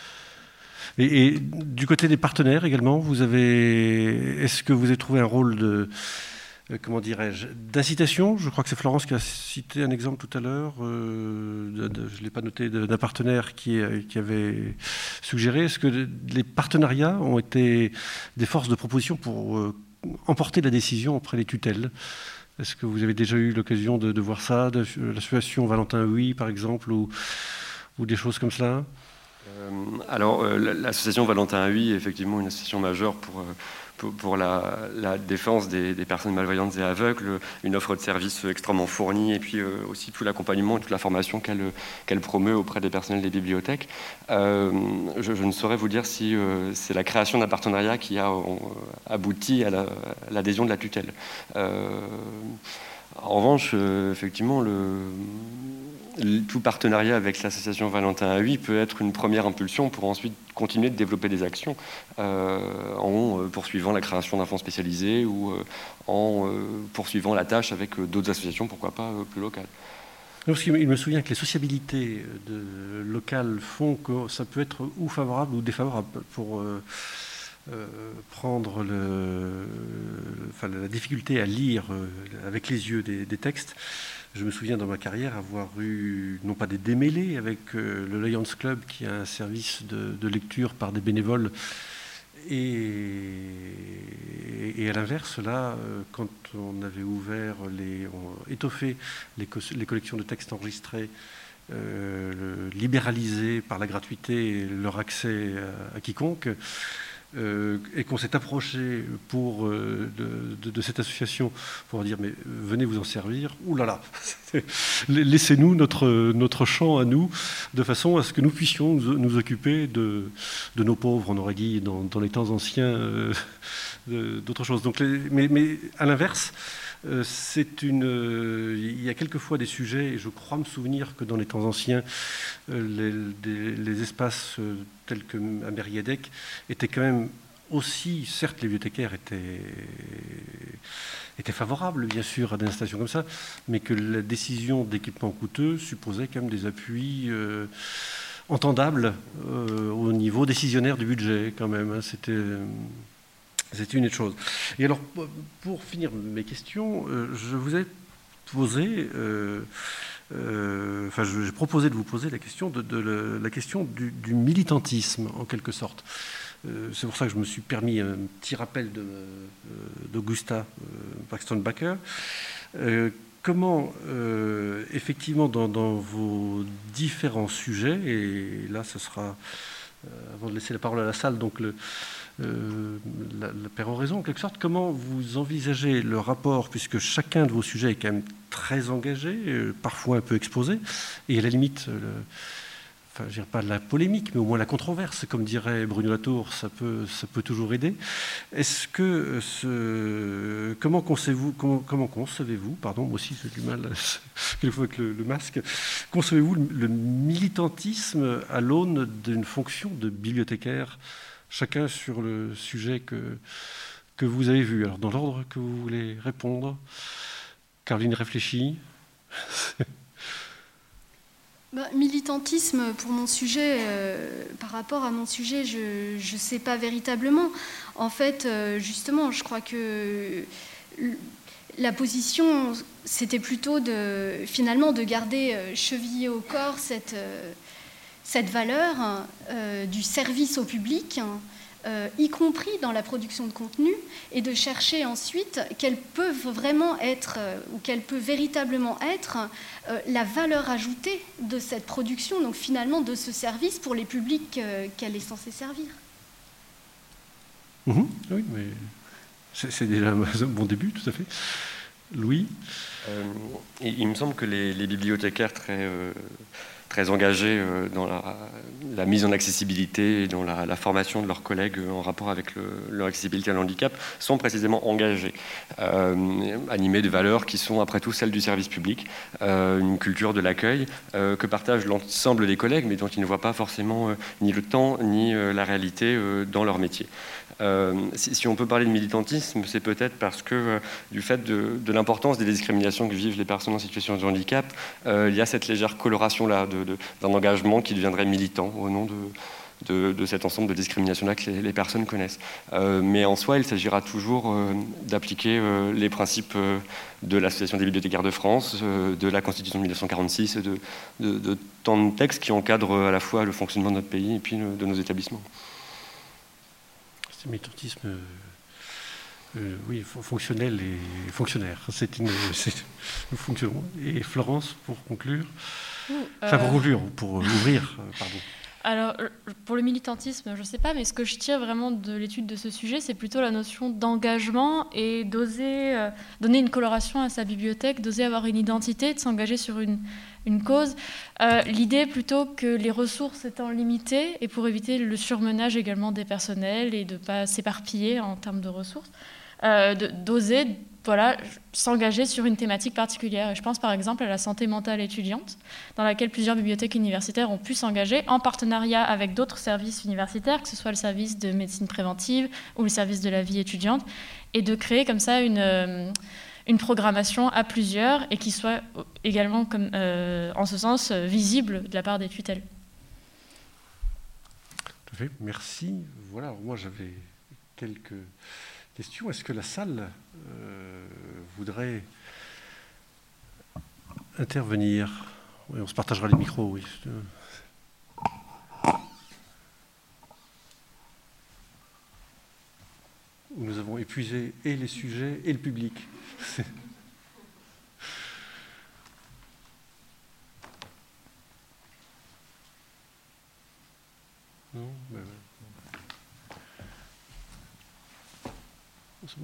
Speaker 1: Et, et du côté des partenaires également, vous avez, est-ce que vous avez trouvé un rôle de, comment dirais-je, d'incitation? Je crois que c'est Florence qui a cité un exemple tout à l'heure, euh, de, de, je ne l'ai pas noté, de, d'un partenaire qui, qui avait suggéré. Est-ce que les partenariats ont été des forces de proposition pour euh, emporter la décision auprès des tutelles? Est-ce que vous avez déjà eu l'occasion de, de voir ça, de, de l'association Valentin Oui, par exemple, ou, ou des choses comme cela?
Speaker 3: euh, Alors, euh, l'association Valentin Oui est effectivement une association majeure pour, euh, pour, pour la, la défense des, des personnes malvoyantes et aveugles, une offre de services extrêmement fournie, et puis euh, aussi tout l'accompagnement et toute la formation qu'elle, qu'elle promeut auprès des personnels des bibliothèques. Euh, je, je ne saurais vous dire si euh, c'est la création d'un partenariat qui a euh, abouti à, la, à l'adhésion de la tutelle. Euh, en revanche, euh, effectivement, le... tout partenariat avec l'association Valentin A huit peut être une première impulsion pour ensuite continuer de développer des actions euh, en euh, poursuivant la création d'un fonds spécialisé ou euh, en euh, poursuivant la tâche avec euh, d'autres associations, pourquoi pas euh, plus locales.
Speaker 1: Parce qu'il me souvient que les sociabilités de, locales font que ça peut être ou favorable ou défavorable pour euh, euh, prendre le, enfin, la difficulté à lire euh, avec les yeux des, des textes. Je me souviens dans ma carrière avoir eu, non pas des démêlés avec euh, le Lions Club, qui a un service de, de lecture par des bénévoles, et, et à l'inverse, là, euh, quand on avait ouvert, les, on étoffé les, co les collections de textes enregistrés, euh, libéralisé par la gratuité leur accès à, à quiconque, Euh, et qu'on s'est approché pour, euh, de, de, de cette association pour dire mais venez vous en servir, ouh là là, laissez-nous notre, notre champ à nous, de façon à ce que nous puissions nous, nous occuper de, de nos pauvres, on aurait dit dans, dans les temps anciens, euh, d'autres choses. Donc les, mais, mais à l'inverse, euh, c'est une, euh, il y a quelquefois des sujets, et je crois me souvenir que dans les temps anciens, euh, les, des, les espaces euh, tels que Mériadec étaient quand même aussi, certes les bibliothécaires étaient, étaient favorables bien sûr à des installations comme ça, mais que la décision d'équipement coûteux supposait quand même des appuis euh, entendables euh, au niveau décisionnaire du budget quand même, hein, c'était... C'était une autre chose. Et alors, pour finir mes questions, euh, je vous ai posé, euh, euh, enfin, j'ai proposé de vous poser la question, de, de la, la question du, du militantisme, en quelque sorte. Euh, c'est pour ça que je me suis permis un petit rappel d'Augusta euh, Paxton Baker. Euh, comment, euh, effectivement, dans, dans vos différents sujets, et là, ce sera, euh, avant de laisser la parole à la salle, donc le... Euh, la, la péroraison en quelque sorte, comment vous envisagez le rapport, puisque chacun de vos sujets est quand même très engagé, euh, parfois un peu exposé, et à la limite, le, enfin je dirais pas la polémique, mais au moins la controverse, comme dirait Bruno Latour, ça peut, ça peut toujours aider. Est-ce que ce, comment concevez-vous, comment, comment concevez-vous, pardon, moi aussi j'ai du mal quelquefois avec le, le masque, concevez-vous le, le militantisme à l'aune d'une fonction de bibliothécaire, chacun sur le sujet que, que vous avez vu. Alors, dans l'ordre que vous voulez répondre, Caroline réfléchit.
Speaker 2: Bah, militantisme, pour mon sujet, euh, par rapport à mon sujet, je ne sais pas véritablement. En fait, euh, justement, je crois que la position, c'était plutôt de, finalement de garder euh, chevillé au corps cette... Euh, cette valeur euh, du service au public, euh, y compris dans la production de contenu, et de chercher ensuite quelle peut vraiment être, euh, ou quelle peut véritablement être euh, la valeur ajoutée de cette production, donc finalement de ce service pour les publics euh, qu'elle est censée servir.
Speaker 1: Mmh, oui, mais c'est déjà un bon début, tout à fait. Louis
Speaker 3: euh, Il me semble que les, les bibliothécaires très... Euh, très engagés euh, dans la, la mise en accessibilité et dans la, la formation de leurs collègues en rapport avec le, leur accessibilité à l'handicap, sont précisément engagés, euh, animés de valeurs qui sont après tout celles du service public, euh, une culture de l'accueil euh, que partagent l'ensemble des collègues, mais dont ils ne voient pas forcément euh, ni le temps ni euh, la réalité euh, dans leur métier. Euh, si, si on peut parler de militantisme, c'est peut-être parce que euh, du fait de, de l'importance des discriminations que vivent les personnes en situation de handicap, euh, il y a cette légère coloration-là de, de, d'un engagement qui deviendrait militant au nom de, de, de cet ensemble de discriminations-là que les, les personnes connaissent. Euh, mais en soi, il s'agira toujours euh, d'appliquer euh, les principes euh, de l'Association des bibliothécaires de France, euh, de la Constitution de mille neuf cent quarante-six, de, de, de tant de textes qui encadrent à la fois le fonctionnement de notre pays et puis euh, de nos établissements.
Speaker 1: C'est un militantisme euh, euh, oui, fonctionnel et fonctionnaire. C'est une, une fonction. Et Florence, pour conclure, Ouh, euh... enfin pour conclure, pour ouvrir, pardon.
Speaker 4: Alors, pour le militantisme, je ne sais pas, mais ce que je tire vraiment de l'étude de ce sujet, c'est plutôt la notion d'engagement et d'oser euh, donner une coloration à sa bibliothèque, d'oser avoir une identité, de s'engager sur une, une cause. Euh, l'idée plutôt que les ressources étant limitées, et pour éviter le surmenage également des personnels et de ne pas s'éparpiller en termes de ressources, euh, d'oser voilà, s'engager sur une thématique particulière. Et je pense par exemple à la santé mentale étudiante, dans laquelle plusieurs bibliothèques universitaires ont pu s'engager en partenariat avec d'autres services universitaires, que ce soit le service de médecine préventive ou le service de la vie étudiante, et de créer comme ça une, euh, une programmation à plusieurs et qui soit également, comme, euh, en ce sens, visible de la part des tutelles.
Speaker 1: Tout à fait, merci. Voilà, alors moi j'avais quelques question. Est-ce que la salle euh, voudrait intervenir? Oui, on se partagera les micros, oui. Où nous avons épuisé et les sujets et le public. Non, mais... Bon,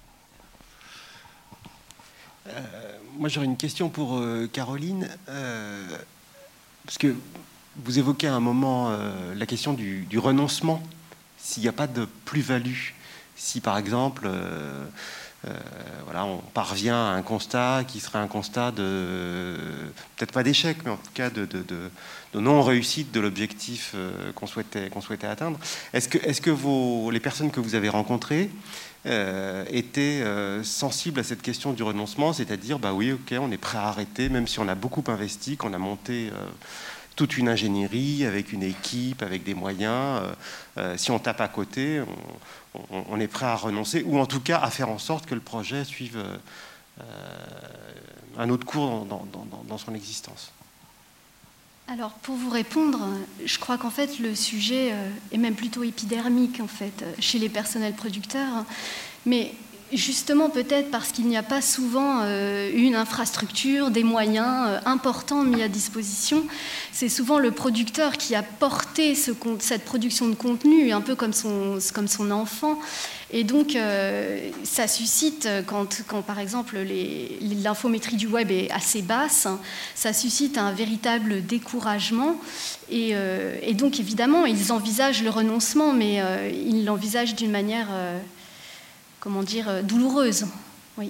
Speaker 5: euh, moi, j'aurais une question pour euh, Caroline, euh, parce que vous évoquez à un moment euh, la question du, du renoncement, s'il n'y a pas de plus-value, si par exemple, euh, euh, voilà, on parvient à un constat qui serait un constat de, peut-être pas d'échec, mais en tout cas de, de, de, de non-réussite de l'objectif euh, qu'on souhaitait, qu'on souhaitait atteindre. Est-ce que, est-ce que vos, les personnes que vous avez rencontrées Euh, étaient euh, sensibles à cette question du renoncement, c'est-à-dire, bah oui, ok, on est prêt à arrêter, même si on a beaucoup investi, qu'on a monté euh, toute une ingénierie avec une équipe, avec des moyens. Euh, euh, si on tape à côté, on, on, on est prêt à renoncer, ou en tout cas à faire en sorte que le projet suive euh, un autre cours dans, dans, dans, dans son existence.
Speaker 2: Alors, pour vous répondre, je crois qu'en fait, le sujet est même plutôt épidermique, en fait, chez les personnels producteurs. Mais justement, peut-être parce qu'il n'y a pas souvent euh, une infrastructure, des moyens euh, importants mis à disposition, c'est souvent le producteur qui a porté ce, cette production de contenu, un peu comme son, comme son enfant. Et donc, euh, ça suscite, quand, quand par exemple l'infométrie du web est assez basse, ça suscite un véritable découragement. Et, euh, et donc, évidemment, ils envisagent le renoncement, mais euh, ils l'envisagent d'une manière, euh, comment dire, euh, douloureuse. Oui.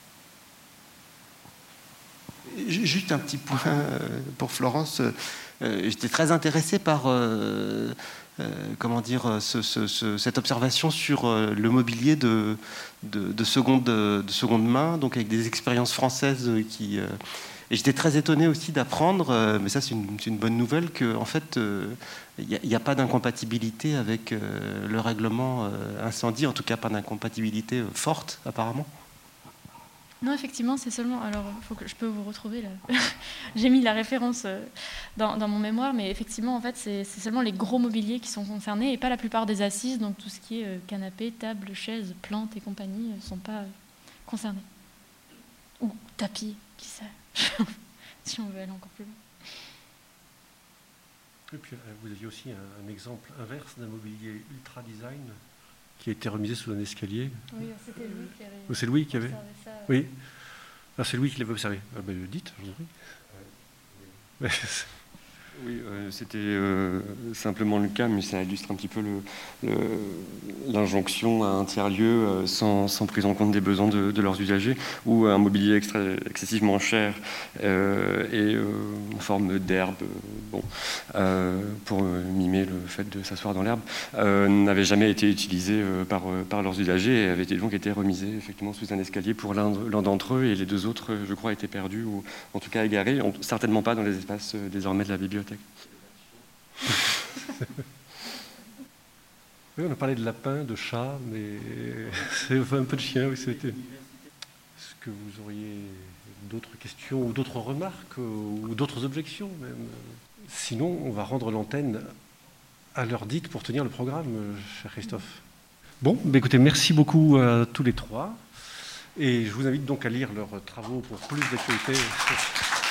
Speaker 5: Juste un petit point pour Florence. Euh, j'étais très intéressée par... Euh, Euh, comment dire, ce, ce, ce, cette observation sur euh, le mobilier de, de, de, seconde, de seconde main, donc avec des expériences françaises qui... Euh, et j'étais très étonné aussi d'apprendre, euh, mais ça c'est une, une bonne nouvelle, qu'en en fait, il euh, n'y a, a pas d'incompatibilité avec euh, le règlement euh, incendie, en tout cas pas d'incompatibilité euh, forte apparemment.
Speaker 4: Non, effectivement, c'est seulement... Alors, faut que je peux vous retrouver là. J'ai mis la référence dans, dans mon mémoire, mais effectivement, en fait, c'est seulement les gros mobiliers qui sont concernés et pas la plupart des assises. Donc, tout ce qui est euh, canapé, table, chaise, plantes et compagnie ne euh, sont pas euh, concernés. Ou tapis, qui sait, si on veut aller encore plus loin.
Speaker 1: Et puis, vous aviez aussi un, un exemple inverse d'un mobilier ultra design qui a été remisé sous un escalier. Oui, c'était Louis qui avait. C'est Louis qui avait. Ça. Oui. Ah, c'est Louis qui l'avait observé. Ah, ben, dites, je vous en prie.
Speaker 3: Ouais. Oui, euh, c'était euh, simplement le cas, mais ça illustre un petit peu l'injonction à un tiers-lieu euh, sans, sans prise en compte des besoins de, de leurs usagers, ou un mobilier extra, excessivement cher euh, et euh, en forme d'herbe, euh, bon, euh, pour euh, mimer le fait de s'asseoir dans l'herbe, euh, n'avait jamais été utilisé euh, par, par leurs usagers et avait donc été remisé effectivement sous un escalier pour l'un d'entre eux, et les deux autres, je crois, étaient perdus ou en tout cas égarés, certainement pas dans les espaces euh, désormais de la bibliothèque.
Speaker 1: Oui, on a parlé de lapin, de chat, mais c'est un peu de chien. Oui, c'était. Est-ce que vous auriez d'autres questions ou d'autres remarques ou d'autres objections même? Sinon, on va rendre l'antenne à l'heure dite pour tenir le programme, cher Christophe. Bon, bah écoutez, merci beaucoup à tous les trois. Et je vous invite donc à lire leurs travaux pour plus d'actualité.